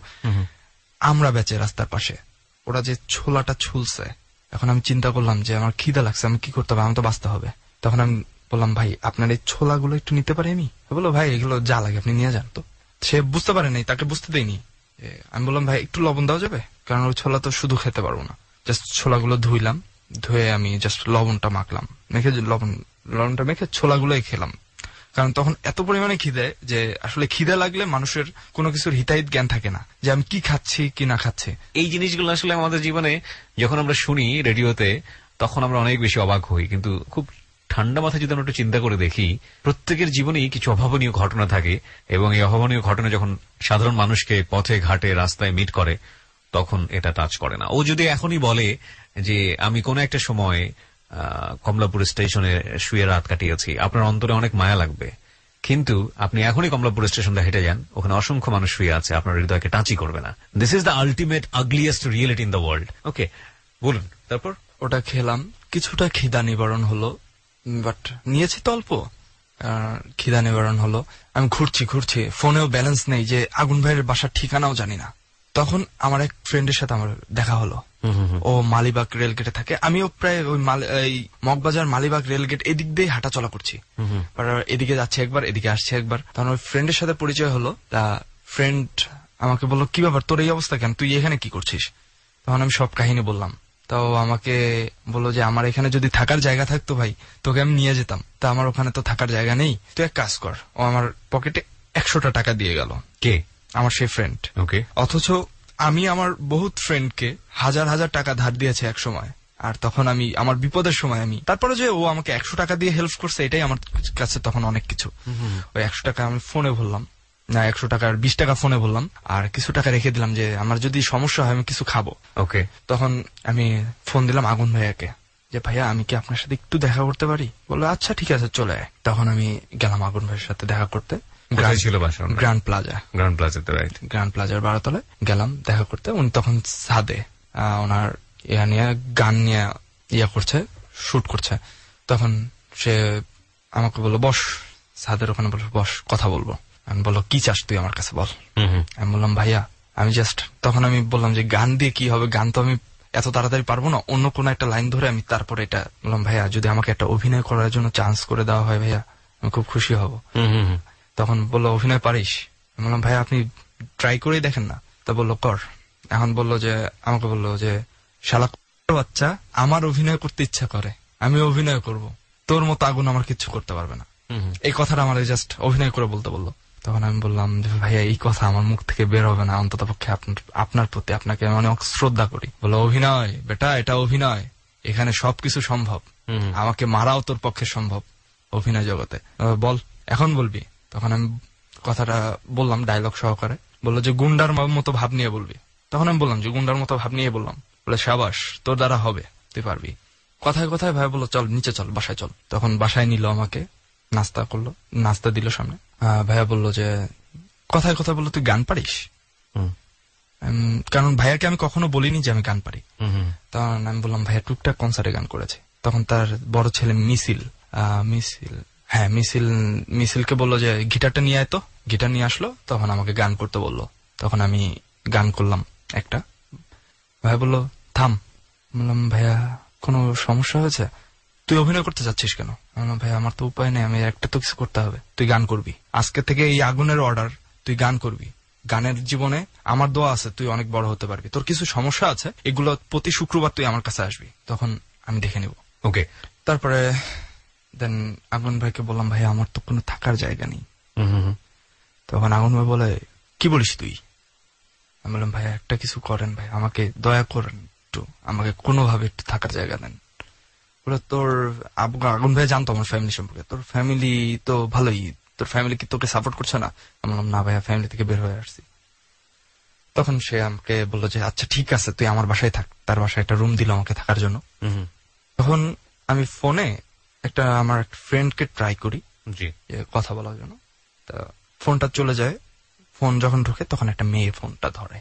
আমরা বেঁচে রাস্তার পাশে, ওরা যে ছোলাটা ছুলছে। এখন আমি চিন্তা করলাম যে আমার খিদা লাগছে, আমি কি করতে হবে, আমি তো বাঁচতে হবে। তখন আমি বললাম ভাই আপনার এই ছোলাগুলো একটু নিতে পারি আমি? বললো ভাই এগুলো যা লাগে আপনি নিয়ে যান। তো সে বুঝতে পারে নাই, তাকে বুঝতে দেয়নি। আমি বললাম ভাই একটু লবণ দেওয়া যাবে, কারণ ওই ছোলা তো শুধু খেতে পারবো না। জাস্ট ছোলাগুলো ধুইলাম, ধুয়ে আমি জাস্ট লবণটা মাখলাম, মেখে লবণ লবণটা মেখে ছোলাগুলোই খেলাম। কারণ তখন এত পরিমাণে খিদে, যে আসলে খিদে লাগলে মানুষের কোনো কিছুর হিতাহিত জ্ঞান থাকে না, যে আমি কি খাচ্ছি কি না খাচ্ছি। এই জিনিসগুলো আসলে আমাদের জীবনে যখন আমরা শুনি রেডিওতে, তখন আমরা অনেক বেশি অবাক হই। কিন্তু খুব ঠান্ডা মাথায় যদি আমরা একটু চিন্তা করে দেখি, প্রত্যেকের জীবনেই কিছু অভাবনীয় ঘটনা থাকে, এবং এই অভাবনীয় ঘটনা যখন সাধারণ মানুষকে পথে ঘাটে রাস্তায় মিট করে, তখন এটা টাচ করে না। ও যদি এখনই বলে যে আমি কোন একটা সময় কমলাপুর স্টেশনে শুয়ে রাত কাটিয়েছি, আপনার অন্তরে অনেক মায়া লাগবে। কিন্তু আপনি এখনই কমলাপুর স্টেশনটা হেঁটে যান, ওখানে অসংখ্য মানুষ শুয়ে আছে, আপনার হৃদয়কে টাচই করবে না। This is the ultimate ugliest reality in the world. Okay, বলুন। তারপর ওটা খেলাম, কিছুটা খিদা নিবারণ হলো, বাট নিয়েছি তো অল্প। খিদা নিবারণ হলো, আমি ঘুরছি ঘুরছি, ফোনেও ব্যালেন্স নেই, যে আগুন ভাইয়ের বাসার ঠিকানাও জানি না। তখন আমার এক ফ্রেন্ডের সাথে আমার দেখা হলো। ও মালিবাগ রেলগেটে থাকে, আমিও প্রায় ওই মগবাজার মালিবাগ রেলগেট এদিক দিয়ে হাঁটা চলা করছি। এদিকে যাচ্ছে একবার, এদিকে আসছে একবার। তখন ওই ফ্রেন্ডের সাথে পরিচয় হলো। তা ফ্রেন্ড আমাকে বললো কি ব্যাপার, তোর এই অবস্থা কেন, তুই এখানে কি করছিস? তখন আমি সব কাহিনী বললাম, তো আমাকে বললো যে আমার এখানে যদি থাকার জায়গা থাকতো ভাই তোকে আমি নিয়ে যেতাম, তা আমার ওখানে তো থাকার জায়গা নেই, তুই এক কাজ কর। ও আমার পকেটে একশোটা টাকা দিয়ে গেল। কে? আমার সেই ফ্রেন্ড। ওকে। অথচ আমি আমার বহুত ফ্রেন্ডকে হাজার হাজার টাকা ধার দিয়েছে এক সময়, আর তখন আমি আমার বিপদের সময় আমি, তারপরে যে ও আমাকে একশো টাকা দিয়ে হেল্প করছে এটাই আমার কাছে তখন অনেক কিছু। ওই একশো টাকা আমি ফোনে বললাম, না একশো টাকার বিশ টাকা ফোনে বললাম, আর কিছু টাকা রেখে দিলাম যে আমার যদি সমস্যা হয় আমি কিছু খাবো। ওকে। তখন আমি ফোন দিলাম আগুন ভাইয়াকে যে ভাইয়া আমি কি আপনার সাথে একটু দেখা করতে পারি? বললো আচ্ছা ঠিক আছে চলে আয়। তখন আমি গেলাম আগুন ভাইয়ের সাথে দেখা করতে। ছিল বাসা? Grand plaza. গ্র্যান্ড প্লাজাতে, রাইট। গ্র্যান্ড প্লাজার বারোতলায় গেলাম দেখা করতে। উনি তখন ছাদে ওনার ইয়া নিয়ে গান নিয়ে ইয়া করছে, শুট করছে। তখন সে আমাকে বললো বস, ছাদের ওখানে বললো বস কথা বলবো। আমি বললো কি চাস তুই আমার কাছে বল। আমি বললাম ভাইয়া আমি জাস্ট, তখন আমি বললাম যে গান দিয়ে কি হবে, গান তো আমি এত তাড়াতাড়ি পারবো না, অন্য কোনো একটা লাইন ধরে আমি তারপরে এটা বললাম ভাইয়া যদি আমাকে একটা অভিনয় করার জন্য চান্স করে দেওয়া হয় ভাইয়া আমি খুব খুশি হব। তখন বললো অভিনয় পারিস? আমি বললাম ভাইয়া আপনি ট্রাই করেই দেখেন না। তো বললো কর। এখন বললো যে আমাকে বললো যে শালা বাচ্চা আমার অভিনয় করতে ইচ্ছা করে আমি অভিনয় করব, তোর মতো আগুন আমার কিচ্ছু করতে পারবে না। এই কথাটা আমার জাস্ট অভিনয় করে বলতে বললো। তখন আমি বললাম যে ভাইয়া এই কথা আমার মুখ থেকে বের হবে না, অন্তত পক্ষে আপনার প্রতি আপনাকে আমি অনেক শ্রদ্ধা করি। বললো অভিনয় বেটা, এটা অভিনয়, এখানে সবকিছু সম্ভব, আমাকে মারাও তোর পক্ষে সম্ভব অভিনয় জগতে, বল এখন বলবি। তখন আমি কথাটা বললাম ডায়লগ সহকারে। বললো যে গুন্ডার মতো ভাব নিয়ে বলবি। তখন আমি বললাম যে গুন্ডার মতো ভাব নিয়ে বললাম। বলে সাবাস তোর দ্বারা হবে, তুই পারবি। কথায় কথায় ভাই বললো চল নিচে চল, বাসায় চল। তখন বাসায় নিল আমাকে, নাস্তা করলো, নাস্তা দিল সামনে। ভাইয়া বললো যে কথায় কথা বললো তুই গান পারিস? কারণ ভাইয়াকে আমি কখনো বলিনি যে আমি গান পারি। তখন আমি বললাম ভাইয়া টুকটাক কনসার্টে গান করেছে। তখন তার বড় ছেলে মিছিল মিছিল হ্যাঁ মিছিল মিছিলকে বললো যে গিটারটা নিয়ে আয় তো। গিটার নিয়ে আসলো, তখন আমাকে গান করতে বললো। তখন আমি গান করলাম একটা। ভাইয়া বললো থাম। বললাম ভাইয়া কোনো সমস্যা হয়েছে? তুই অভিনয় করতে যাচ্ছিস কেন? বললাম ভাইয়া আমার তো উপায় নেই, আমি একটা তো কিছু করতে হবে। তুই গান করবি, আজকে থেকে এই আগুনের অর্ডার, তুই গান করবি। গানের জীবনে আমার দোয়া আছে তুই অনেক বড় হতে পারবি। তোর কিছু সমস্যা আছে, এগুলো প্রতি শুক্রবার তুই আমার কাছে আসবি, তখন আমি দেখে নিব। ওকে। তারপরে দেন আগুন ভাইকে বললাম ভাই আমার তো কোনো থাকার জায়গা নেই। তখন আগুন ভাই বলে কি বলিস তুই? আমি বললাম ভাই একটা কিছু করেন ভাই, আমাকে দয়া করেন একটু, আমাকে কোনোভাবে একটু থাকার জায়গা দেন। বলে তোর আগুন ভাই জানতো আমার ফ্যামিলি সম্পর্কে, তোর ফ্যামিলি তো ভালোই, তোর ফ্যামিলি কি তোকে সাপোর্ট করছে না? আমি বললাম না ভাইয়া ফ্যামিলি থেকে বের হয়ে আসছি। তখন সে আমাকে বললো যে আচ্ছা ঠিক আছে তুই আমার বাসায় থাক। তার বাসায় একটা রুম দিল আমাকে থাকার জন্য। তখন আমি ফোনে একটা আমার ফ্রেন্ডকে ট্রাই করি কথা বলার জন্য। তা ফোনটা চলে যায়, ফোন যখন ঢোকে তখন একটা মেয়ে ফোনটা ধরে।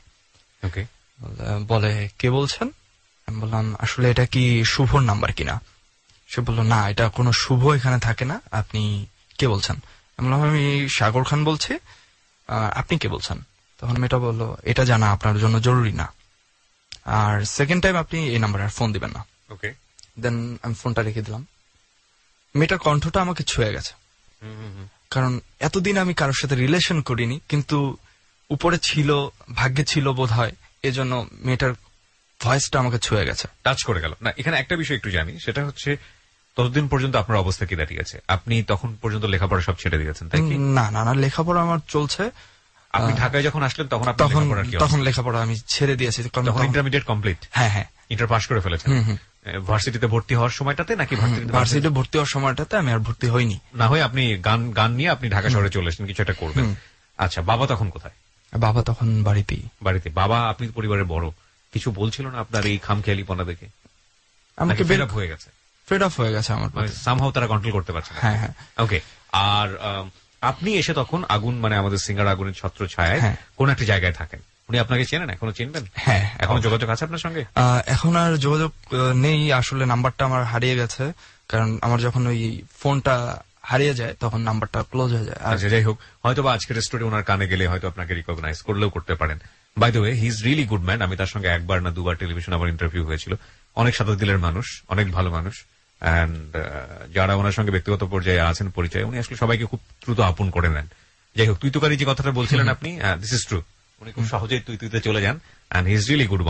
বলে কে বলছেন? আমি বললাম আসলে এটা কি শুভর নাম্বার কিনা? সে বললো না এটা কোনো শুভ এখানে থাকে না, আপনি কে বলছেন? আমি বললাম আমি সাগর খান বলছি, আপনি কে বলছেন? তখন মেয়েটা বললো এটা জানা আপনার জন্য জরুরি না, আর সেকেন্ড টাইম আপনি এই নাম্বারে আর ফোন দিবেন না। ওকে। দেন আমি ফোনটা রেখে দিলাম। মেয়েটার কণ্ঠটা আমাকে ছুঁয়ে গেছে, কারণ এতদিন আমি কারোর সাথে রিলেশন করিনি, কিন্তু উপরে ছিল, ভাগ্যে ছিল বোধ হয়, এজন্য মেয়েটার ভয়েসটা আমাকে ছুঁয়ে গেছে, টাচ করে গেল। না এখানে একটা বিষয় একটু জানি, সেটা হচ্ছে ততদিন পর্যন্ত আপনার অবস্থা কি দাঁড়িয়েছে? আপনি তখন পর্যন্ত লেখাপড়া সব ছেড়ে দিয়েছেন তাই কি? না না না লেখাপড়া আমার চলছে। আপনি ঢাকায় যখন আসলেন তখন তখন তখন লেখাপড়া আমি ছেড়ে দিয়েছি। তখন ইন্টারমিডিয়েট কমপ্লিট? হ্যাঁ হ্যাঁ ইন্টার পাস করে ফেলেছেন। ভার্সিটিতে ভর্তি হওয়ার সময়টাতে নাকি? ভার্সিটিতে ভর্তি হওয়ার সময়টাতে আমি আর ভর্তি হইনি। না হয়ে আপনি গান গান নিয়ে আপনি ঢাকা শহরে চলে এসেছেন কিছু একটা করবেন। আচ্ছা বাবা তখন কোথায়? বাবা তখন বাড়িতেই। বাড়িতে। বাবা আপনি পরিবারের বড়, কিছু বলছিল না আপনার এই খামখেয়ালিপনা দেখে? আমাকে ফেড আপ হয়ে গেছে? ফেড আপ হয়ে গেছে আমার, সামহাও তারা কন্ট্রোল করতে পারছে না। হ্যাঁ হ্যাঁ ওকে। আর আপনি এসে তখন আগুন মানে আমাদের সিঙ্গার আগুনের ছত্র ছায়ায় কোন একটা জায়গায় থাকেন, উনি আপনাকে চেনেন? এখনো চিনবেন? হ্যাঁ। এখন যোগাযোগ আছে আপনার সঙ্গে? এখন আর যোগাযোগ নেই, আসলে নাম্বারটা আমার হারিয়ে গেছে, কারণ আমার যখন ওই ফোনটা হারিয়ে যায় তখন নাম্বারটা ক্লোজ হয়ে যায়। আচ্ছা যাই হোক, হয়তো বা আজকের স্টোরি ওনার কানে গেলে হয়তো আপনাকে রিকগনাইজ করলেও করতে পারেন। By the way he is really good man. আমি তার সঙ্গে একবার না দুবার টেলিভিশন আমার ইন্টারভিউ হয়েছিল। অনেক সাদা দিলের মানুষ, অনেক ভালো মানুষ, এন্ড যারা ওনার সঙ্গে ব্যক্তিগত পর্যায়ে আছেন পরিচয়, উনি আসলে সবাইকে খুব দ্রুত আপন করে নেন। যাই হোক, তুই তুকারি যে কথাটা বলছিলেন আপনি, দিস ইজ ট্রু। উনি খুব সহজেই তুই তুইতে চলে যান, and he is really good one.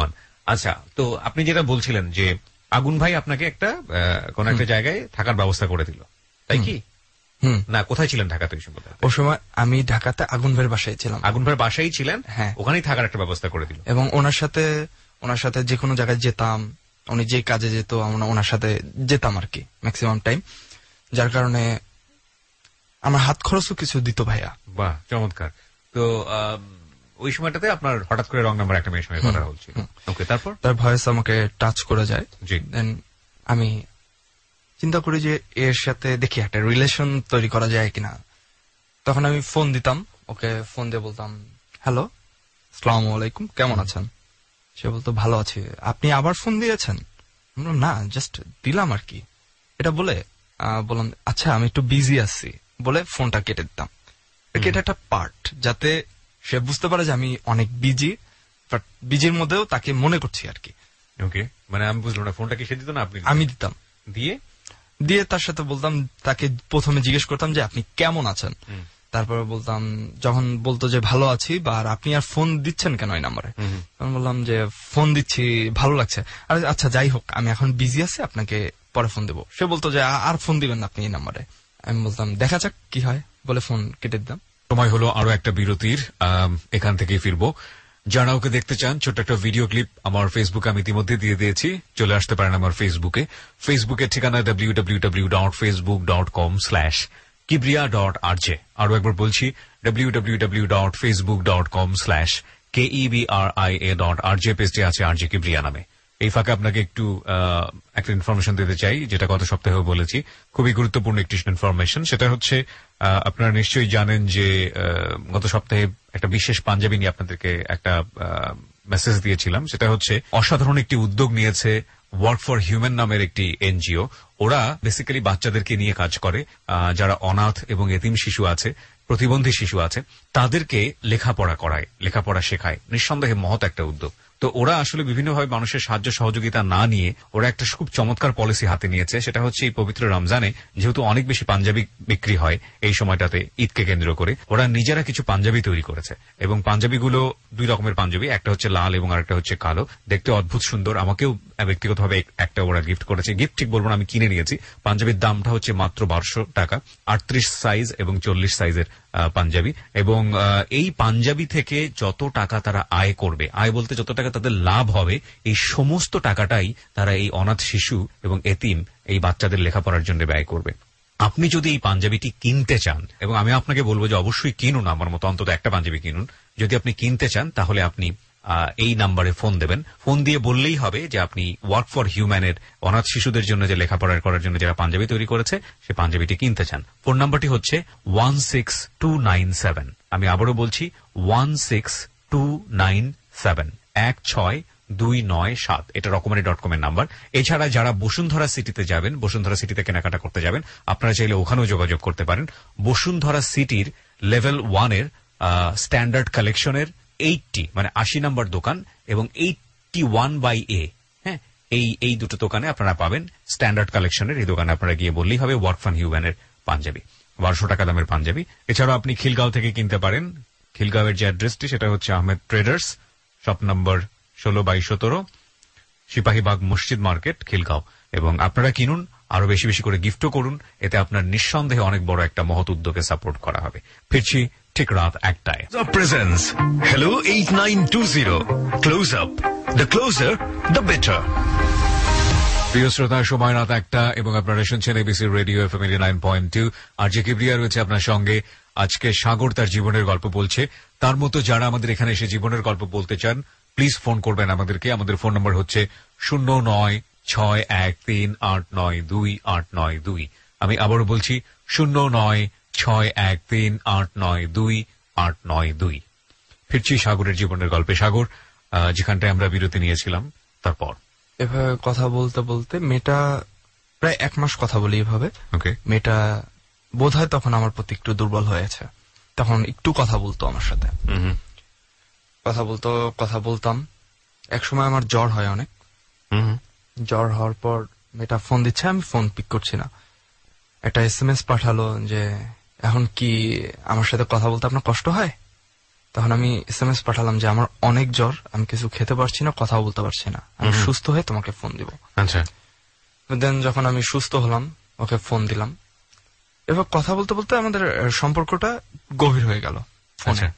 আচ্ছা, তো আপনি যেটা বলছিলেন যে আগুন ভাই আপনাকে একটা কোন একটা জায়গায় থাকার ব্যবস্থা করে দিল, তাই কি? হুম। না, কোথায় ছিলেন ঢাকাতে ওই সময়? ওই সময় আমি ঢাকাতে আগুন ভাইয়ের বাসায় ছিলাম। আগুন ভাইয়ের বাসায় ছিলেন? হ্যাঁ। ওখানেই থাকার একটা ব্যবস্থা করে দিল। এবং ওনার সাথে ওনার সাথে যে কোনো জায়গায় যেতাম, উনি যে কাজে যেত আমরা ওনার সাথে যেতাম আর কি ম্যাক্সিমাম টাইম, যার কারণে আমার হাত খরচও কিছু দিত ভাইয়া। বাহ, চমৎকার। তো ওই সময়টাতে আপনার হঠাৎ করে রং নাম্বার একটা মেয়ের সঙ্গে কথা হচ্ছিল। ওকে, তারপর তার ভয়েস আমাকে টাচ করে যায়। জি। দেন আমি চিন্তা করি যে এর সাথে দেখি একটা রিলেশন তৈরি করা যায় কিনা। তখন আমি ফোন দিতাম ওকে, ফোন দিয়ে বলতাম হ্যালো, আসসালামু আলাইকুম, কেমন আছেন? সে বলতো ভালো আছি। আপনি আবার ফোন দিয়েছেন? না, জাস্ট দিলাম আর কি। এটা বলে বললাম আচ্ছা আমি একটু বিজি আছি বলে ফোনটা কেটে দিতাম। এটা একটা পার্ট যাতে সে বুঝতে পারে যে আমি অনেক বিজি, বাট বিজির মধ্যেও তাকে মনে করছি আর কি। ওকে, মানে আমি বুঝলাম না, ফোনটা কি সে দিত না আপনি? আমি দিতাম। দিয়ে দিয়ে তার সাথে বলতাম, তাকে প্রথমে জিজ্ঞেস করতাম যে আপনি কেমন আছেন, তারপরে বলতাম, যখন বলতো যে ভালো আছি বা আপনি আর ফোন দিচ্ছেন কেন এই নাম্বারে, তখন বললাম যে ফোন দিচ্ছি ভালো লাগছে। আর আচ্ছা যাই হোক আমি এখন বিজি আছি, আপনাকে পরে ফোন দেবো। সে বলতো যে আর ফোন দিবেন না আপনি এই নাম্বারে। আমি বলতাম দেখা যাক কি হয় বলে ফোন কেটে দিতাম। সময় হলো আরো একটা বিরতির, এখান থেকেই ফিরবো। যারা ওকে দেখতে চান ছোট্ট একটা ভিডিও ক্লিপ আমার ফেসবুকে আমি ইতিমধ্যে দিয়ে দিয়েছি, চলে আসতে পারেন আমার ফেসবুকে। ফেসবুকের ঠিকানা W W W dot Facebook dot com slash Kibria dot R J. আরো একবার বলছি W W W dot Facebook dot com slash K E B R I A dot R J পেজটি আছে আর জে কিবরিয়া নামে। এই ফাঁকে আপনাকে একটু একটা ইনফরমেশন দিতে চাই, যেটা গত সপ্তাহেও বলেছি, খুবই গুরুত্বপূর্ণ একটি ইনফরমেশন। সেটা হচ্ছে আপনারা নিশ্চয়ই জানেন যে গত সপ্তাহে একটা বিশেষ পাঞ্জাবি নিয়ে আপনাদেরকে একটা মেসেজ দিয়েছিলাম। সেটা হচ্ছে অসাধারণ একটি উদ্যোগ নিয়েছে ওয়ার্ক ফর হিউম্যান নামের একটি এনজিও। ওরা বেসিক্যালি বাচ্চাদেরকে নিয়ে কাজ করে, যারা অনাথ এবং এতিম শিশু আছে, প্রতিবন্ধী শিশু আছে, তাদেরকে লেখাপড়া করায়, লেখাপড়া শেখায়। নিঃসন্দেহে মহৎ একটা উদ্যোগ। তো ওরা আসলে বিভিন্নভাবে মানুষের সাহায্য সহযোগিতা না নিয়ে ওরা একটা খুব চমৎকার পলিসি হাতে নিয়েছে। সেটা হচ্ছে এই পবিত্র রমজানে যেহেতু অনেক বেশি পাঞ্জাবি বিক্রি হয় এই সময়টাতে ঈদকে কেন্দ্র করে, ওরা নিজেরা কিছু পাঞ্জাবি তৈরি করেছে। এবং পাঞ্জাবিগুলো দুই রকমের পাঞ্জাবি, একটা হচ্ছে লাল এবং আরেকটা হচ্ছে কালো। দেখতে অদ্ভুত সুন্দর। আমাকেও ব্যক্তিগতভাবে একটা ওরা গিফট করেছে। গিফট ঠিক বলবো না, আমি কিনে নিয়েছি। পাঞ্জাবির দামটা হচ্ছে মাত্র বারোশো টাকা। আটত্রিশ সাইজ এবং চল্লিশ সাইজের পাঞ্জাবি। এবং এই পাঞ্জাবি থেকে যত টাকা তারা আয় করবে, আয় বলতে যত টাকা তাদের লাভ হবে, এই সমস্ত টাকাটাই তারা এই অনাথ শিশু এবং এতিম এই বাচ্চাদের লেখাপড়ার জন্য ব্যয় করবে। আপনি যদি এই পাঞ্জাবিটি কিনতে চান, এবং আমি আপনাকে বলবো যে অবশ্যই কিনুন, আমার মতো অন্তত একটা পাঞ্জাবি কিনুন। যদি আপনি কিনতে চান তাহলে আপনি এই নাম্বারে ফোন দেবেন। ফোন দিয়ে বললেই হবে যে আপনি ওয়ার্ক ফর হিউম্যানের অনাথ শিশুদের জন্য যে লেখাপড়া করার জন্য যারা পাঞ্জাবি তৈরি করেছে সে পাঞ্জাবিটি কিনতে চান। ফোন নাম্বারটি হচ্ছে one six two nine seven. আমি আবারও বলছি one six two nine seven, এক ছয় দুই নয় সাত। এটা রকমারি ডট কম এর নাম্বার। এছাড়া যারা বসুন্ধরা সিটিতে যাবেন, বসুন্ধরা সিটিতে কেনাকাটা করতে যাবেন, আপনারা চাইলে ওখানেও যোগাযোগ করতে পারেন। বসুন্ধরা সিটির লেভেল ওয়ানের স্ট্যান্ডার্ড কালেকশনের এইটটি মানে আশি নম্বর দোকান এবং এইটটি ওয়ান বাই এ, হ্যাঁ, এই এই দুটো দোকানে আপনারা পাবেন স্ট্যান্ডার্ড কালেকশনের। এই দোকানে আপনারা গিয়ে বললেই হবে ওয়ার্ক ফর হিউম্যানের পাঞ্জাবি, বারোশো টাকা দামের পাঞ্জাবি। এছাড়াও আপনি খিলগাঁও থেকে কিনতে পারেন। খিলগাঁওয়ের যে অ্যাড্রেসটি সেটা হচ্ছে আহমেদ ট্রেডার্স, শপ নম্বর ষোলো বাই সতেরো, সিপাহীবাগ মসজিদ মার্কেট, খিলগাঁও। এবং আপনারা কিনুন, আরো বেশি বেশি করে গিফটও করুন। এতে আপনার নিঃসন্দেহে অনেক বড় একটা মহৎ উদ্যোগে সাপোর্ট করা হবে। ফিরছি ঠিক রাত একটায়। Presents Hello eight nine two zero. Close up. The closer, the better. প্রিয় শ্রোতা, সময় রাত একটা এবং আপনারা শুনছেন ABC radio FM eighty nine point two. আর যে কিবরিয়া রয়েছে আপনার সঙ্গে। আজকে সাগর তার জীবনের গল্প বলছে। তার মতো যারা আমাদের এখানে এসে জীবনের গল্প বলতে চান প্লিজ ফোন করবেন আমাদেরকে। আমাদের ফোন নম্বর হচ্ছে শূন্য নয় ছয় এক তিন আট নয় দুই আট নয় দুই। আমি আবারও বলছি শূন্য নয় ছয় এক তিন আট নয় দুই আট নয় দুই। ফিরছি সাগরের জীবনের গল্পে। সাগর, যেখানটায় আমরা বিরতি নিয়েছিলাম, তারপর এভাবে কথা বলতে বলতে মেয়েটা প্রায় এক মাস কথা বলি এভাবে। ওকে। মেয়েটা বোধ হয় তখন আমার প্রতি একটু দুর্বল হয়েছে। তখন একটু কথা বলতো আমার সাথে, কথা বলতো, কথা বলতাম। এক সময় আমার জ্বর হয় অনেক। জ্বর হওয়ার পর মেয়েটা ফোন দিচ্ছে, আমি ফোন পিক করছি না। একটা এস এম এস পাঠালো যে এখন কি আমার সাথে কথা বলতে আপনার কষ্ট হয়? তো তখন আমি এস এম এস পাঠালাম যে আমার অনেক জ্বর, আমি কিছু খেতে পারছি না, কথাও বলতে পারছি না, আমি সুস্থ হয়ে তোমাকে ফোন দিব। আচ্ছা। দেন যখন আমি সুস্থ হলাম ওকে ফোন দিলাম, এবার কথা বলতে বলতে আমাদের সম্পর্কটা গভীর হয়ে গেল ফোনে।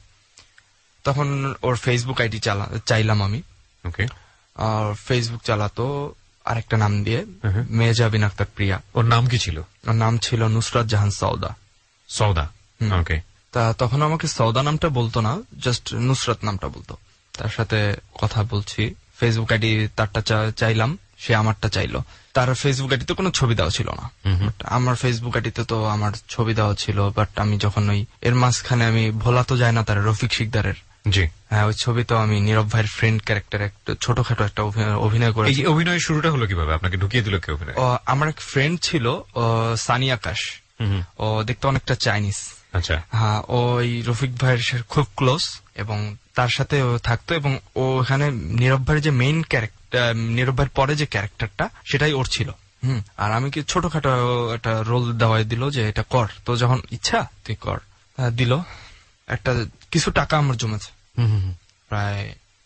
তখন ওর ফেসবুক আইডি চালা চাইলাম আমি। ওকে। আর ফেসবুক চালাতো আরেকটা নাম দিয়ে, মেজা বিন আক্তার প্রিয়া। ওর নাম কি ছিল? ওর নাম ছিল নুসরাত জাহান সওদা। সওদা, ওকে। তা তখন আমাকে সওদা নামটা বলতো না, জাস্ট নুসরাত নামটা বলতো। তার সাথে কথা বলছি, ফেসবুক আইডি তারটা চাইলাম, সে আমারটা চাইলো। তার ফেসবুক আইডিতে কোনো ছবি দেওয়া ছিল না, আমার ফেসবুক আইডিতে তো আমার ছবি দেওয়া ছিল। বাট আমি যখন ওই এর মাঝখানে আমি ভোলা তো যায় না তার রফিক শিকদারের, জি হ্যাঁ, ওই ছবি তো আমি নীরব ভাইয়ের ফ্রেন্ড ক্যারেক্টার একটা ছোটখাটো একটা অভিনয় করে। এই অভিনয়ের শুরুটা হলো কিভাবে? আপনাকে ঢুকিয়ে দিল কে অভিনয়? আমার এক ফ্রেন্ড ছিল সানি আকাশ, ও দেখতে অনেকটা চাইনিজ। আচ্ছা। হ্যাঁ, ওই রফিক ভাইয়ের খুব ক্লোজ এবং তার সাথে ও থাকতো, এবং ও এখানে নীরব ভাইয়ের যে মেইন ক্যারেক্টার, নীরব ভাইয়ের পরে যে ক্যারেক্টারটা সেটাই ওর ছিল। হুম, আর আমি কি ছোটখাটো একটা রোল দেওয়াই দিল যে এটা কর, তো যখন ইচ্ছা তুই কর। দিল, একটা কিছু টাকা আমার জমেছে, প্রায়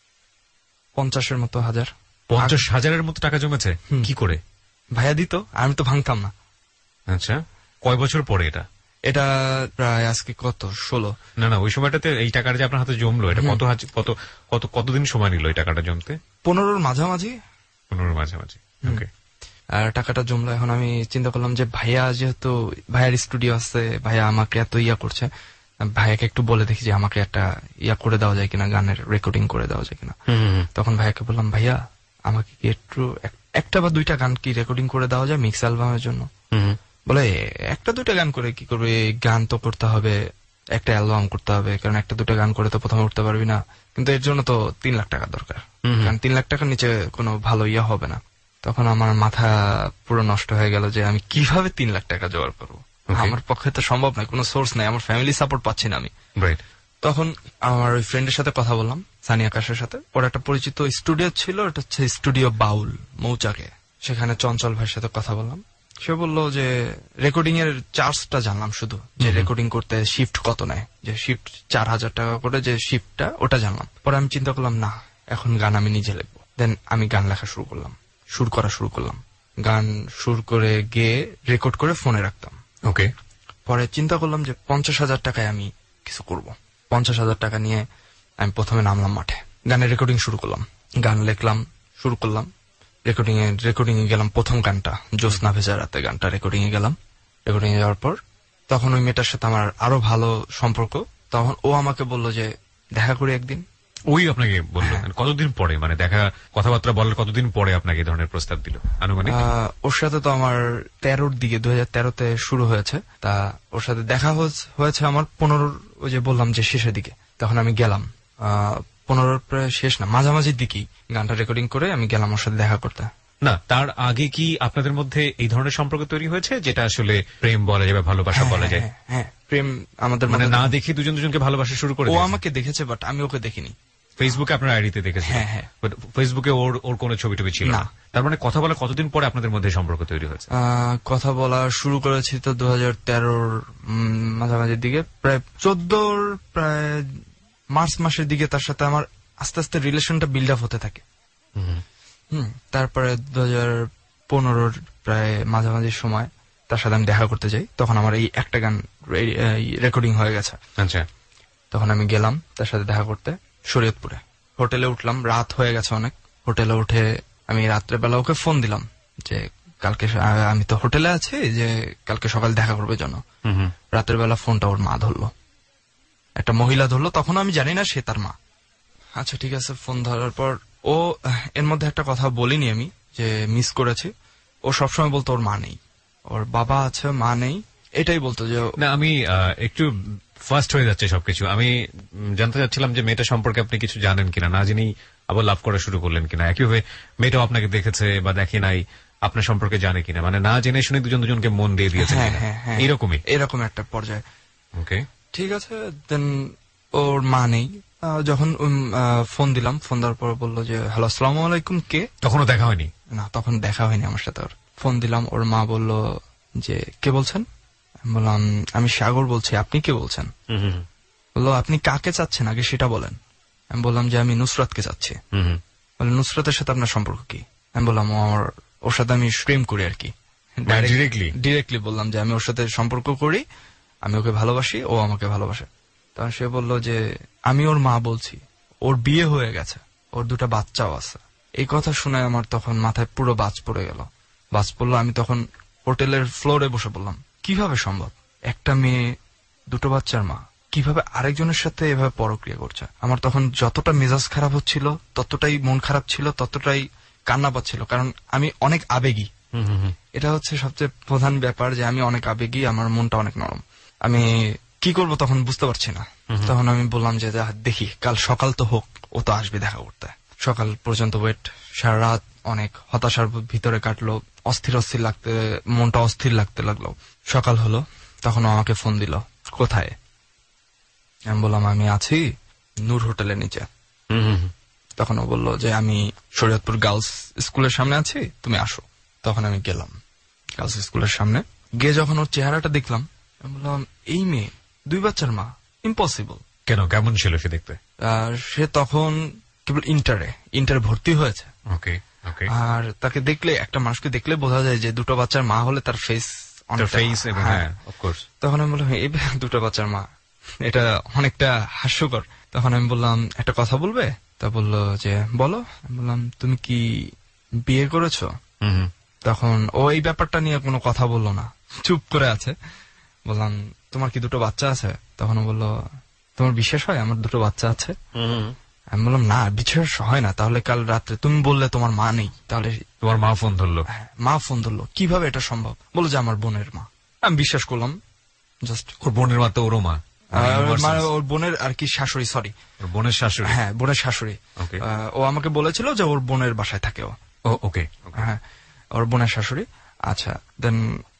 পঞ্চাশের মতো হাজার। পঞ্চাশ হাজারের মতো টাকা জমেছে? কি করে? ভাইয়া দিত, আমি তো ভাঙতাম না। আচ্ছা, কয় বছর পরে এটা? এটা প্রায় আজকে কত ষোলো। না না, ওই সময়টাতে এই টাকাটা যে আপনার হাতে জমলো, এটা কত কত কত কতদিন সময় নিল এই টাকাটা জমতে? পনেরোর মাঝামাঝি। পনেরোর মাঝামাঝি, ওকে। আর টাকাটা জমলো, এখন আমি চিন্তা করলাম যে ভাইয়া যেহেতু ভাইয়ার স্টুডিও আছে, ভাইয়া আমাকে এত ইয়া করছে, ভাইয়াকে একটু বলে দেখি যে আমাকে একটা ইয়া করে দেওয়া যায় কিনা, গানের রেকর্ডিং করে দেওয়া যায় কিনা। তখন ভাইয়াকে বললাম, ভাইয়া আমাকে কি একটু একটা বা দুইটা গান কি রেকর্ডিং করে দেওয়া যায় মিক্স অ্যালবামের জন্য? বলে একটা দুইটা গান করে কি করবে, গান তো করতে হবে, একটা অ্যালবাম করতে হবে, কারণ একটা দুটা গান করে তো প্রথমে উঠতে পারবি না, কিন্তু এর জন্য তো তিন লাখ টাকা দরকার, কারণ তিন লাখ টাকার নিচে কোনো ভালো ইয়া হবে না। তখন আমার মাথা পুরো নষ্ট হয়ে গেল যে আমি কিভাবে তিন লাখ টাকা জোগাড় করবো, আমার পক্ষে তো সম্ভব নয়, কোনো সোর্স নাই, আমার ফ্যামিলি সাপোর্ট পাচ্ছি না আমি। তখন আমার ওই ফ্রেন্ডের সাথে কথা বললাম, সানি আকাশের সাথে, ওর একটা পরিচিত স্টুডিও ছিল, এটা হচ্ছে স্টুডিও বাউল মৌচাকে, সেখানে চঞ্চল ভাইয়ের সাথে কথা বললাম। সে বললো যে রেকর্ডিং এর চার্জটা জানলাম শুধু, যে রেকর্ডিং করতে শিফট কত নেয়, যে শিফট চার হাজার টাকা করে যে শিফটটা, ওটা জানলাম। পরে আমি চিন্তা করলাম না, এখন গান আমি নিজে লিখবো। দেন আমি গান লেখা শুরু করলাম, সুর করা শুরু করলাম, গান সুর করে গেয়ে রেকর্ড করে ফোনে রাখতাম। ওকে। পরে চিন্তা করলাম যে পঞ্চাশ হাজার টাকায় আমি কিছু করব। পঞ্চাশ হাজার টাকা নিয়ে আমি প্রথমে নামলাম মাঠে, গানের রেকর্ডিং শুরু করলাম, গান লিখলাম, শুরু করলাম, রেকর্ডিং এ রেকর্ডিং এ গেলাম। প্রথম গানটা জ্যোৎস্না ভেজা রাতে গানটা রেকর্ডিং এ গেলাম। রেকর্ডিং এ যাওয়ার পর তখন ওই মেয়েটার সাথে আমার আরো ভালো সম্পর্ক। তখন ও আমাকে বললো যে দেখা করি একদিন। ওই আপনাকে বললো? কতদিন পরে, মানে দেখা কথাবার্তা বলার কতদিন পরে আপনাকে এই ধরনের প্রস্তাব দিল আনুমানিক? ওর সাথে তো আমার তেরোর দিকে, দুই হাজার তেরোতে শুরু হয়েছে, তা ওর সাথে দেখা হয়েছে আমার পনেরোর, ওই যে বললাম যে শেষের দিকে। তখন আমি গেলাম, আহ পনেরোর প্রায় শেষ না, মাঝামাঝির দিকেই গানটা রেকর্ডিং করে আমি গেলাম ওর সাথে দেখা করতে। না, তার আগে কি আপনাদের মধ্যে এই ধরনের সম্পর্ক তৈরি হয়েছে, যেটা আসলে প্রেম বলা যায় বা ভালোবাসা বলা যায়? হ্যাঁ, প্রেম আমাদের মানে না দেখে দুজন দুজনকে ভালোবাসা শুরু করে? ও আমাকে দেখেছে, বাট আমি ওকে দেখিনি। ফেসবুকে আপনার আইডিতে দেখেছি। হ্যাঁ হ্যাঁ। ফেসবুকে ওর ওর কোনো ছবি টবি ছিল না? তার মানে কথা বলা কতদিন পরে আপনাদের মধ্যে সম্পর্ক তৈরি হয়েছে? কথা বলা শুরু করেছি তো দু হাজার তেরোর মাঝামাঝির দিকে, প্রায় চোদ্দোর প্রায় মার্চ মাসের দিকে তার সাথে আমার আস্তে আস্তে রিলেশনটা বিল্ড আপ হতে থাকে। হম তারপরে দু হাজার পনেরোর প্রায় মাঝামাঝি সময় তার সাথে আমি দেখা করতে যাই, তখন আমার এই একটা গান রেকর্ডিং হয়ে গেছে। আচ্ছা। তখন আমি গেলাম তার সাথে দেখা করতে শরীয়তপুরে, হোটেলে উঠলাম, রাত হয়ে গেছে অনেক। হোটেলে উঠে আমি রাত্রেবেলা ওকে ফোন দিলাম যে কালকে আমি তো হোটেলে আছি, যে কালকে সকাল দেখা করবে জন্য। রাতের বেলা ফোনটা ওর মা ধরলো, একটা মহিলা ধরলো, তখন আমি জানি না সে তার মা। আচ্ছা ঠিক আছে, ফোন ধরার পর ও এর মধ্যে একটা কথা বলিনি আমি যে মিস করেছি। ও সবসময় বলতো ওর মা নেই, ওর বাবা আছে মা নেই, এটাই বলতো। যে না, আমি একটু ফার্স্ট হয়ে যাচ্ছে সবকিছু। আমি জানতে চাচ্ছিলাম যে মেয়েটা সম্পর্কে আপনি কিছু জানেন কিনা, না জেনেই আবার লাভ করা শুরু করলেন কিনা। একইভাবে মেয়েটাও আপনাকে দেখেছে বা দেখে নাই, আপনার সম্পর্কে জানে কিনা, মানে না জেনে শুনে দুজন দুজনকে মন দিয়ে দিয়েছে এরকমই এরকম একটা পর্যায়ে। ওকে, ঠিক আছে। দেন ওর মা নেই, যখন ফোন দিলাম, ফোন দেওয়ার পর বললো যে হ্যালো আসসালামু আলাইকুম, কে? তখনও দেখা হয়নি? না, তখন দেখা হয়নি আমার সাথে। ওর ফোন দিলাম, ওর মা বললো যে কে বলছেন? বললাম আমি সাগর বলছি, আপনি কে বলছেন? বললো আপনি কাকে চাচ্ছেন আগে সেটা বলেন। আমি বললাম যে আমি নুসরাতকে চাচ্ছি। বলে নুসরাতের সাথে আপনার সম্পর্ক কি? আমি বললাম আমার ওর সাথে আমি প্রেম করি আর কি। ডিরেক্টলি ডিরেক্টলি বললাম যে আমি ওর সাথে সম্পর্ক করি, আমি ওকে ভালোবাসি, ও আমাকে ভালোবাসে। তখন সে বললো যে আমি ওর মা বলছি, ওর বিয়ে হয়ে গেছে, ওর দুটা বাচ্চাও আছে। এই কথা শুনে আমার তখন মাথায় পুরো বাজ পড়ে গেল। বাজ পড়লো, আমি তখন হোটেলের ফ্লোরে বসে বললাম কিভাবে সম্ভব, একটা মেয়ে দুটো বাচ্চার মা কিভাবে আরেকজনের সাথে এভাবে পরক্রিয়া করছে। আমার তখন যতটা মেজাজ খারাপ হচ্ছিল, ততটাই মন খারাপ ছিল, ততটাই কান্না পাচ্ছিল, কারণ আমি অনেক আবেগী। এটা হচ্ছে সবচেয়ে প্রধান ব্যাপার যে আমি অনেক আবেগী, আমার মনটা অনেক নরম। আমি কি করব তখন বুঝতে পারছি না। তখন আমি বললাম যে দেখি কাল সকাল তো হোক, ও তো আসবে দেখা করতে। সকাল পর্যন্ত ওয়েট, সারা রাত অনেক হতাশার ভিতরে কাটলো, অস্থির অস্থির লাগতে, মনটা অস্থির লাগতে লাগলো। সকাল হলো, তখন আমাকে ফোন দিল, কোথায়? আমি বললাম আমি আছি নূর হোটেলের নিচে। তখন ও বললো যে আমি শরীয়তপুর গার্লস স্কুলের সামনে আছি, তুমি আসো। তখন আমি গেলাম গার্লস স্কুলের সামনে। গিয়ে যখন ওর চেহারাটা দেখলাম, আমি বললাম এই মেয়ে, দুই বাচ্চার মা, ইম্পসিবল। কেন, কেমন ছিল সে দেখতে? সে তখন কেবল ইন্টারে ইন্টারে ভর্তি হয়েছে। ওকে ওকে। আর তাকে দেখলে, একটা মানুষকে দেখলে বোঝা যায় যে দুটো বাচ্চার মা হলে তার ফেস ফেস। হ্যাঁ, অফকোর্স। তখন আমি বললাম এই দুটো বাচ্চার মা, এটা অনেকটা হাস্যকর। তখন আমি বললাম একটা কথা বলবে? তা বললো যে বলো। আমি বললাম তুমি কি বিয়ে করেছো? তখন ও এই ব্যাপারটা নিয়ে কোনো কথা বললো না, চুপ করে আছে। বললাম তোমার কি দুটো বাচ্চা আছে? তখন ও বললো তোমার বিশ্বাস হয় আমার দুটো বাচ্চা আছে? আমি বললাম না, বিশ্বাস হয় না। তাহলে কাল রাত্রে তুমি বললে তোমার মা নেই, তাহলে তোমার মা ফোন ধরলো? মা ফোন ধরলো, কিভাবে এটা সম্ভব? বললো যে আমার বোনের মা। আমি বিশ্বাস করলাম। জাস্ট ওর বোনের মা তো ওরও মা, ওর বোনের আর কি শাশুড়ি, সরি ওর বোনের শাশুড়ি। হ্যাঁ, বোনের শাশুড়ি। ও আমাকে বলেছিল যে ওর বোনের বাসায় থাকে ও। ওকে, হ্যাঁ, ওর বোনের শাশুড়ি। আচ্ছা, দেন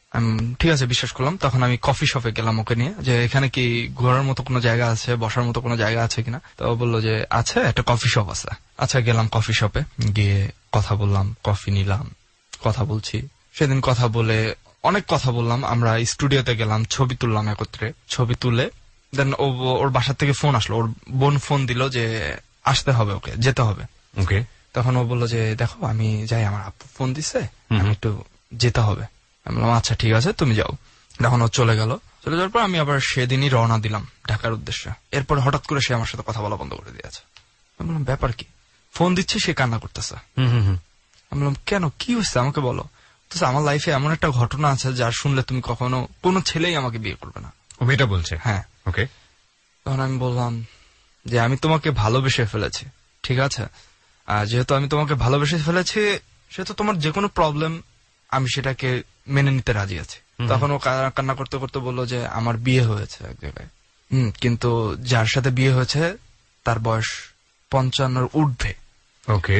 ঠিক আছে, বিশ্বাস করলাম। তখন আমি কফি শপে গেলাম ওকে নিয়ে, যে এখানে কি ঘোরার মতো কোনো জায়গা আছে, বসার মতো কোনো জায়গা আছে কিনা। তো ও বললো যে আছে, একটা কফি শপ আছে। আচ্ছা, গেলাম কফি শপে, গিয়ে কথা বললাম, কফি নিলাম, কথা বলছি। সেদিন কথা বলে অনেক কথা বললাম। আমরা স্টুডিওতে গেলাম, ছবি তুললাম একত্রে। ছবি তুলে দেন ও ওর বাসার থেকে ফোন আসলো, ওর বোন ফোন দিল যে আসতে হবে, ওকে যেতে হবে। ওকে। তখন ও বললো যে দেখো আমি যাই, আমার আপু ফোন দিচ্ছে, আমি একটু যেতে হবে। আমি বললাম আচ্ছা ঠিক আছে, তুমি যাও। তখন ও চলে গেল। চলে যাওয়ার পর আমি আবার সেদিনই রওনা দিলাম ঢাকার উদ্দেশ্যে। এরপর হঠাৎ করে সে আমার সাথে কথা বলা বন্ধ করে দিয়েছে। আমি বললাম ব্যাপার কি? ফোন দিচ্ছে, সে কান্না করতেছে। আমি বললাম কেন, কি হয়েছে আমাকে বলো। তো আমার লাইফে এমন একটা ঘটনা আছে যার শুনলে তুমি কখনো, কোনো ছেলেই আমাকে বিয়ে করবে না। ও মেয়েটা বলছে? হ্যাঁ। ওকে। তখন আমি বললাম যে আমি তোমাকে ভালোবেসে ফেলেছি, ঠিক আছে, আর যেহেতু আমি তোমাকে ভালোবেসে ফেলেছি সেহেতু তোমার যে কোনো প্রবলেম আমি সেটাকে মেনে নিতে রাজি আছি। তখন ও কান্না করতে করতে বললো যে আমার বিয়ে হয়েছে এক জায়গায়, হম কিন্তু যার সাথে বিয়ে হয়েছে তার বয়স পঞ্চান্নর ঊর্ধ্বে। ওকে।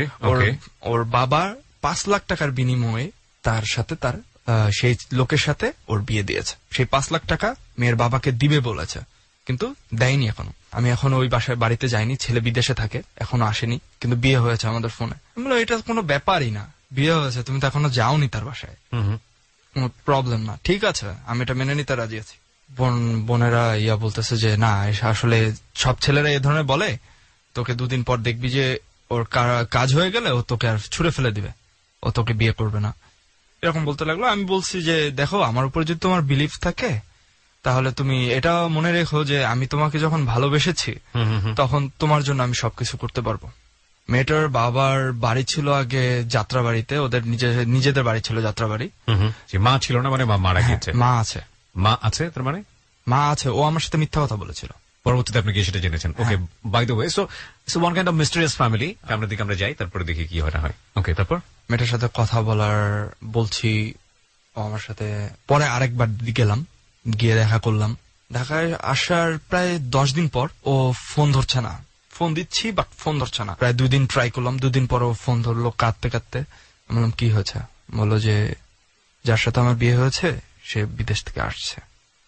ওর বাবার পাঁচ লাখ টাকার বিনিময়ে তার সাথে তার সেই লোকের সাথে ওর বিয়ে দিয়েছে। সেই পাঁচ লাখ টাকা মেয়ের বাবাকে দিবে বলেছে, কিন্তু দেয়নি এখনো। আমি এখনো ওই বাসায় বাড়িতে যাইনি, ছেলে বিদেশে থাকে, এখনো আসেনি, কিন্তু বিয়ে হয়েছে আমাদের ফোনে। আমি বললাম এটা কোনো ব্যাপারই না, বিয়ে হয়েছে, তুমি তো এখনো যাওনি তার বাসায়, কোনো প্রবলেম না, ঠিক আছে, আমি এটা মেনে নিতে রাজি আছি। বোন বোনেরা ইয়া বলতেছে যে না, আসলে সব ছেলেরা এ ধরনের বলে, তোকে দুদিন পর দেখবি যে ওর কাজ হয়ে গেলে ও তোকে আর ছুড়ে ফেলে দিবে, ও তোকে বিয়ে করবে না, এরকম বলতে লাগলো। আমি বলছি যে দেখো, আমার উপর যদি তোমার বিলিফ থাকে তাহলে তুমি এটা মনে রেখো যে আমি তোমাকে যখন ভালোবেসেছি তখন তোমার জন্য আমি সবকিছু করতে পারবো। মেয়েটার বাবার বাড়ি ছিল আগে যাত্রাবাড়িতে, ওদের নিজেদের বাড়ি ছিল যাত্রাবাড়ি। মা ছিল না, মানে মা মারা গেছে? মা আছে। মা আছে, তার মানে মা আছে। ও আমার সাথে মিথ্যা কথা বলেছিল, পরবর্তীতে আপনি কি সেটা জেনেছেন? Okay, by the way, so so one kind of mysterious family. সামনের দিকে আমরা যাই, তারপরে দেখি কি হয় না হয়। ওকে, তারপর মেয়েটার সাথে কথা বলার বলছি, ও আমার সাথে পরে আরেকবার গেলাম, গিয়ে দেখা করলাম। ঢাকায় আসার প্রায় দশ দিন পর ও ফোন ধরছে না, ফোন দিচ্ছি বাট ফোন ধরছে না। প্রায় দুই দিন ট্রাই করলাম, দুদিন পর ও ফোন ধরলো কাঁদতে কাঁদতে। বললাম কি হয়েছে? বললো যে যার সাথে আমার বিয়ে হয়েছে সে বিদেশ থেকে আসছে,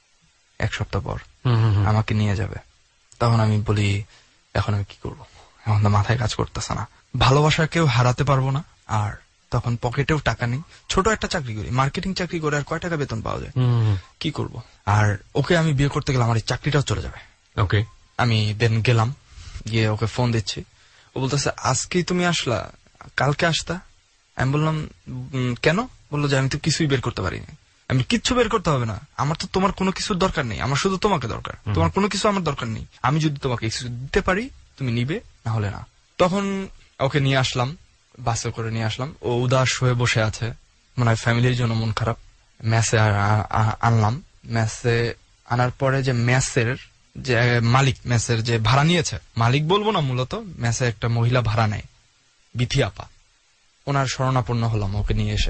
এক সপ্তাহ পর আমাকে নিয়ে যাবে। তখন আমি বলি এখন আমি কি করবো, এখন তো মাথায় কাজ করতেছে না। ভালোবাসা কেউ হারাতে পারবো না, আর তখন পকেটেও টাকা নেই, ছোট একটা চাকরি করি, মার্কেটিং চাকরি করে আর কয় টাকা বেতন পাওয়া যায়, কি করব। আর ওকে আমি বিয়ে করতে গেলে আমার এই চাকরিটাও চলে যাবে। ওকে, আমি দেন গেলাম, গিয়ে ওকে ফোন দিচ্ছি। ও বলতেছে আজকেই তুমি আসলা, কালকে আসতা। আমি বললাম কেন? বললো যে আমি তো কিছুই বের করতে পারিনি। আমি কিচ্ছু বের করতে হবে না, আমার তো তোমার কোনো কিছুর দরকার নেই, আমার শুধু তোমাকে দরকার, তোমার কোনো কিছু আমার দরকার নেই। আমি যদি তোমাকে কিছু দিতে পারি তুমি নিবে, না হলে না। তখন ওকে নিয়ে আসলাম, বাসে করে নিয়ে আসলাম। ও উদাস হয়ে বসে আছে, মনে হয় ফ্যামিলির জন্য মন খারাপ। ম্যাসে আনলাম, ম্যাসে আনার পরে যে ম্যাসের যে মালিক, ম্যাসের যে ভাড়া নিয়েছে, মালিক বলবো না, মূলত ম্যাসে একটা মহিলা ভাড়া নেয়, বিথি আপা, ওনার শরণাপন্ন হলাম ওকে নিয়ে এসে।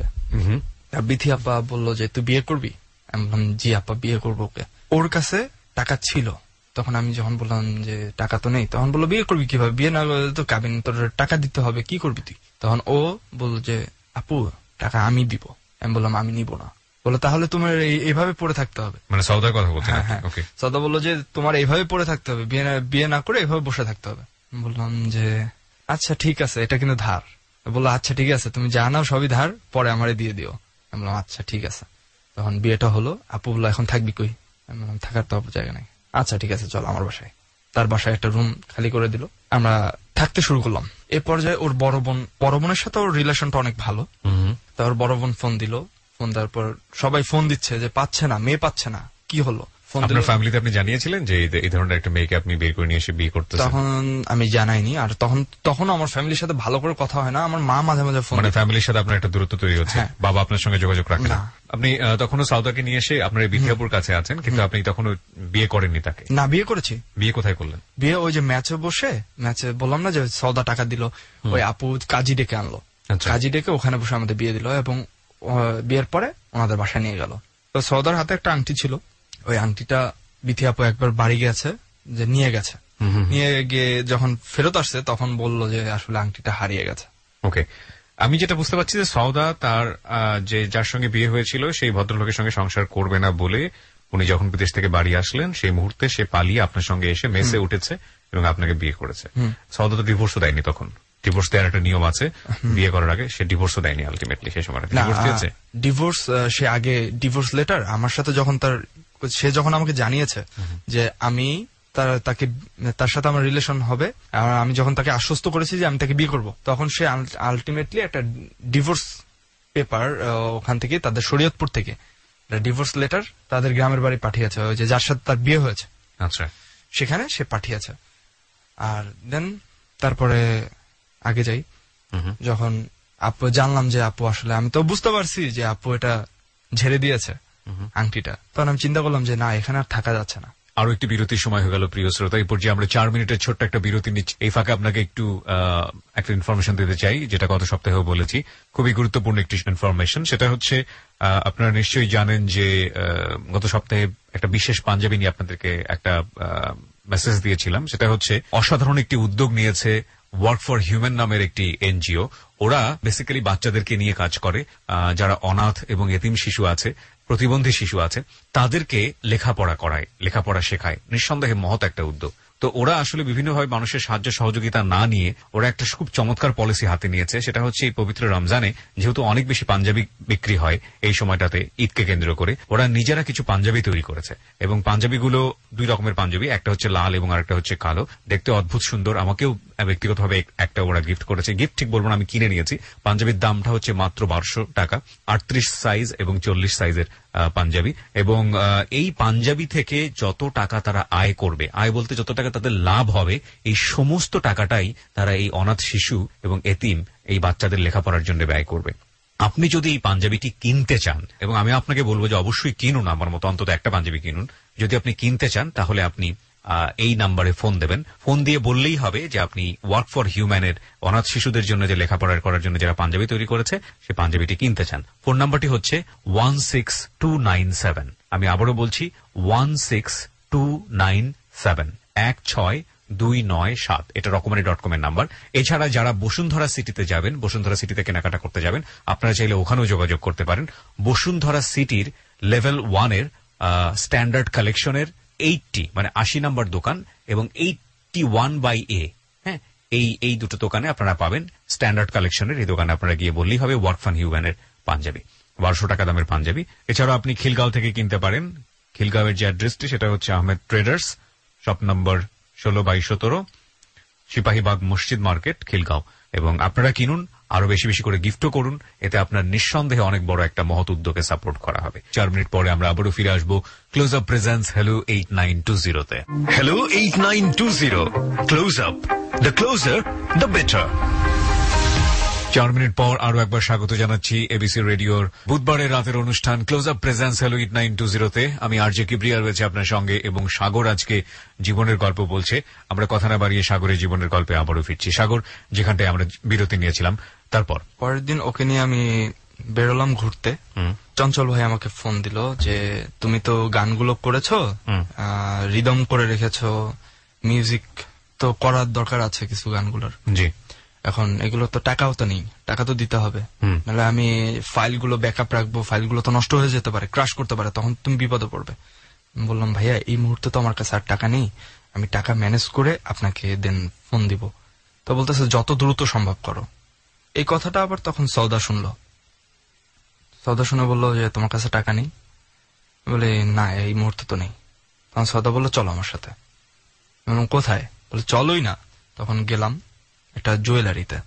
বিথি আপা বললো যে তুই বিয়ে করবি? আমি বললাম জি আপা বিয়ে করবো ওকে। ওর কাছে টাকা ছিল, তখন আমি যখন বললাম যে টাকা তো নেই, তখন বললো বিয়ে করবি কিভাবে, বিয়ে না করলে তো কাবিন, তোর টাকা দিতে হবে, কি করবি তুই? তখন ও বললো যে আপু টাকা আমি দিব। আমি বললাম আমি নিব না। বললো তাহলে তোমার এইভাবে পড়ে থাকতে হবে, মানে সৌদার কথা বলতে? হ্যাঁ হ্যাঁ, সৌদা বললো যে তোমার এইভাবে পড়ে থাকতে হবে, বিয়ে না বিয়ে না করে এইভাবে বসে থাকতে হবে। বললাম যে আচ্ছা ঠিক আছে, এটা কিন্তু ধার। বললো আচ্ছা ঠিক আছে, তুমি যা নাও সবই ধার, পরে আমারে দিয়ে দিও। আমি বললাম আচ্ছা ঠিক আছে। তখন বিয়েটা হলো। আপু বললো এখন থাকবি কই? আমি বললাম থাকার তো জায়গা নাই। আচ্ছা ঠিক আছে চল আমার বাসায়। তার বাসায় একটা রুম খালি করে দিল, আমরা থাকতে শুরু করলাম। এ পর্যায়ে ওর বড় বোন, বড় বোনের সাথে ওর রিলেশনটা অনেক ভালো। তার বড় বোন ফোন দিল, ফোন দেওয়ার পর সবাই ফোন দিচ্ছে যে পাচ্ছে না, মেয়ে পাচ্ছে না, কি হলো? আপনার ফ্যামিলিতে আপনি জানিয়েছিলেন যে এই ধরনের একটা মেয়েকে আপনি বের করে নিয়ে এসে বিয়ে করতেছেন? তখন আমি জানাইনি, আর তখন তখন আমার ফ্যামিলির সাথে ভালো করে কথা হয় না। আমার মা মাঝে মাঝে ফোন, মানে ফ্যামিলির সাথে আপনার একটা দূরত্ব তৈরি হচ্ছে, বাবা আপনার সঙ্গে যোগাযোগ রাখেন না। আপনি তখনও সাউদাকে নিয়ে এসে আপনার এই বিথিয়াপুর কাছে আছেন, কিন্তু আপনি তখনও বিয়ে করেননি তাকে? না, বিয়ে করেছি। বিয়ে কোথায় করলেন? বিয়ে ওই যে ম্যাচে বসে, ম্যাচে বললাম না যে সৌদা টাকা দিল, ওই আপু কাজী ডেকে আনলো, কাজী ডেকে ওখানে বসে আমাদের বিয়ে দিল, এবং বিয়ের পরে ওনাদের বাসায় নিয়ে গেল। তো সৌদার হাতে একটা আংটি ছিল, ওই আংটিটা বিথি আপু একবার বাড়ি গেছে, যে নিয়ে গেছে, নিয়ে গিয়ে যখন ফেরত আসছে তখন বলল যে আসলে আংটিটা হারিয়ে গেছে। ওকে, আমি যেটা বুঝতে পারছি যে সৌদা তার যে যার সঙ্গে বিয়ে হয়েছিল সেই ভদ্রলোকের সঙ্গে সংসার করবে না বলে উনি যখন বিদেশ থেকে বাড়ি আসলেন সেই মুহূর্তে সে পালিয়ে আপনার সঙ্গে এসে মেসে উঠেছে এবং আপনাকে বিয়ে করেছে। সৌদা তো ডিভোর্সও দেয়নি তখন? ডিভোর্স দেওয়ার একটা নিয়ম আছে বিয়ে করার আগে, সে ডিভোর্সও দেয়নি আলটিমেটলি সেই সময়? ডিভোর্স দিয়েছে? ডিভোর্স সে আগে ডিভোর্স লেটার আমার সাথে যখন তার সে যখন আমাকে জানিয়েছে যে আমি তার তাকে তার সাথে আমার রিলেশন হবে, আর আমি যখন তাকে আশ্বস্ত করেছি যে আমি তাকে বিয়ে করব, তখন সে আলটিমেটলি একটা ডিভোর্স পেপার ওখান থেকে, তাদের শরীয়তপুর থেকে ডিভোর্স লেটার তাদের গ্রামের বাড়ি পাঠিয়েছে, ওই যে যার সাথে তার বিয়ে হয়েছে, আচ্ছা সেখানে সে পাঠিয়েছে। আর দেন তারপরে আগে যাই, যখন আপু জানলাম যে আপু আসলে, আমি তো বুঝতে পারছি যে আপু এটা ঝেড়ে দিয়েছে আংটিটা, তখন আমি চিন্তা করলাম যে না, এখানে আর থাকা যাচ্ছে না। আরো একটি বিরতির সময় হয়ে গেল প্রিয় শ্রোতা। এই পর্যায়ে আমরা চার মিনিটের ছোট্ট একটা বিরতি নিচ্ছি। এই ফাঁকে আপনাকে একটু একটা ইনফরমেশন দিতে চাই, যেটা গত সপ্তাহেও বলেছি, খুবই গুরুত্বপূর্ণ একটি ইনফরমেশন। সেটা হচ্ছে আপনারা নিশ্চয়ই জানেন যে গত সপ্তাহে একটা বিশেষ পাঞ্জাবি নিয়ে আপনাদেরকে একটা মেসেজ দিয়েছিলাম। সেটা হচ্ছে অসাধারণ একটি উদ্যোগ নিয়েছে ওয়ার্ক ফর হিউম্যান নামের একটি এনজিও। ওরা বেসিক্যালি বাচ্চাদেরকে নিয়ে কাজ করে, যারা অনাথ এবং এতিম শিশু আছে, প্রতিবন্ধী শিশু আছে, তাদেরকে লেখাপড়া করায়, লেখাপড়া শেখায়। নিঃসন্দেহে মহৎ একটা উদ্যোগ। তো ওরা আসলে বিভিন্নভাবে মানুষের সাহায্য সহযোগিতা না নিয়ে ওরা একটা খুব চমৎকার পলিসি হাতে নিয়েছে। সেটা হচ্ছে এই পবিত্র রমজানে যেহেতু অনেক বেশি পাঞ্জাবি বিক্রি হয় এই সময়টাতে ঈদকে কেন্দ্র করে, ওরা নিজেরা কিছু পাঞ্জাবি তৈরি করেছে। এবং পাঞ্জাবিগুলো দুই রকমের পাঞ্জাবি, একটা হচ্ছে লাল এবং আরেকটা হচ্ছে কালো। দেখতে অদ্ভুত সুন্দর। আমাকেও ব্যক্তিগতভাবে একটা ওরা গিফট করেছে। গিফট ঠিক বলবো না, আমি কিনে নিয়েছি। পাঞ্জাবির দামটা হচ্ছে মাত্র বারোশো টাকা, আটত্রিশ সাইজ এবং চল্লিশ সাইজের পাঞ্জাবি। এবং এই পাঞ্জাবি থেকে যত টাকা তারা আয় করবে, আয় বলতে যত টাকা তাদের লাভ হবে, এই সমস্ত টাকাটাই তারা এই অনাথ শিশু এবং এতিম এই বাচ্চাদের লেখাপড়ার জন্য ব্যয় করবে। আপনি যদি এই পাঞ্জাবিটি কিনতে চান, এবং আমি আপনাকে বলবো যে অবশ্যই কিনুন, আমার মতো অন্তত একটা পাঞ্জাবি কিনুন। যদি আপনি কিনতে চান তাহলে আপনি এই নাম্বারে ফোন দেবেন। ফোন দিয়ে বললেই হবে যে আপনি ওয়ার্ক ফর হিউম্যানের অনাথ শিশুদের জন্য যে লেখাপড়া করার জন্য যারা পাঞ্জাবি তৈরি করেছে সেই পাঞ্জাবিটি কিনতে চান। ফোন নাম্বারটি হচ্ছে one six two nine seven. আমি আবারও বলছি one six two nine seven, এক ছয় দুই নয় সাত। এটা রকমারি ডট কম এর নাম্বার। এছাড়া যারা বসুন্ধরা সিটিতে যাবেন, বসুন্ধরা সিটিতে কেনাকাটা করতে যাবেন, আপনারা চাইলে ওখানেও যোগাযোগ করতে পারেন। বসুন্ধরা সিটির লেভেল ওয়ানের স্ট্যান্ডার্ড কালেকশনের এইটটি মানে আশি নম্বর দোকান এবং এইটটি ওয়ান বাই এ, হ্যাঁ, এই এই দুটো দোকানে আপনারা পাবেন স্ট্যান্ডার্ড কালেকশনের। এই দোকানে আপনারা গিয়ে বললেই হবে ওয়ার্ক ফর হিউম্যানের পাঞ্জাবি, বারোশো টাকা দামের পাঞ্জাবি। এছাড়াও আপনি খিলগাঁও থেকে কিনতে পারেন। খিলগাঁওয়ের যে অ্যাড্রেসটি সেটা হচ্ছে আহমেদ ট্রেডার্স, শপ নম্বর ষোলো বাইশ সতেরো সিপাহীবাগ মসজিদ মার্কেট, খিলগাঁও। এবং আপনারা কিনুন, আরো বেশি বেশি করে গিফটও করুন, এতে আপনার নিঃসন্দেহে অনেক বড় একটা মহৎ উদ্যোগে সাপোর্ট করা হবে। চার মিনিট পরে আমরা আবারও ফিরে আসবো close up presents hello eight nine two জিরোতে। Hello eight nine two zero, close up, the closer the better. চার মিনিট পর আরো একবার স্বাগত জানাচ্ছি এবিসি রেডিওর বুধবারের রাতের অনুষ্ঠান close up presents hello eight nine two জিরোতে। আমি আরজে কিবরিয়া রয়েছে আপনার সঙ্গে, এবং সাগর আজকে জীবনের গল্প বলছে। আমরা কথা না বাড়িয়ে সাগরের জীবনের গল্পে আবারও ফিরছি। সাগর, যেখানটায় আমরা বিরতি নিয়েছিলাম, তারপর পরের দিন ওকে নিয়ে আমি বেরোলাম ঘুরতে। চঞ্চল ভাই আমাকে ফোন দিল যে তুমি তো গানগুলো করেছো, রিদম করে রেখেছো, মিউজিক তো করার দরকার আছে কিছু গানগুলোর। জি, এখন এগুলো তো টাকাও তো নেই, টাকা তো দিতে হবে, নাহলে আমি ফাইলগুলো ব্যাকআপ রাখবো, ফাইলগুলো তো নষ্ট হয়ে যেতে পারে, ক্রাশ করতে পারে, তখন তুমি বিপদে পড়বে। বললাম ভাইয়া এই মুহূর্তে তো আমার কাছে আর টাকা নেই, আমি টাকা ম্যানেজ করে আপনাকে দেন ফোন দিব। তো বলতেছে যত দ্রুত সম্ভব করো। এই কথাটা আবার তখন সৌদা শুনলো। সৌদা শুনে বললো যে তোমার কাছে টাকা নেই? বলে না, এই মুহূর্তে তো নেই। তখন সৌদা বললো চলো আমার সাথে। কোথায়? বলে চলোই না। তখন গেলাম একটা জুয়েলারিতে।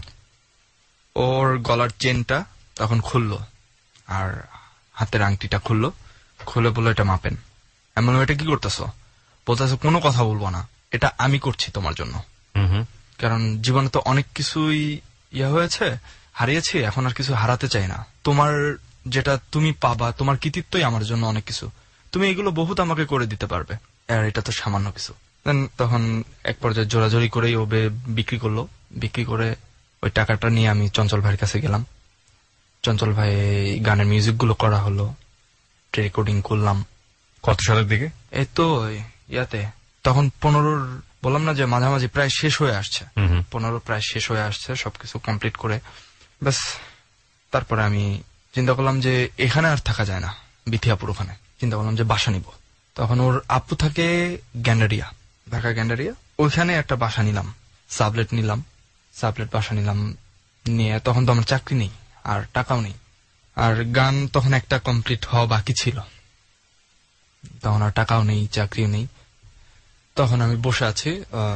ওর গলার চেনটা তখন খুললো আর হাতের আংটিটা খুললো, খুলে বললো এটা মাপেন। আমি বললাম এটা কি করতেছো? বলতেছে কোনো কথা বলবো না, এটা আমি করছি তোমার জন্য। কারণ জীবনে তো অনেক কিছুই ইয়া হয়েছে, হারিয়েছি, এখন আর কিছু হারাতে চাই না। তোমার যেটা তুমি পাবা, তোমার কৃতিত্বই আমার জন্য অনেক কিছু, তুমি এগুলো বহুত আমাকে করে দিতে পারবে, আর এটা তো সামান্য কিছু। তখন এক পর্যায়ে জোরাজোরি করেই ও বিক্রি করলো। বিক্রি করে ওই টাকাটা নিয়ে আমি চঞ্চল ভাইয়ের কাছে গেলাম। চঞ্চল ভাই গানের মিউজিক গুলো করা হলো, রেকর্ডিং করলাম। কত সালের দিকে? এই তো ইয়াতে তখন পনেরোর বললাম না যে মাঝামাঝি প্রায় শেষ হয়ে আসছে, পনেরো প্রায় শেষ হয়ে আসছে সবকিছু কমপ্লিট করে। ব্যাস তারপরে আমি চিন্তা করলাম যে এখানে আর থাকা যায় না, বিথিয়াপুর ওখানে চিন্তা করলাম যে বাসা নিব। তখন ওর আপু থাকে গ্যান্ডারিয়া, ঢাকা গ্যান্ডারিয়া, ওইখানে একটা বাসা নিলাম, সাবলেট নিলাম, সাবলেট বাসা নিলাম। নিয়ে তখন তো আমার চাকরি নেই আর টাকাও নেই, আর গান তখন একটা কমপ্লিট হওয়া বাকি ছিল, তখন আর টাকাও নেই, চাকরিও নেই। তখন আমি বসে আছি।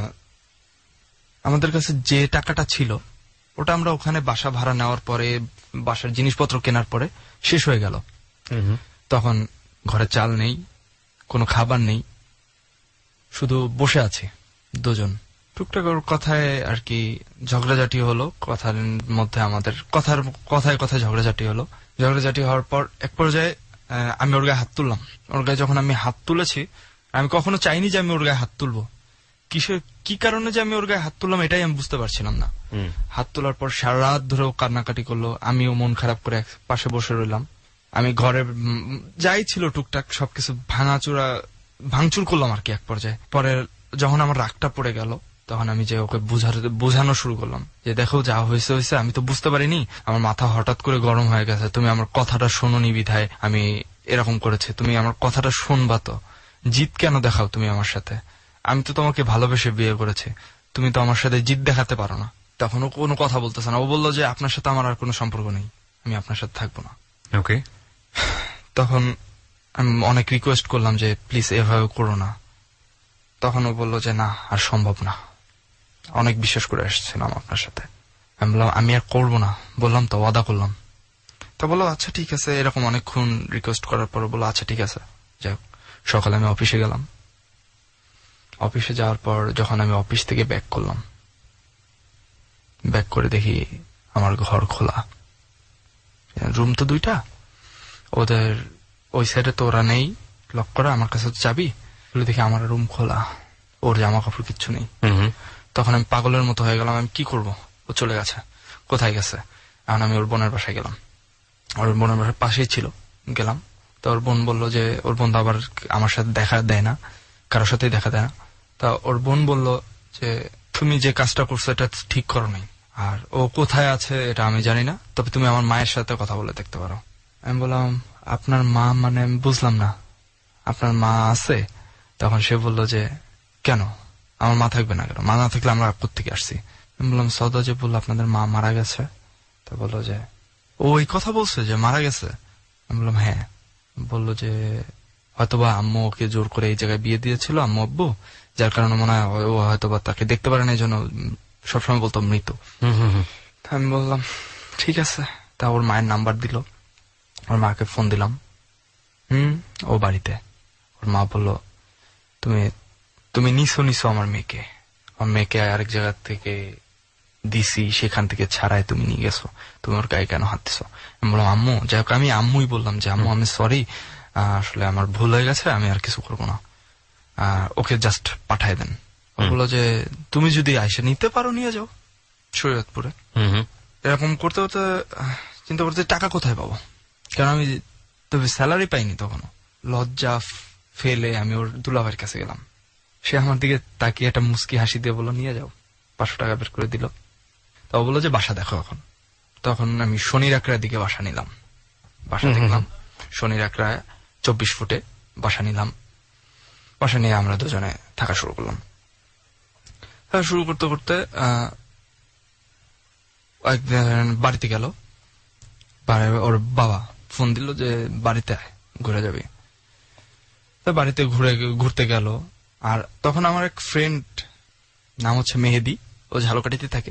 আমাদের কাছে যে টাকাটা ছিল ওটা আমরা ওখানে বাসা ভাড়া নেওয়ার পরে, বাসার জিনিসপত্র কেনার পরে শেষ হয়ে গেল। তখন ঘরে চাল নেই, কোনো খাবার নেই, শুধু বসে আছি দুজন। টুকটাক ওর কথায় আর কি ঝগড়াঝাটি হলো, কথার মধ্যে আমাদের কথার কথায় কথায় ঝগড়াঝাটি হলো। ঝগড়াঝাটি হওয়ার পর এক পর্যায়ে আমি ওর গায়ে হাত তুললাম। ওর গায়ে যখন আমি হাত তুলেছি, আমি কখনো চাইনি যে আমি ওর গায়ে হাত তুলবো। কিসের কি কারণে যে আমি ওর গায়ে হাত তুললাম এটাই আমি বুঝতে পারছিলাম না। হাত তোলার পর সারা রাত ধরে ও কান্নাকাটি করলো, আমিও মন খারাপ করে পাশে বসে রইলাম। আমি ঘরে যাই ছিল টুকটাক সবকিছু ভাঙাচুরা ভাঙচুর করলাম আর কি এক পর্যায়ে। পরে যখন আমার রাগটা পড়ে গেল, তখন আমি যে ওকে বোঝানো শুরু করলাম যে দেখো যা হয়েছে হয়েছে, আমি তো বুঝতে পারিনি, আমার মাথা হঠাৎ করে গরম হয়ে গেছে, তুমি আমার কথাটা শোনোনি বিধায় আমি এরকম করেছি, তুমি আমার কথাটা শুনবা তো, জিদ কেন দেখাও তুমি আমার সাথে? আমি তো তোমাকে ভালোবেসে বিয়ে করেছি, তুমি তো আমার সাথে জিদ দেখাতে পারো না। তখন ও কোনো কথা বলতেছে না, ও বললো যে আপনার সাথে আমার আর কোনো সম্পর্ক নেই, আমি আপনার সাথে থাকবো না। ওকে। তখন আমি অনেক রিকোয়েস্ট করলাম যে প্লিজ এভাবে করো না। তখন ও বললো যে না আর সম্ভব না, অনেক বিশ্বাস করে এসেছিলাম আপনার সাথে। আমি বললাম আমি আর করবো না, বললাম তো ওয়াদা করলাম। তো বললো আচ্ছা ঠিক আছে। এরকম অনেকক্ষণ রিকোয়েস্ট করার পর বললো আচ্ছা ঠিক আছে। যাই হোক, সকালে আমি অফিসে গেলাম। অফিসে যাওয়ার পর যখন আমি অফিস থেকে ব্যাক করলাম, ব্যাক করে দেখি আমার ঘর খোলা, রুম তো দুইটা, ওদের ওই সাইডে তো ওরা নেই, লক করা, আমার কাছে তো চাবি। দেখি আমার রুম খোলা, ওর জামা কাপড় কিচ্ছু নেই। তখন আমি পাগলের মতো হয়ে গেলাম, আমি কি করব? ও চলে গেছে, কোথায় গেছে? এখন আমি ওর বোনের বাসায় গেলাম, ওর বোনের বাসার পাশেই ছিল, গেলাম। তো ওর বোন বললো যে ওর বোন তো আবার আমার সাথে দেখা দেয় না, কারোর সাথেই দেখা দেয় না। তা ওর বোন বললো যে তুমি যে কাজটা করছো এটা ঠিক করো নাই, আর ও কোথায় আছে এটা আমি জানি না, তবে তুমি আমার মায়ের সাথে কথা বলে দেখতে পারো। আমি বললাম আপনার মা মানে? আমি বুঝলাম না, আপনার মা আছে? তখন সে বললো যে কেন আমার মা থাকবে না কেন? মা না থাকলে আমরা কোত্থেকে আসছি? আমি বললাম সৌদা যে বললো আপনাদের মা মারা গেছে। তো বললো যে ও এই কথা বলছে যে মারা গেছে? আমি বললাম হ্যাঁ। বললো যে হয়তোবা আম্মু ওকে জোর করে এই জায়গায় বিয়ে দিয়েছিল, আম্মু আব্বু, যার কারণে মনে হয় ও হয়তো বা তাকে দেখতে পারে না, এই জন্য সবসময় বলতো মৃত। আমি বললাম ঠিক আছে। তা ওর মায়ের নাম্বার দিল, ওর মাকে ফোন দিলাম। হুম ও বাড়িতে। ওর মা বলল তুমি তুমি নিছো নিছো আমার মেয়েকে, আমার মেয়েকে আরেক জায়গা থেকে দিছি, সেখান থেকে ছাড়াই তুমি নিয়ে গেছো, তুমি ওর গায়ে কেন হাত দিছো? আমি বললাম আম্মু, যাই হোক আমি আম্মুই বললাম যে আম্মু আমি সরি, আসলে আমার ভুল হয়ে গেছে, আমি আর কিছু করবো না, ওকে জাস্ট পাঠাই দেন। ও বললো যে তুমি যদি আইসা নিতে পারো নিয়ে যাও শরীয়তপুরে। এরকম করতে করতে চিন্তা করতে টাকা কোথায় পাবো, কারণ আমি তবে স্যালারি পাইনি তখনও। লজ্জা ফেলে আমি ওর দুলাভাইয়ের কাছে গেলাম। সে আমার দিকে তাকিয়ে একটা মুস্কি হাসি দিয়ে বললো নিয়ে যাও, পাঁচশো টাকা বের করে দিল। তো বললো যে বাসা দেখো এখন। তখন আমি শনির আকড়ার দিকে বাসা নিলাম, বাসা দেখলাম শনির আকড়ায় চব্বিশ ফুটে বাসা নিলাম। বাসা নিয়ে আমরা দুজনে থাকা শুরু করলাম। থাকা শুরু করতে করতে বাড়িতে গেল, ওর বাবা ফোন দিল যে বাড়িতে আয়, ঘুরে যাবি। বাড়িতে ঘুরে ঘুরতে গেল। আর তখন আমার এক ফ্রেন্ড নাম হচ্ছে মেহেদি, ও ঝালকাঠিতে থাকে।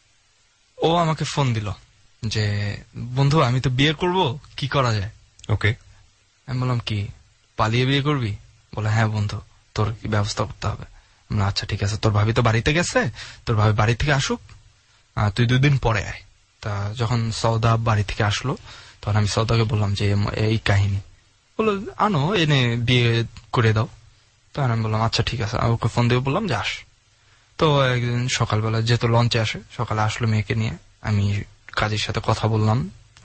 ও আমাকে ফোন দিল যে বন্ধু আমি তো বিয়ে করব, কি করা যায়? ওকে। আমি বললাম কি পালিয়ে বিয়ে করবি? বলে হ্যাঁ বন্ধু, তোর কি ব্যবস্থা করতে হবে। আচ্ছা ঠিক আছে, তোর ভাবি তো বাড়িতে গেছে, তোর ভাবি বাড়ি থেকে আসুক, তুই দুদিন পরে আয়। তা যখন সৌদা বাড়ি থেকে আসলো তখন আমি সৌদাকে বললাম যে এই কাহিনী। বললো আনো, এনে বিয়ে করে দাও। তখন আমি বললাম আচ্ছা ঠিক আছে, ওকে ফোন দিয়ে বললাম যে আস। তো একদিন সকালবেলা যেহেতু লঞ্চে আসে, সকালে আসলো মেয়েকে নিয়ে। আমি কাজীর সাথে কথা বললাম,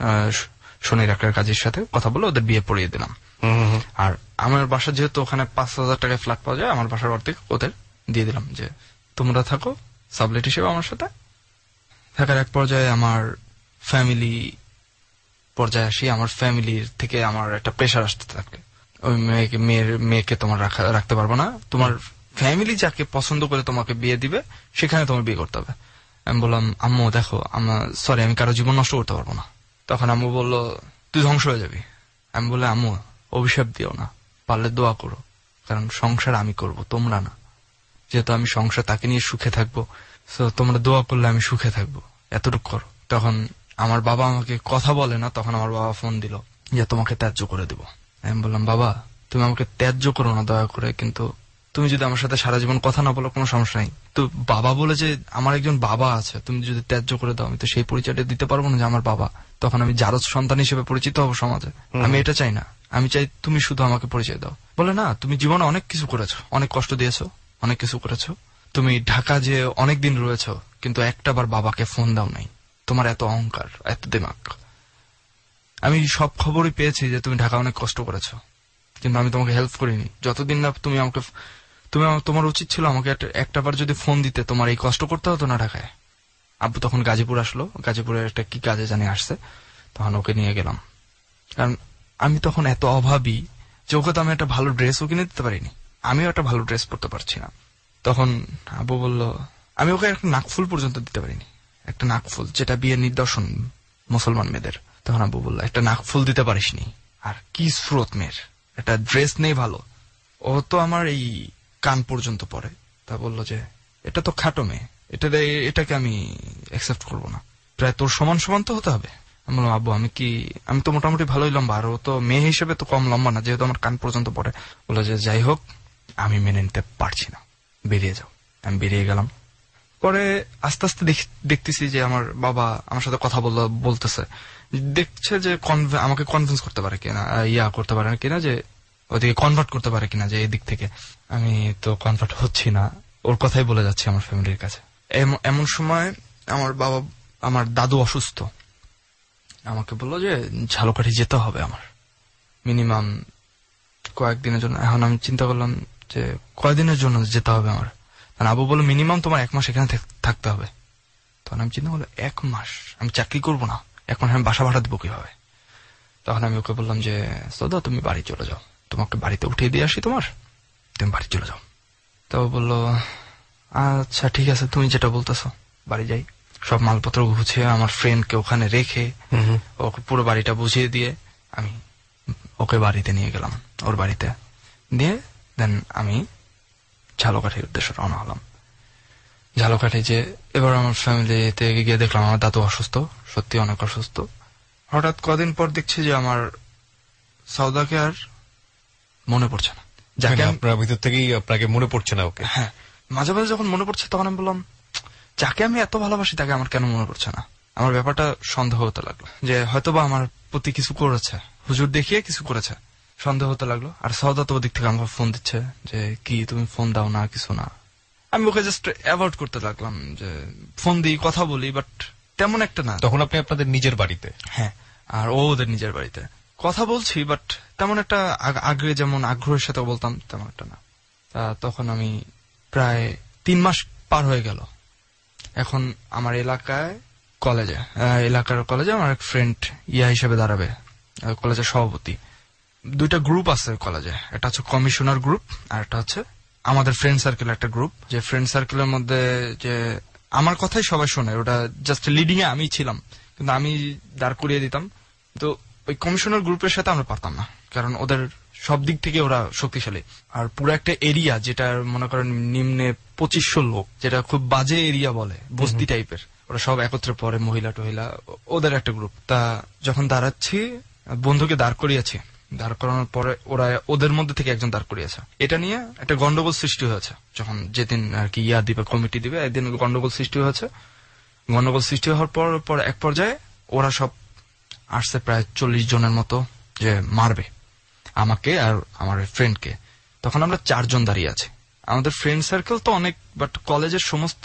শনির আকড়ার কাজীর সাথে কথা বলে ওদের বিয়ে পড়িয়ে দিলাম। আর আমার বাসা যেহেতু ওখানে পাঁচ হাজার টাকায় ফ্ল্যাট পাওয়া যায়, আমার বাসার অর্ধেক ওদের দিয়ে দিলাম যে তোমরা থাকো সাবলেট হিসেবে আমার সাথে। থাকার এক পর্যায়ে আমার ফ্যামিলি পর্যায়ে আসি, আমার ফ্যামিলির থেকে আমার একটা প্রেশার আসতে থাকে, ওই মেয়েকে মেয়ের মেয়েকে তোমার রাখতে পারবো না, তোমার ফ্যামিলি যাকে পছন্দ করে তোমাকে বিয়ে দিবে সেখানে তোমার বিয়ে করতে হবে। আমি বললাম আম্মু দেখো, আমার সরি আমি কারো জীবন নষ্ট করতে পারবো না। তখন আম্মু বললো তুই ধ্বংস হয়ে যাবি। আমি বললাম আম্মু অভিশাপ দিও না, পারলে দোয়া করো, কারণ সংসার আমি করব তোমরা না, যেহেতু আমি সংসার তাকে নিয়ে সুখে থাকবো, তো তোমরা দোয়া করলে আমি সুখে থাকবো, এতটুকু করো। তখন আমার বাবা আমাকে কথা বলে না, তখন আমার বাবা ফোন দিল যে তোমাকে ত্যায্য করে দেবো। আমি বললাম বাবা তুমি আমাকে ত্যায্য করো না দয়া করে, কিন্তু তুমি যদি আমার সাথে সারা জীবন কথা না বলো কোনো সমস্যা নেই, তো বাবা বলে যে আমার একজন বাবা আছে, তুমি যদি ত্যায্য করে দাও আমি তো সেই পরিচয়টা দিতে পারবো না যে আমার বাবা, তখন আমি জারজ সন্তান হিসেবে পরিচিত হবো সমাজে। আমি এটা চাই না, আমি চাই তুমি শুধু আমাকে পরিচয় দাও। বলে না তুমি জীবনে অনেক কিছু করেছো, অনেক কষ্ট দিয়েছো, অনেক কিছু করেছো, তুমি ঢাকা যে অনেক দিন রয়েছো কিন্তু একটা বার বাবাকে ফোন দাও নাই, তোমার এত অহংকার এত দিমাগ। আমি সব খবরই পেয়েছি যে তুমি ঢাকা অনেক কষ্ট করেছো, কিন্তু আমি তোমাকে হেল্প করিনি যতদিন না তুমি আমাকে, তুমি তোমার উচিত ছিল আমাকে একটা বার যদি ফোন দিতে, তোমার এই কষ্ট করতে হতো না ঢাকায়। আব্বু তখন গাজীপুর আসলো, গাজীপুরের একটা কি কাজে জানি আসছে, তখন ওকে নিয়ে গেলাম। কারণ আমি তখন এত অভাবী যে ওকে তো আমি একটা ভালো ড্রেসও কিনে দিতে পারিনি, আমিও একটা ভালো ড্রেস পরতে পারছি না। তখন আব্বু বলল, আমি ওকে একটা নাকফুল পর্যন্ত দিতে পারিনি, একটা নাকফুল যেটা বিয়ের নিদর্শন মুসলমান মেয়েদের। তখন আব্বু বললো একটা নাকফুল দিতে পারিসনি, আর কি স্রোত মেয়ের, একটা ড্রেস নেই ভালো, ও তো আমার এই কান পর্যন্ত পরে। তা বললো যে এটা তো খাটো মেয়ে, এটা এটাকে আমি অ্যাকসেপ্ট করবো না, প্রায় তোর সমান সমান তো হতে হবে। আমি বললাম আব্বু আমি কি, আমি তো মোটামুটি ভালোই লম্বা, আর ও তো মেয়ে হিসেবে তো কম লম্বা না, যেহেতু আমার কান পর্যন্ত পড়ে। বললো যে যাই হোক আমি মেনে নিতে পারছি না, বেরিয়ে যাও। আমি বেরিয়ে গেলাম। পরে আস্তে আস্তে দেখতেছি যে আমার বাবা আমার সাথে কথা বলতেছে, দেখছে যে আমাকে কনভিন্স করতে পারে কিনা, ইয়া করতে পারে কিনা, যে ওদিকে কনভার্ট করতে পারে কিনা, যে এই দিক থেকে। আমি তো কনভার্ট হচ্ছি না, ওর কথাই বলে যাচ্ছে আমার ফ্যামিলির কাছে। এমন সময় আমার বাবা, আমার দাদু অসুস্থ, আমাকে বললো যে ঝালকাঠি যেতে হবে আমার মিনিমাম কয়েকদিনের জন্য। এখন আমি চিন্তা করলাম যে কয়েকদিনের জন্য যেতে হবে আমার। আবু বললো মিনিমাম তোমার এক মাস এখানে থাকতে হবে। তখন আমি চিন্তা করলাম এক মাস আমি চাকরি করবো না, এক মাস আমি বাসা ভাড়া দেবো কিভাবে। তখন আমি ওকে বললাম যে সদা তুমি বাড়ি চলে যাও, তোমাকে বাড়িতে উঠিয়ে দিয়ে আসি তোমার, তুমি বাড়ি চলে যাও। তো বললো আচ্ছা ঠিক আছে তুমি যেটা বলতেছো, বাড়ি যাই। সব মালপত্র গুছিয়ে আমার ফ্রেন্ডকে ওখানে রেখে ওকে পুরো বাড়িটা বুঝিয়ে দিয়ে আমি ওকে বাড়িতে নিয়ে গেলাম, ওর বাড়িতে দিয়ে দেন আমি ঝালকাঠির উদ্দেশ্যে রওনা হলাম। ঝালকাঠি যে এবার আমার ফ্যামিলিতে গিয়ে দেখলাম আমার দাদু অসুস্থ, সত্যি অনেক অসুস্থ। হঠাৎ কদিন পর দেখছি যে আমার সৌদাকে আর মনে পড়ছে না, যাকে আপনার ভিতর থেকেই আপনাকে মনে পড়ছে না ওকে? হ্যাঁ, মাঝে মাঝে যখন মনে পড়ছে তখন আমি বললাম যাকে আমি এত ভালোবাসি তাকে আমার কেন মনে পড়ছে না। আমার ব্যাপারটা সন্দেহ হতে লাগলো যে হয়তোবা আমার প্রতি কিছু করেছে, হুজুর দেখিয়ে কিছু করেছে, সন্দেহ হতে লাগলো। আর সৌদা তো ওদিক থেকে আমাকে ফোন দিচ্ছে যে কি তুমি ফোন দাও না, কিছু না। আমি ওকে জাস্ট অ্যাভয়েড করতে লাগলাম যে ফোন দিই, কথা বলি, বাট তেমন একটা না। তখন আপনি আপনাদের নিজের বাড়িতে? হ্যাঁ, আর ও ওদের নিজের বাড়িতে। কথা বলছি বাট তেমন একটা আগে যেমন আগ্রহের সাথে বলতাম তেমন একটা না। তা তখন আমি প্রায় তিন মাস পার হয়ে গেল। এখন আমার এলাকায় কলেজে এলাকার কলেজে আমার এক ফ্রেন্ড ইয়া হিসেবে দাঁড়াবে, কলেজের সভাপতি। দুইটা গ্রুপ আছে কলেজে, একটা হচ্ছে কমিশনার গ্রুপ আর একটা হচ্ছে আমাদের ফ্রেন্ড সার্কেল একটা গ্রুপ। যে ফ্রেন্ড সার্কেলের মধ্যে যে আমার কথাই সবাই শোনে, ওটা জাস্ট লিডিং এ আমি ছিলাম, কিন্তু আমি দাঁড় করিয়ে দিতাম। তো ওই কমিশনার গ্রুপের সাথে আমরা পারতাম না, কারণ ওদের সব দিক থেকে ওরা শক্তিশালী। আর পুরো একটা এরিয়া যেটা মনে করেন নিম্নে পঁচিশশো লোক, যেটা খুব বাজে এরিয়া বলে, বস্তি টাইপের, ওরা সব একত্রে পড়ে, মহিলা টহিলা, ওদের একটা গ্রুপ। তা যখন দাঁড়াচ্ছি, বন্ধুকে দাঁড় করিয়েছি, দাঁড় করানোর পরে ওরা ওদের মধ্যে থেকে একজন দাঁড় করিয়েছে। এটা নিয়ে একটা গন্ডগোল সৃষ্টি হয়েছে। যখন যেদিন আর কি ইয়া দিবে, কমিটি দিবে, একদিন গন্ডগোল সৃষ্টি হয়েছে। গন্ডগোল সৃষ্টি হওয়ার পর পর এক পর্যায়ে ওরা সব আসছে প্রায় চল্লিশ জনের মতো, যে মারবে আমাকে আর আমার ফ্রেন্ডকে। তখন আমরা চারজন দাঁড়িয়ে আছি। আমাদের ফ্রেন্ড সার্কেল তো অনেক, বাট কলেজের সমস্ত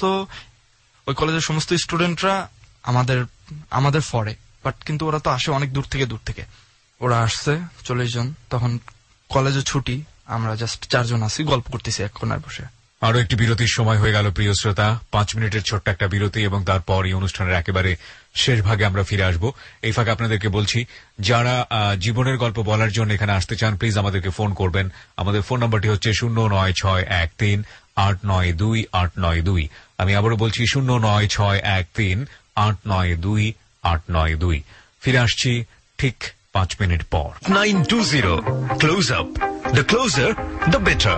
ওই কলেজের সমস্ত স্টুডেন্টরা আমাদের আমাদের ফরে, বাট কিন্তু ওরা তো আসে অনেক দূর থেকে দূর থেকে ওরা আসছে চল্লিশ জন। তখন কলেজে ছুটি, আমরা জাস্ট চারজন আছি, গল্প করতেছি এক কোনায় বসে। আরো একটি বিরতির সময় হয়ে গেল প্রিয় শ্রোতা, পাঁচ মিনিটের ছোট্ট একটা বিরতি, এবং তারপর এই অনুষ্ঠানের একেবারে শেষ ভাগে আমরা ফিরে আসব। এই ফাঁকে আপনাদেরকে বলছি, যারা জীবনের গল্প বলার জন্য এখানে আসতে চান, প্লিজ আমাদেরকে ফোন করবেন। আমাদের ফোন নম্বরটি হচ্ছে শূন্য নয় ছয় এক তিন আট নয় দুই আট নয় দুই। আমি আবারও বলছি শূন্য নয় ছয় এক তিন আট নয় দুই আট নয় দুই। ফিরে আসছি ঠিক পাঁচ মিনিট পর। nine two zero Close Up. The closer, the better.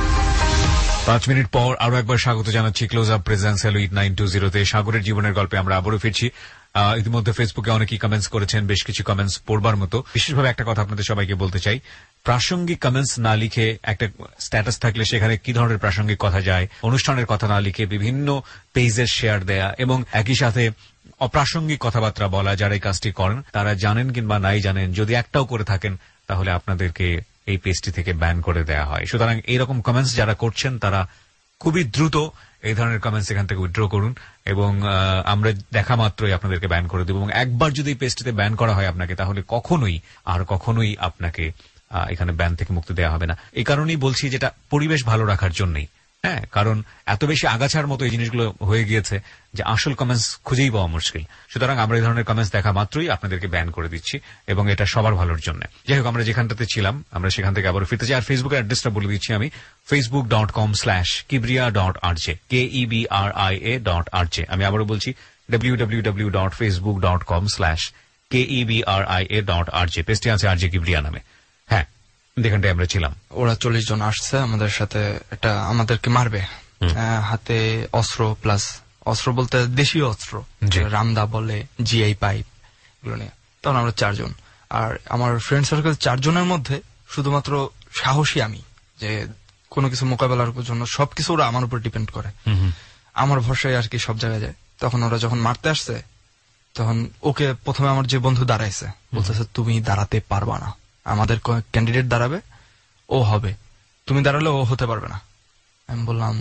পাঁচ মিনিট পর আরো একবার স্বাগত জানাচ্ছি close up presents hello eight nine two জিরোতে। সাগরের জীবনের গল্পে আমরা আবারও ফিরছি। ইতিমধ্যে ফেসবুকে অনেকেই কমেন্টস করেছেন, বেশ কিছু কমেন্টস পড়বার মতো। বিশেষভাবে একটা কথা আপনাদের সবাইকে বলতে চাই, প্রাসঙ্গিক কমেন্টস না লিখে একটা স্ট্যাটাস থাকলে সেখানে কি ধরনের প্রাসঙ্গিক কথা যায়, অনুষ্ঠানের কথা না লিখে বিভিন্ন পেজের শেয়ার দেয়া এবং একই সাথে অপ্রাসঙ্গিক কথাবার্তা বলা, যারা এই কাজটি করেন তারা জানেন কিংবা নাই জানেন, যদি একটাও করে থাকেন তাহলে আপনাদেরকে এই পেজটি থেকে ব্যান করে দেয়া হয়। সুতরাং এইরকম কমেন্টস যারা করছেন তারা খুবই দ্রুত এই ধরনের কমেন্টস এখান থেকে উইথড্র করুন, এবং আমরা দেখা মাত্রই আপনাদেরকে ব্যান করে দেব। এবং একবার যদি এই পেজটিতে ব্যান করা হয় আপনাকে, তাহলে কখনোই আর কখনোই আপনাকে এখানে ব্যান থেকে মুক্তি দেওয়া হবে না। এই কারণেই বলছি, যেটা পরিবেশ ভালো রাখার জন্যই। হ্যাঁ, কারণ এত বেশি আগাছার মতো এই জিনিসগুলো হয়ে গিয়েছে যে আসল কমেন্টস খুঁজেই পাওয়া মুশকিল। সুতরাং আমরা এই ধরনের কমেন্টস দেখা মাত্রই আপনাদেরকে ব্যান করে দিচ্ছি, এবং এটা সবার ভালোর জন্য। যাই হোক, আমরা যেখানটাতে ছিলাম আমরা সেখান থেকে আবার ফিরতে চাই। আর ফেসবুকের অ্যাড্রেসটা বলে দিচ্ছি আমি, Facebook dot com slash Kibria dot R J, K E B R I A dot R J. আমি আবারও বলছি, W W W dot Facebook dot com slash K E B R I A dot R J. পেজটি আছে আর J Kibria নামে। হ্যাঁ, যেখানটায় আমরা ছিলাম, ওরা চল্লিশ জন আসছে আমাদের সাথে, এটা আমাদেরকে মারবে। হাতে অস্ত্র, প্লাস অস্ত্র বলতে দেশীয় অস্ত্র, রামদা বলে, জিআই পাইপ, এগুলো নিয়ে। তখন আমরা চারজন, আর আমার ফ্রেন্ড সার্কেল চারজনের মধ্যে শুধুমাত্র সাহসী আমি, যে কোনো কিছু মোকাবেলার জন্য সবকিছু ওরা আমার উপর ডিপেন্ড করে, আমার ভরসায় আর কি সব জায়গায় যায়। তখন ওরা যখন মারতে আসছে, তখন ওকে প্রথমে আমার যে বন্ধু দাঁড়াইছে বলতেছে, তুমি দাঁড়াতে পারবা না, আমাদের ক্যান্ডিডেট দাঁড়াবে, ও হবে, তুমি দাঁড়ালে ও হতে পারবে না। আমি বললাম,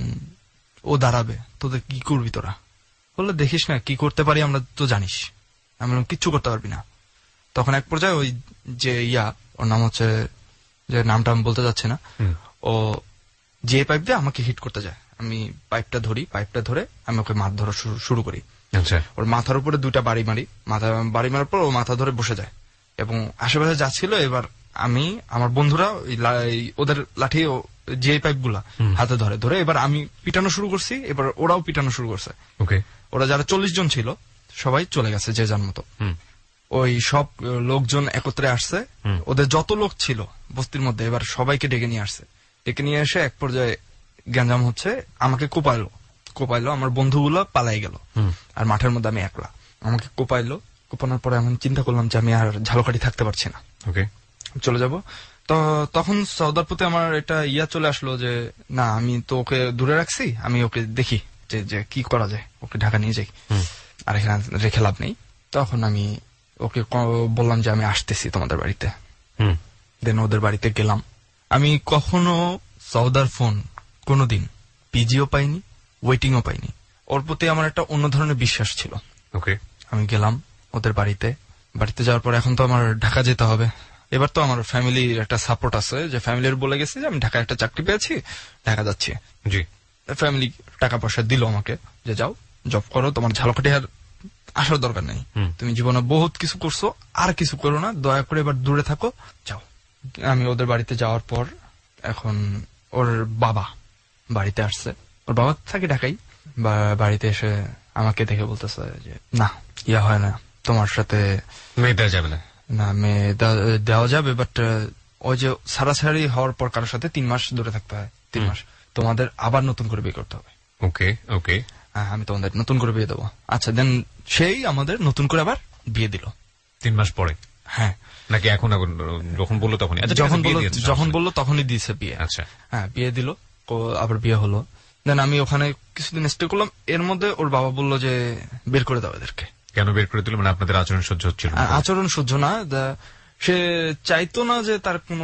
ও দাঁড়াবে, তোদের কি করবি তোরা? বললো, দেখিস না কি করতে পারি আমরা, তো জানিস। আমি বললাম, কিচ্ছু করতে পারবি না। তখন এক পর্যায়ে ওই যে ইয়া, ওর নাম হচ্ছে, যে নামটা আমি বলতে যাচ্ছি না, ও যে পাইপ দিয়ে আমাকে হিট করতে যায়। আমি পাইপটা ধরি, পাইপটা ধরে আমি ওকে মাছ ধরা শুরু করি। ওর মাথার উপরে দুইটা বাড়ি মারি, মাথা বাড়ি মারার পর ও মাথা ধরে বসে যায়, এবং আশেপাশে যাচ্ছিল। এবার আমি, আমার বন্ধুরা ওদের লাঠি, যে পাইপ গুলা হাতে ধরে ধরে এবার আমি পিটানো শুরু করছি, এবার ওরাও পিটানো শুরু করছে। ওরা যারা চল্লিশ জন ছিল সবাই চলে গেছে যে যার মতো। ওই সব লোকজন একত্রে আসছে, ওদের যত লোক ছিল বস্তির মধ্যে, এবার সবাইকে ডেকে নিয়ে আসছে। ডেকে নিয়ে এসে এক পর্যায়ে গ্যাঞ্জাম হচ্ছে, আমাকে কোপাইলো কোপাইলো আমার বন্ধুগুলো পালাই গেল, আর মাঠের মধ্যে আমি একলা। আমাকে কোপাইলো, কোপানোর পরে আমি চিন্তা করলাম যে আমি আর ঝালকাঠি থাকতে পারছি না, ওকে চলে যাব। তো তখন সৌদার প্রতি আমার এটা ইয়া চলে আসলো যে না, আমি তো ওকে দূরে রাখছি, আমি ওকে দেখি যে যে কি করা যায়, ওকে ঢাকা নিয়ে যাই, আর এখানে রেখে লাভ নেই। তখন আমি ওকে বললাম যে আমি আসতেছি তোমাদের বাড়িতে। দেন ওদের বাড়িতে গেলাম। আমি কখনো সৌদার ফোন কোনোদিন পিজিও পাইনি, ওয়েটিংও পাইনি। ওর প্রতি আমার একটা অন্য ধরনের বিশ্বাস ছিল। ওকে, আমি গেলাম ওদের বাড়িতে। বাড়িতে যাওয়ার পর এখন তো আমার ঢাকা যেতে হবে। এবার তো আমার ফ্যামিলির একটা সাপোর্ট আছে, যে ফ্যামিলির বলে গেছে যে আমি ঢাকায় একটা চাকরি পেয়েছি, ঢাকা যাচ্ছি। জি, ফ্যামিলি টাকা পয়সা দিল আমাকে যে যাও জব করো, তোমার ঝালকাঠি আর আসার দরকার নেই, তুমি জীবনে বহুত কিছু করছো, আর কিছু করো না, দয়া করে এবার দূরে থাকো, যাও। আমি ওদের বাড়িতে যাওয়ার পর এখন ওর বাবা বাড়িতে আসছে, ওর বাবা থাকে ঢাকাই। বাড়িতে এসে আমাকে দেখে বলতেছে যে না, ইয়া হয় না, তোমার সাথে মেয়ে দেওয়া যাবে না। না, মেয়ে দেওয়া যাবে, বাট ওই যে সারাসারি হওয়ার পর কারোর সাথে তিন মাস দূরে থাকতে হয়, তিন মাস তোমাদের আবার নতুন করে বিয়ে করতে হবে। ওকে ওকে, আমি তোমাদের নতুন করে বিয়ে দেবো। আচ্ছা, দেন সেই আমাদের নতুন করে আবার বিয়ে দিল তিন মাস পরে। হ্যাঁ, নাকি এখন যখন বললো তখনই? যখন বললো যখন বললো তখনই দিয়েছে বিয়ে। আচ্ছা, হ্যাঁ, বিয়ে দিল, আবার বিয়ে হলো। দেন আমি ওখানে কিছুদিন স্টে করলাম। এর মধ্যে ওর বাবা বললো যে বের করে দাও এদেরকে। কেন বের করে দিল? মানে আপনাদের আচরণ সহ্য হচ্ছিল না? আচরণ সহ্য না, সে চাইতো না যে তার কোনো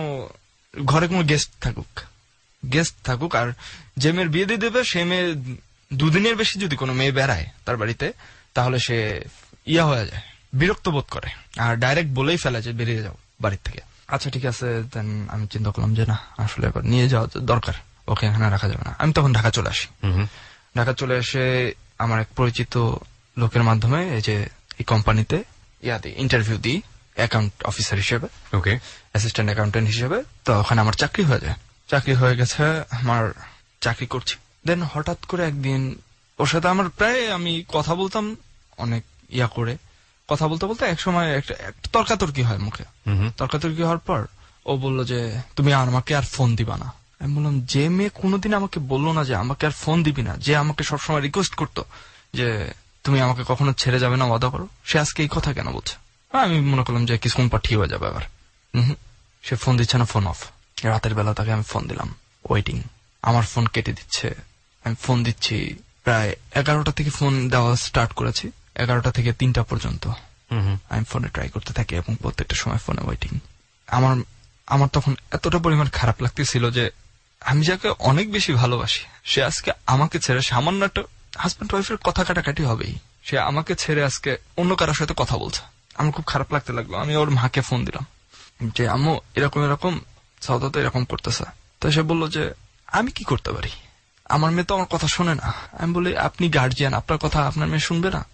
ঘরে কোনো গেস্ট থাকুক, গেস্ট থাকুক। আর যে মেয়ের বিয়ে দিয়ে দেবে সে মেয়ে দুদিনের বেশি যদি কোনো মেয়ে বেড়ায় তার বাড়িতে, তাহলে সে ইয়া হয়ে যায়, বিরক্ত বোধ করে, আর ডাইরেক্ট বলেই ফেলে যে বেরিয়ে যাও বাড়ির থেকে। আচ্ছা ঠিক আছে, দেন আমি চিন্তা করলাম যে না, আসলে এবার নিয়ে যাওয়া দরকার, ওকে এখানে রাখা যাবে না। আমি তখন ঢাকা চলে আসি। ঢাকা চলে এসে আমার এক পরিচিত লোকের মাধ্যমে এই যে এই কোম্পানিতে ইয়া দিই, ইন্টারভিউ দিই অ্যাকাউন্ট অফিসার হিসেবে, ওকে, অ্যাসিস্ট্যান্ট অ্যাকাউন্টেন্ট হিসেবে। তো ওখানে আমার চাকরি হয়ে যায়, চাকরি হয়ে গেছে, আমার চাকরি করছি। দেন হঠাৎ করে একদিন ওর সাথে আমার প্রায় আমি কথা বলতাম অনেক ইয়া করে, কথা বলতে বলতে এক সময় একটা তর্কাতর্কি হয় মুখে। তর্কাতর্কি হওয়ার পর ও বলল যে তুমি আমাকে আর ফোন দিবা না। আমি বললাম, যে মেয়ে কোনোদিন আমাকে বললো না যে আমাকে আর ফোন দিবি না, যে আমাকে সবসময় রিকোয়েস্ট করতো যে তুমি আমাকে কখনো ছেড়ে যাবে না, ওয়াদা করো, সে আজকে এই কথা কেন বলছে? আমি মনে করলাম যে কিছুক্ষণ পর ঠিক হয়ে যাবে আবার। হম সে ফোন দিচ্ছে না, ফোন অফ। রাতের বেলা তাকে আমি ফোন দিলাম, ওয়েটিং। আমার ফোন কেটে দিচ্ছে, আমি ফোন দিচ্ছি, প্রায় এগারোটা থেকে ফোন দেওয়া স্টার্ট করেছি, এগারোটা থেকে তিনটা পর্যন্ত আমি ফোনে ট্রাই করতে থাকি, এবং প্রত্যেকটা সময় ফোনে ওয়েটিং। আমার আমার তখন এতটা পরিমাণ খারাপ লাগতেছিল যে আমি যাকে অনেক বেশি ভালোবাসি, সে আজকে আমাকে ছেড়ে, সামান্য একটা হাজব্যান্ড ওয়াইফের কথা কাটাকাটি হবেই, সে আমাকে ছেড়ে আজকে অন্য কারোর সাথে কথা বলছে। আমার খুব খারাপ লাগতে লাগলো। আমি ওর মাকে ফোন দিলাম যে আম্মু এরকম এরকম সৌদা তো এরকম করতেছে। তো সে বললো যে আমি কি করতে পারি, আমার মেয়ে তো আমার কথা শোনে না। আমি বলি, আপনি গার্জিয়ান, আপনার কথা আপনার মেয়ে শুনবে না?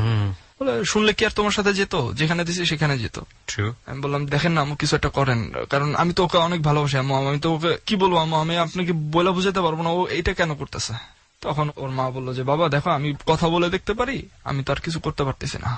বলে, শুনলে কি আর তোমার সাথে যেত? যেখানে দিছি সেখানে যেত। আমি বললাম, দেখেন না আম্মু, কিছু একটা করেন, কারণ আমি তো ওকে অনেক ভালোবাসি আম্মু, আমি তো ওকে কি বলবো আম্মু, আমি আপনাকে বলে বুঝাতে পারবো না ও এইটা কেন করতেছে। তখন ওর মা বললো যে বাবা দেখো, আমি কথা বলে দেখতে পারি, আমি তো আর কিছু করতে পারতেছি না।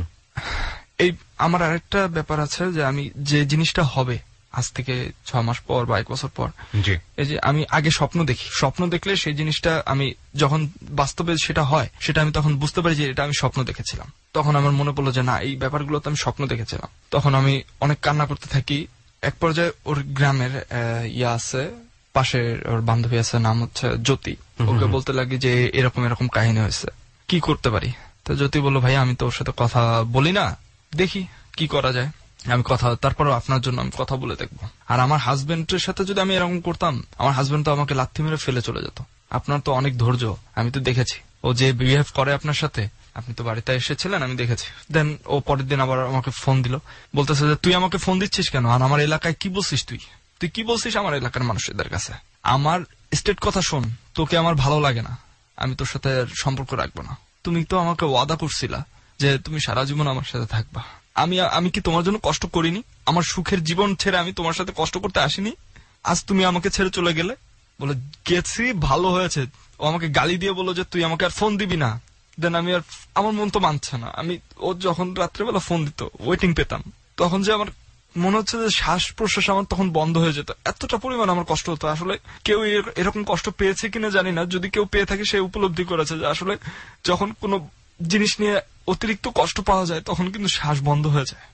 এই আমার আরেকটা ব্যাপার আছে যে আমি যে জিনিসটা হবে আজ থেকে ছ মাস পর বা এক বছর পর, এই যে আমি আগে স্বপ্ন দেখি, স্বপ্ন দেখলে সেই জিনিসটা আমি যখন বাস্তবে সেটা হয়, সেটা আমি তখন বুঝতে পারি যে এটা আমি স্বপ্ন দেখেছিলাম। তখন আমার মনে পড়লো যে না, এই ব্যাপারগুলো তো আমি স্বপ্ন দেখেছিলাম। তখন আমি অনেক কান্না করতে থাকি। এক পর্যায়ে ওর গ্রামের ইয়া আছে, পাশে ওর বান্ধবী আছে, নাম হচ্ছে জ্যোতি, ওকে বলতে লাগি যে এরকম এরকম কাহিনী হয়েছে, কি করতে পারি? তো জ্যোতি বললো, ভাই আমি তো ওর সাথে কথা বলি না, দেখি কি করা যায়। আমি কথা, তারপরে আপনার জন্য আমি কথা বলে দেখবো। আর আমার হাজবেন্ডের সাথে যদি আমি এরকম করতাম, আমার হাজবেন্ড তো আমাকে লাথি মেরে ফেলে চলে যেত। আপনার তো অনেক ধৈর্য, আমি তো দেখেছি ও যে বিহেভ করে আপনার সাথে, আপনি তো বাড়িতে এসেছিলেন, আমি দেখেছি। দেন ও পরের দিন আবার আমাকে ফোন দিল, বলতেছে যে তুই আমাকে ফোন দিচ্ছিস কেন, আর আমার এলাকায় কি বলছিস, তুই তুই কি বলছিস আমার এলাকার মানুষদের কাছে? আমার স্টেট কথা শোন, তোকে আমার ভালো লাগে না, আমি তোর সাথে সম্পর্ক রাখবো না। তুমি তো আমাকে ওয়াদা করছিলা যে তুমি সারা জীবন আমার সাথে থাকবা। আমি আমি কি তোমার জন্য কষ্ট করিনি? আমার সুখের জীবন ছেড়ে আমি তোমার সাথে কষ্ট করতে আসিনি? আজ তুমি আমাকে ছেড়ে চলে গেলে। বলে, গেছি, ভালো হয়েছে। ও আমাকে গালি দিয়ে বললো যে তুই আমাকে আর ফোন দিবি না। দেন আমি আর, আমার মন তো মানছে না। আমি ও যখন রাত্রেবেলা ফোন দিত, ওয়েটিং পেতাম, তখন যে আমার মনে হচ্ছে যে শ্বাস প্রশ্বাস আমার তখন বন্ধ হয়ে যেত, এতটা পরিমাণ আমার কষ্ট হতো। আসলে কেউ এরকম কষ্ট পেয়েছে কিনা জানি না, যদি কেউ পেয়ে থাকে সে উপলব্ধি করেছে যে আসলে যখন কোনো জিনিস নিয়ে অতিরিক্ত কষ্ট পাওয়া যায় তখন কিন্তু শ্বাস বন্ধ হয়ে যায়।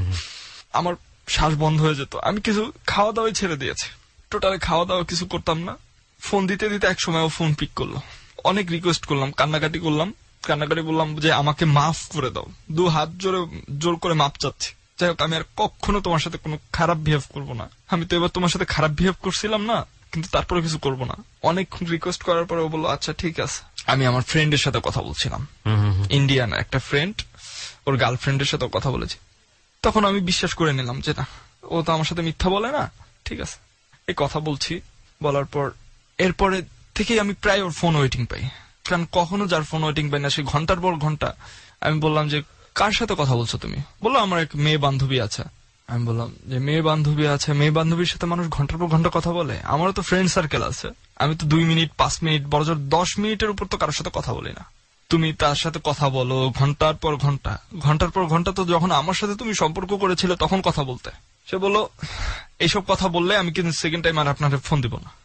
আমার শ্বাস বন্ধ হয়ে যেত। আমি কিছু খাওয়া দাওয়াই ছেড়ে দিয়েছি, টোটালি খাওয়া দাওয়া কিছু করতাম না। ফোন দিতে দিতে এক সময় ও ফোন পিক করলো, অনেক রিকোয়েস্ট করলাম, কান্নাকাটি করলাম, কান্নাকাটি বললাম যে আমাকে মাফ করে দাও, দু হাত জোরে জোর করে মাপ চাচ্ছি। যাই হোক, আমি আর কখনো তোমার সাথে কোনো খারাপ বিহেভ করবো না। আমি তো এবার তোমার সাথে খারাপ বিহেভ করছিলাম না, কিন্তু তারপরে কিছু করবো না। অনেক রিকোয়েস্ট করার পরে ও বললো আচ্ছা ঠিক আছে। আমি আমার ফ্রেন্ডের সাথে কথা বলছিলাম, ইন্ডিয়ান একটা ফ্রেন্ড, ওর গার্লফ্রেন্ডের সাথে কথা বলেছি। তখন আমি বিশ্বাস করে নিলাম যে না, ও তো আমার সাথে মিথ্যা বলে না, ঠিক আছে। এই কথা বলছি, বলার পর এরপরে থেকেই আমি প্রায় ওর ফোন ওয়েটিং পাই। কারণ কখনো যার ফোন ওয়েটিং পাই না সে ঘন্টার পর ঘন্টা। আমি বললাম যে কার সাথে কথা বলছো তুমি? বললো আমার এক মেয়ে বান্ধবী আছে। আমি বললাম যে মেয়ে বান্ধবী আছে, মেয়ে বান্ধবীর সাথে মানুষ ঘন্টার পর ঘন্টা কথা বলে? আমারও তো ফ্রেন্ড সার্কেল আছে, আমি তো দুই মিনিট পাঁচ মিনিট বড়জোর দশ মিনিটের উপর তো কারোর সাথে কথা বলি না। তুমি তার সাথে কথা বলো ঘন্টার পর ঘন্টা, ঘন্টার পর ঘন্টা। তো যখন আমার সাথে তুমি সম্পর্ক করেছিলে তখন কথা বলতে। সে বললো এইসব কথা বললে আমি কিন্তু সেকেন্ড টাইম আর আপনাকে ফোন দিব না।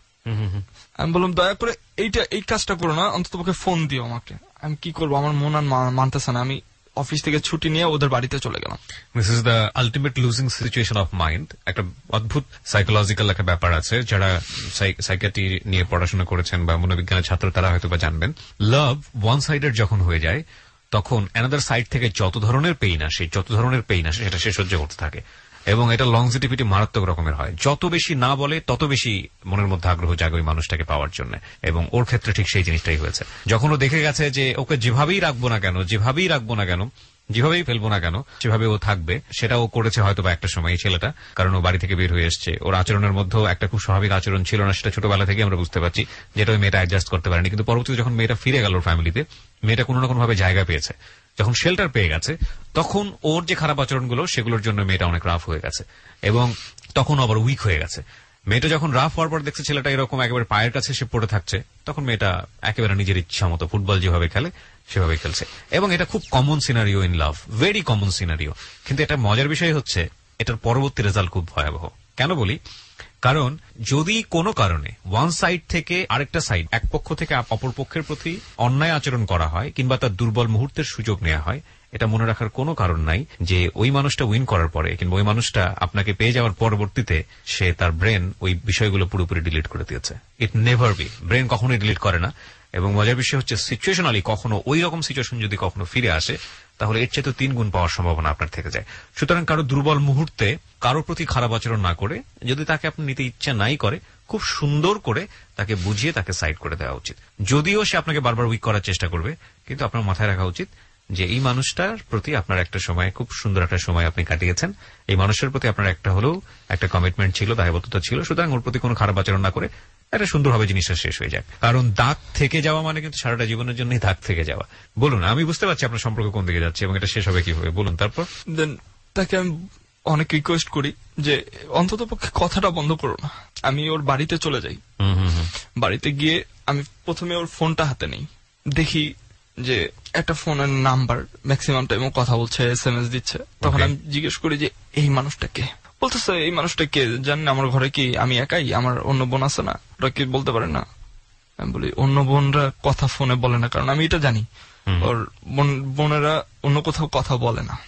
আমি বললাম দয়া করে এইটা এই কাজটা করো না, অন্তত পক্ষে ফোন দিও আমাকে। আমি কি করবো, আমার মন আর মানতেছে না। আমি অফিস থেকে ছুটি নিয়ে ওদের বাড়িতে চলে গেলাম। This is the ultimate losing situation of mind. একটা অদ্ভুত সাইকোলজিক্যাল একটা ব্যাপার আছে, যারা সাইকিয়াট্রি নিয়ে পড়াশোনা করেছেন বা মনোবিজ্ঞানের ছাত্র তারা হয়তো বা জানবেন। লাভ ওয়ান সাইডের যখন হয়ে যায় তখন অ্যানাদার সাইড থেকে যত ধরনের পেইন আসে যত ধরনের পেইন আসে সেটা সে সহ্য করতে থাকে, এবং এটা লংজিটিভিটি মারাত্মক রকমের হয়। যত বেশি না বলে তত বেশি মনের মধ্যে আগ্রহ জাগে ওই মানুষটাকে পাওয়ার জন্য, এবং ওর ক্ষেত্রে ঠিক সেই জিনিসটাই হয়েছে। যখন ও দেখে গেছে যে ওকে যেভাবেই রাখবো না কেন যেভাবেই রাখবো না কেন যেভাবেই ফেলবো না কেন সেভাবে ও থাকবে, সেটা ও করেছে হয়তো বা একটা সময় এই ছেলেটা, কারণ ও বাড়ি থেকে বের হয়ে এসছে। ওর আচরণের মধ্যেও একটা খুব স্বাভাবিক আচরণ ছিল না, সেটা ছোটবেলা থেকে আমরা বুঝতে পারছি, যেটা ওই মেয়েটা অ্যাডজাস্ট করতে পারেনি। কিন্তু পরবর্তীতে যখন মেয়েটা ফিরে গেল ওর ফ্যামিলিতে, মেয়েটা কোনো না কোনো ভাবে জায়গা পেয়েছে, যখন শেল্টার পেয়ে গেছে, তখন ওর যে খারাপ আচরণগুলো সেগুলোর জন্য মেয়েটা অনেক রাফ হয়ে গেছে, এবং তখন আবার উইক হয়ে গেছে। মেয়েটা যখন রাফ হওয়ার পর দেখছে ছেলেটা এরকম একেবারে পায়ের কাছে সে পড়ে থাকছে, তখন মেয়েটা একেবারে নিজের ইচ্ছা মতো ফুটবল যেভাবে খেলে সেভাবে খেলছে। এবং এটা খুব common scenario in love, very common scenario. কিন্তু এটা মজার বিষয় হচ্ছে এটার পরবর্তী রেজাল্ট খুব ভয়াবহ। কেন বলি? কারণ যদি কোনো কারণে ওয়ান সাইড থেকে আরেকটা সাইড, এক পক্ষ থেকে অপর পক্ষের প্রতি অন্যায় আচরণ করা হয় কিংবা তার দুর্বল মুহূর্তের সুযোগ নেওয়া হয়, এটা মনে রাখার কোনো কারণ নাই যে ওই মানুষটা উইন করার পরে কিংবা ওই মানুষটা আপনাকে পেয়ে যাওয়ার পরবর্তীতে সে তার ব্রেন ওই বিষয়গুলো পুরোপুরি ডিলিট করে দিয়েছে। ইট নেভার বি, ব্রেন কখনোই ডিলিট করে না। এবং মজার বিষয় হচ্ছে সিচুয়েশনালি কখনো ওই রকম সিচুয়েশন যদি কখনো ফিরে আসে তাহলে এর চেয়ে তো তিন গুণ পাওয়ার সম্ভাবনা আপনার থেকে যায়। সুতরাং কারো দুর্বল মুহূর্তে কারোর প্রতি খারাপ আচরণ না করে, যদি তাকে আপনি নিতে ইচ্ছা নাই করে, খুব সুন্দর করে তাকে বুঝিয়ে তাকে সাইড করে দেওয়া উচিত। যদিও সে আপনাকে বারবার উইক করার চেষ্টা করবে, কিন্তু আপনার মাথায় রাখা উচিত যে এই মানুষটার প্রতি আপনার একটা সময় খুব সুন্দর একটা সময় আপনি কাটিয়েছেন, এই মানুষের প্রতি আপনার একটা হলেও একটা কমিটমেন্ট ছিল, দায়বদ্ধতা ছিল। সুতরাং ওর প্রতি কোনো খারাপ আচরণ না করে একটা সুন্দরভাবে জিনিসটা শেষ হয়ে যায়। কারণ দাগ থেকে যাওয়া মানে কিন্তু সারাটা জীবনের জন্যই দাগ থেকে যাওয়া। বলুন, আমি বুঝতে পারছি আপনার সম্পর্ক কোন দিকে যাচ্ছে এবং এটা শেষ হবে কিভাবে, বলুন। তারপর দেন তাকে আমি অনেক রিকোয়েস্ট করি যে অন্তত পক্ষে কথাটা বন্ধ করো না। আমি ওর বাড়িতে চলে যাই। বাড়িতে গিয়ে আমি প্রথমে ওর ফোনটা হাতে নেই, দেখি যে একটা ফোনের নাম্বার ম্যাক্সিমাম টাইম কথা বলছে, এস এম এস দিচ্ছে। তখন আমি জিজ্ঞেস করি যে এই মানুষটা কে? বলতেছে এই মানুষটা কে জানেন, আমার ঘরে কি আমি একাই, আমার অন্য বোন আছে না, ওরা কি বলতে পারে না? আমি বলি অন্য বোনরা কথা ফোনে বলে না, কারণ আমি এটা জানি ওর বোনেরা অন্য কোথাও কথা বলে না।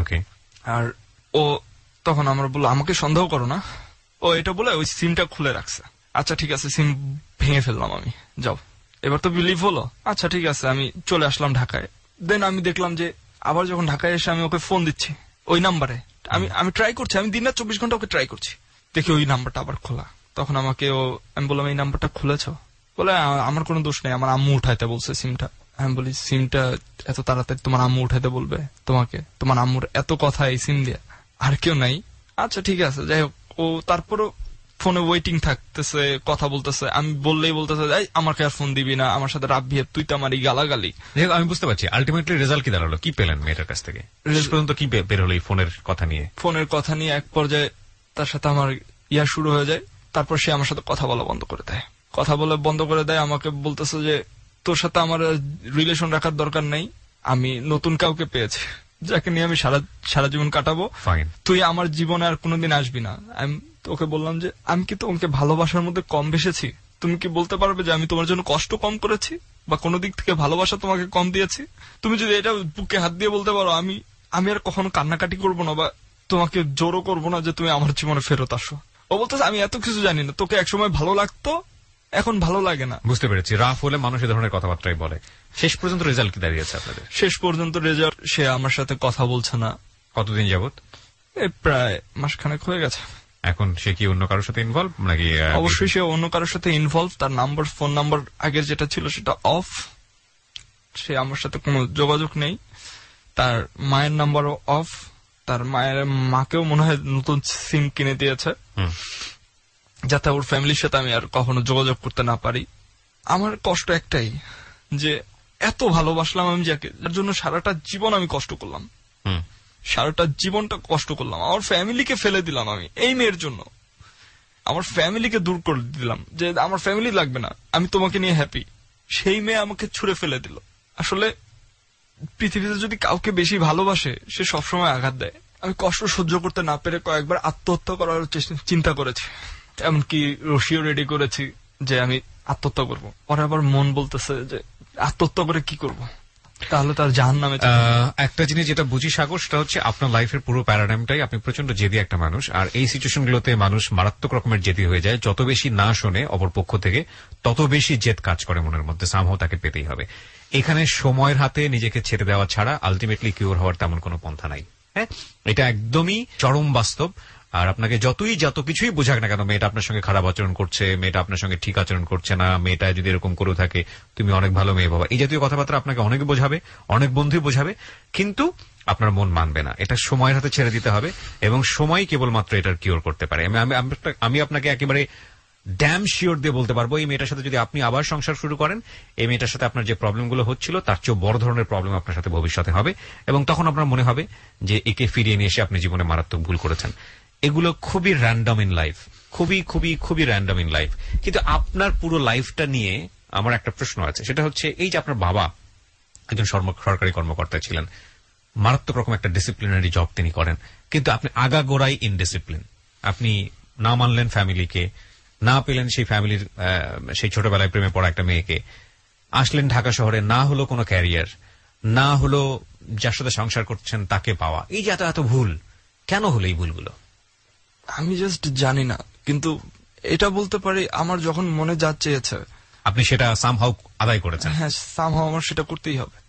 আর ও তখন আমরা বললো আমাকে সন্দেহ করো না। ও এটা বলে ওই সিমটা খুলে রাখছে। আচ্ছা ঠিক আছে, সিম ভেঙে ফেললাম আমি, যাও এবার তো বিলিভ হলো। আচ্ছা ঠিক আছে, আমি চলে আসলাম ঢাকায়। দেন আমি দেখলাম যে আবার যখন ঢাকায় এসে আমি ওকে ফোন দিচ্ছি ওই নাম্বারে, আমি আমি ট্রাই করছি, আমি দিন রাত চব্বিশ ঘন্টা ওকে ট্রাই করছি, দেখি ওই নাম্বারটা আবার খোলা। তখন আমাকে ও, আমি বললাম এই নাম্বারটা খুলেছ? বলে আমার কোনো দোষ নেই, আমার আম্মু উঠাইতে বলছে সিমটা। আমি বলি সিমটা এত তাড়াতাড়ি তোমার আম্মু উঠাইতে বলবে তোমাকে? তোমার আম্মুর এত কথা এই সিম দিয়ে, আর কেউ নাই? আচ্ছা ঠিক আছে, যাই হোক। ও তারপরও ফোনে ওয়েটিং থাকতেছে, কথা বলতেছে। আমি বললেই বলতেছে আমাকে আর ফোন দিবি না, আমার সাথে রাব বিহেভ, তুই তো আমারই গালাগালি। আমি বুঝতে পারছি আলটিমেটলি রেজাল্ট কি দাঁড়ালো, কি পেলেন মেয়েটার কাছ থেকে শেষ পর্যন্ত, কি বের হলো এই ফোনের কথা নিয়ে? ফোনের কথা নিয়ে এক পর্যায়ে তার সাথে আমার ইয়া শুরু হয়ে যায়। তারপর সে আমার সাথে কথা বলা বন্ধ করে দেয়। কথা বলা বন্ধ করে দেয়, আমাকে বলতেছে যে তোর সাথে আমার রিলেশন রাখার দরকার নেই, আমি নতুন কাউকে পেয়েছি। যাকে নিয়ে আমি সারা সারা জীবন কাটাবো, ফাইন, তুই আমার জীবনে আর কোনোদিন আসবি না। আমি তোকে বললাম যে আমি কি তোমাকে ভালোবাসার মধ্যে কম বেসেছি? তুমি কি বলতে পারবে যে আমি তোমার জন্য কষ্ট কম করেছি বা কোনো দিক থেকে ভালোবাসা তোমাকে কম দিয়েছি? তুমি যদি এটা বুকে হাত দিয়ে বলতে পারো, আমি আমি আর কখনো কান্নাকাটি করবো না বা তোমাকে জোরও করবো না যে তুমি আমার জীবনে ফেরত আসো। ও বলতেছে আমি এত কিছু জানি না, তোকে একসময় ভালো লাগতো, এখন ভালো লাগে না। বুঝতে পেরেছি। রাফ হলে মানুষ এই ধরনের কথাবার্তাই বলে। শেষ পর্যন্ত রেজাল্ট কি দাঁড়িয়েছে আপনাদের? শেষ পর্যন্ত রেজাল্ট, সে আমার সাথে কথা বলছে না। কতদিন যাবত? এই প্রায় মাসখানেক হয়ে গেছে। এখন সে কি অন্য কারোর সাথে ইনভলভ নাকি? অবশ্যই সে অন্য কারোর সাথে ইনভলভ। তার নাম্বার, ফোন নাম্বার আগের যেটা ছিল সেটা অফ। সে আমার সাথে কোনো যোগাযোগ নেই। তার মায়ের নাম্বারও অফ। তার মায়ের মাকেও মনে হয় নতুন সিম কিনে দিয়েছে যাতে ওর ফ্যামিলির সাথে আমি আর কখনো যোগাযোগ করতে না পারি। আমার কষ্ট একটাই যে এত ভালোবাসলাম আমি যাকে, যার জন্য সারাটা জীবন আমি কষ্ট করলাম, সারাটা জীবনটা কষ্ট করলাম। আমার ফ্যামিলিকে ফেলে দিলাম আমি এই মেয়ের জন্য। আমার ফ্যামিলিকে দূর করে দিলাম যে আমার ফ্যামিলি লাগবে না, আমি তোমাকে নিয়ে হ্যাপি। সেই মেয়ে আমাকে ছুঁড়ে ফেলে দিল। আসলে পৃথিবীতে যদি কাউকে বেশি ভালোবাসে সে সবসময় আঘাত দেয়। আমি কষ্ট সহ্য করতে না পেরে কয়েকবার আত্মহত্যা করার চিন্তা করেছি, এমনকি রশিও রেডি করেছি যে আমি আত্মহত্যা করব। পরে আবার মন বলতেছে যে আত্মহত্যা করে কি করব, তাহলে তার জাহান্নামে। একটা জিনিস যেটা বুঝি সাগর, সেটা হচ্ছে আপনার লাইফের পুরো প্যারাডাইমটাই, আপনি প্রচন্ড জেদি একটা মানুষ। আর এই সিচুয়েশনগুলোতে মানুষ মারাত্মক রকমের জেদি হয়ে যায়। যত বেশি না শোনে অপর পক্ষ থেকে, তত বেশি জেদ কাজ করে মনের মধ্যে, সামহাও তাকে পেতেই হবে। এখানে সময়ের হাতে নিজেকে ছেড়ে দেওয়া ছাড়া আলটিমেটলি কিওর হওয়ার তেমন কোনো পন্থা নাই। হ্যাঁ, এটা একদমই চরম বাস্তব। আর আপনাকে যতই যত কিছুই বোঝাক না কেন, মেয়েটা আপনার সঙ্গে খারাপ আচরণ করছে, মেয়েটা আপনার সঙ্গে ঠিক আচরণ করছে না, মেয়েটা যদি এরকম করে থাকে, তুমি অনেক ভালো মেয়ে বাবা, এই জাতীয় কথাবার্তা আপনাকে অনেকে বোঝাবে, অনেক বন্ধুই বোঝাবে, কিন্তু আপনার মন মানবে না। এটা সময়ের হাতে ছেড়ে দিতে হবে এবং সময় কেবলমাত্র এটার কিওর করতে পারে। আমি আপনাকে একেবারে ড্যাম শিওর দিয়ে বলতে পারবো, এই মেয়েটার সাথে যদি আপনি আবার সংসার শুরু করেন, এই মেয়েটার সাথে আপনার যে প্রবলেমগুলো হচ্ছিল তার চেয়েও বড় ধরনের প্রবলেম আপনার সাথে ভবিষ্যতে হবে এবং তখন আপনার মনে হবে যে একে ফিরিয়ে নিয়ে এসে আপনি জীবনে মারাত্মক ভুল করেছেন। এগুলো খুবই র্যান্ডম ইন লাইফ, খুবই খুবই খুবই র্যান্ডম ইন লাইফ। কিন্তু আপনার পুরো লাইফটা নিয়ে আমার একটা প্রশ্ন আছে, সেটা হচ্ছে এই যে আপনার বাবা একজন সরকারি কর্মকর্তা ছিলেন, মারাত্মক রকম একটা ডিসিপ্লিনারি জব তিনি করেন, কিন্তু আপনি আগাগোড়াই ইনডিসিপ্লিন। আপনি না মানলেন ফ্যামিলিকে, না পেলেন সেই ফ্যামিলির সেই ছোটবেলায় প্রেমে পড়া একটা মেয়েকে, আসলেন ঢাকা শহরে, না হলো কোনো ক্যারিয়ার, না হলো যার সাথে সংসার করছেন তাকে পাওয়া। এই যে এত এত ভুল কেন হলো এই ভুলগুলো? আমি জাস্ট জানি না, কিন্তু এটা বলতে পারি আমার যখন মনে যা চেয়েছে আপনি সেটা সামহাউ আদায় করেছেন। হ্যাঁ, সামহাউ আমার সেটা করতেই হবে।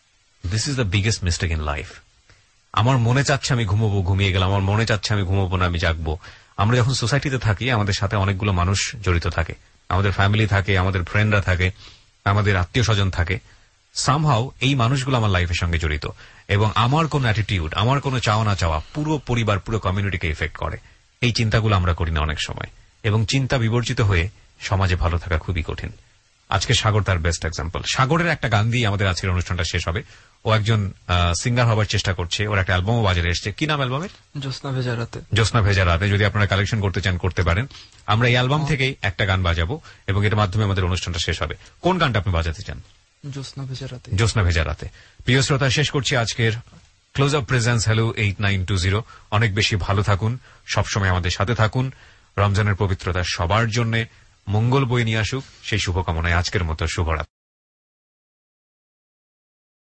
This is the biggest mistake in life. আমার মনে চাচ্ছে আমি ঘুমোবো, ঘুমিয়ে গেলাম, আমার মনে চাচ্ছে আমি ঘুমোবো না, আমি জাগবো। আমরা যখন সোসাইটিতে থাকি আমাদের সাথে অনেকগুলো মানুষ জড়িত থাকে, আমাদের ফ্যামিলি থাকে, আমাদের ফ্রেন্ডরা থাকে, আমাদের আত্মীয় স্বজন থাকে। সামহাউ এই মানুষগুলো আমার লাইফের সঙ্গে জড়িত এবং আমার কোন অ্যাটিটিউড, আমার কোন চাওয়া না চাওয়া পুরো পরিবার, পুরো কমিউনিটিকে এফেক্ট করে। এই চিন্তাগুলো আমরা করি না অনেক সময় এবং চিন্তা বিবর্জিত হয়ে সমাজে ভালো থাকা খুবই কঠিন। আজকে সাগর তার বেস্ট এক্সাম্পল। সাগরের একটা গান দিয়ে আমাদের আজকের অনুষ্ঠানটা শেষ হবে। ও একজন সিঙ্গার হবার চেষ্টা করছে, ওর একটা অ্যালবামও বাজারে এসছে। কি নাম অ্যালবামের? জ্যোৎস্না ভেজা রাতে। জ্যোৎস্না ভেজা রাতে। যদি আপনারা কালেকশন করতে চান করতে পারেন। আমরা এই অ্যালবাম থেকেই একটা গান বাজাবো এবং এর মাধ্যমে আমাদের অনুষ্ঠানটা শেষ হবে। কোন গানটা আপনি বাজাতে চান? জ্যোৎস্না ভেজা রাতে। জ্যোৎস্না ভেজা রাতে। প্রিয় শ্রোতা, শেষ করছি আজকের close up presents hello eight nine two zero. অনেক বেশি ভালো থাকুন, সবসময় আমাদের সাথে থাকুন। রমজানের পবিত্রতা সবার জন্য মঙ্গল বয়ে নিয়ে আসুক, সেই শুভকামনায় আজকের মতো শুভরাত্রি।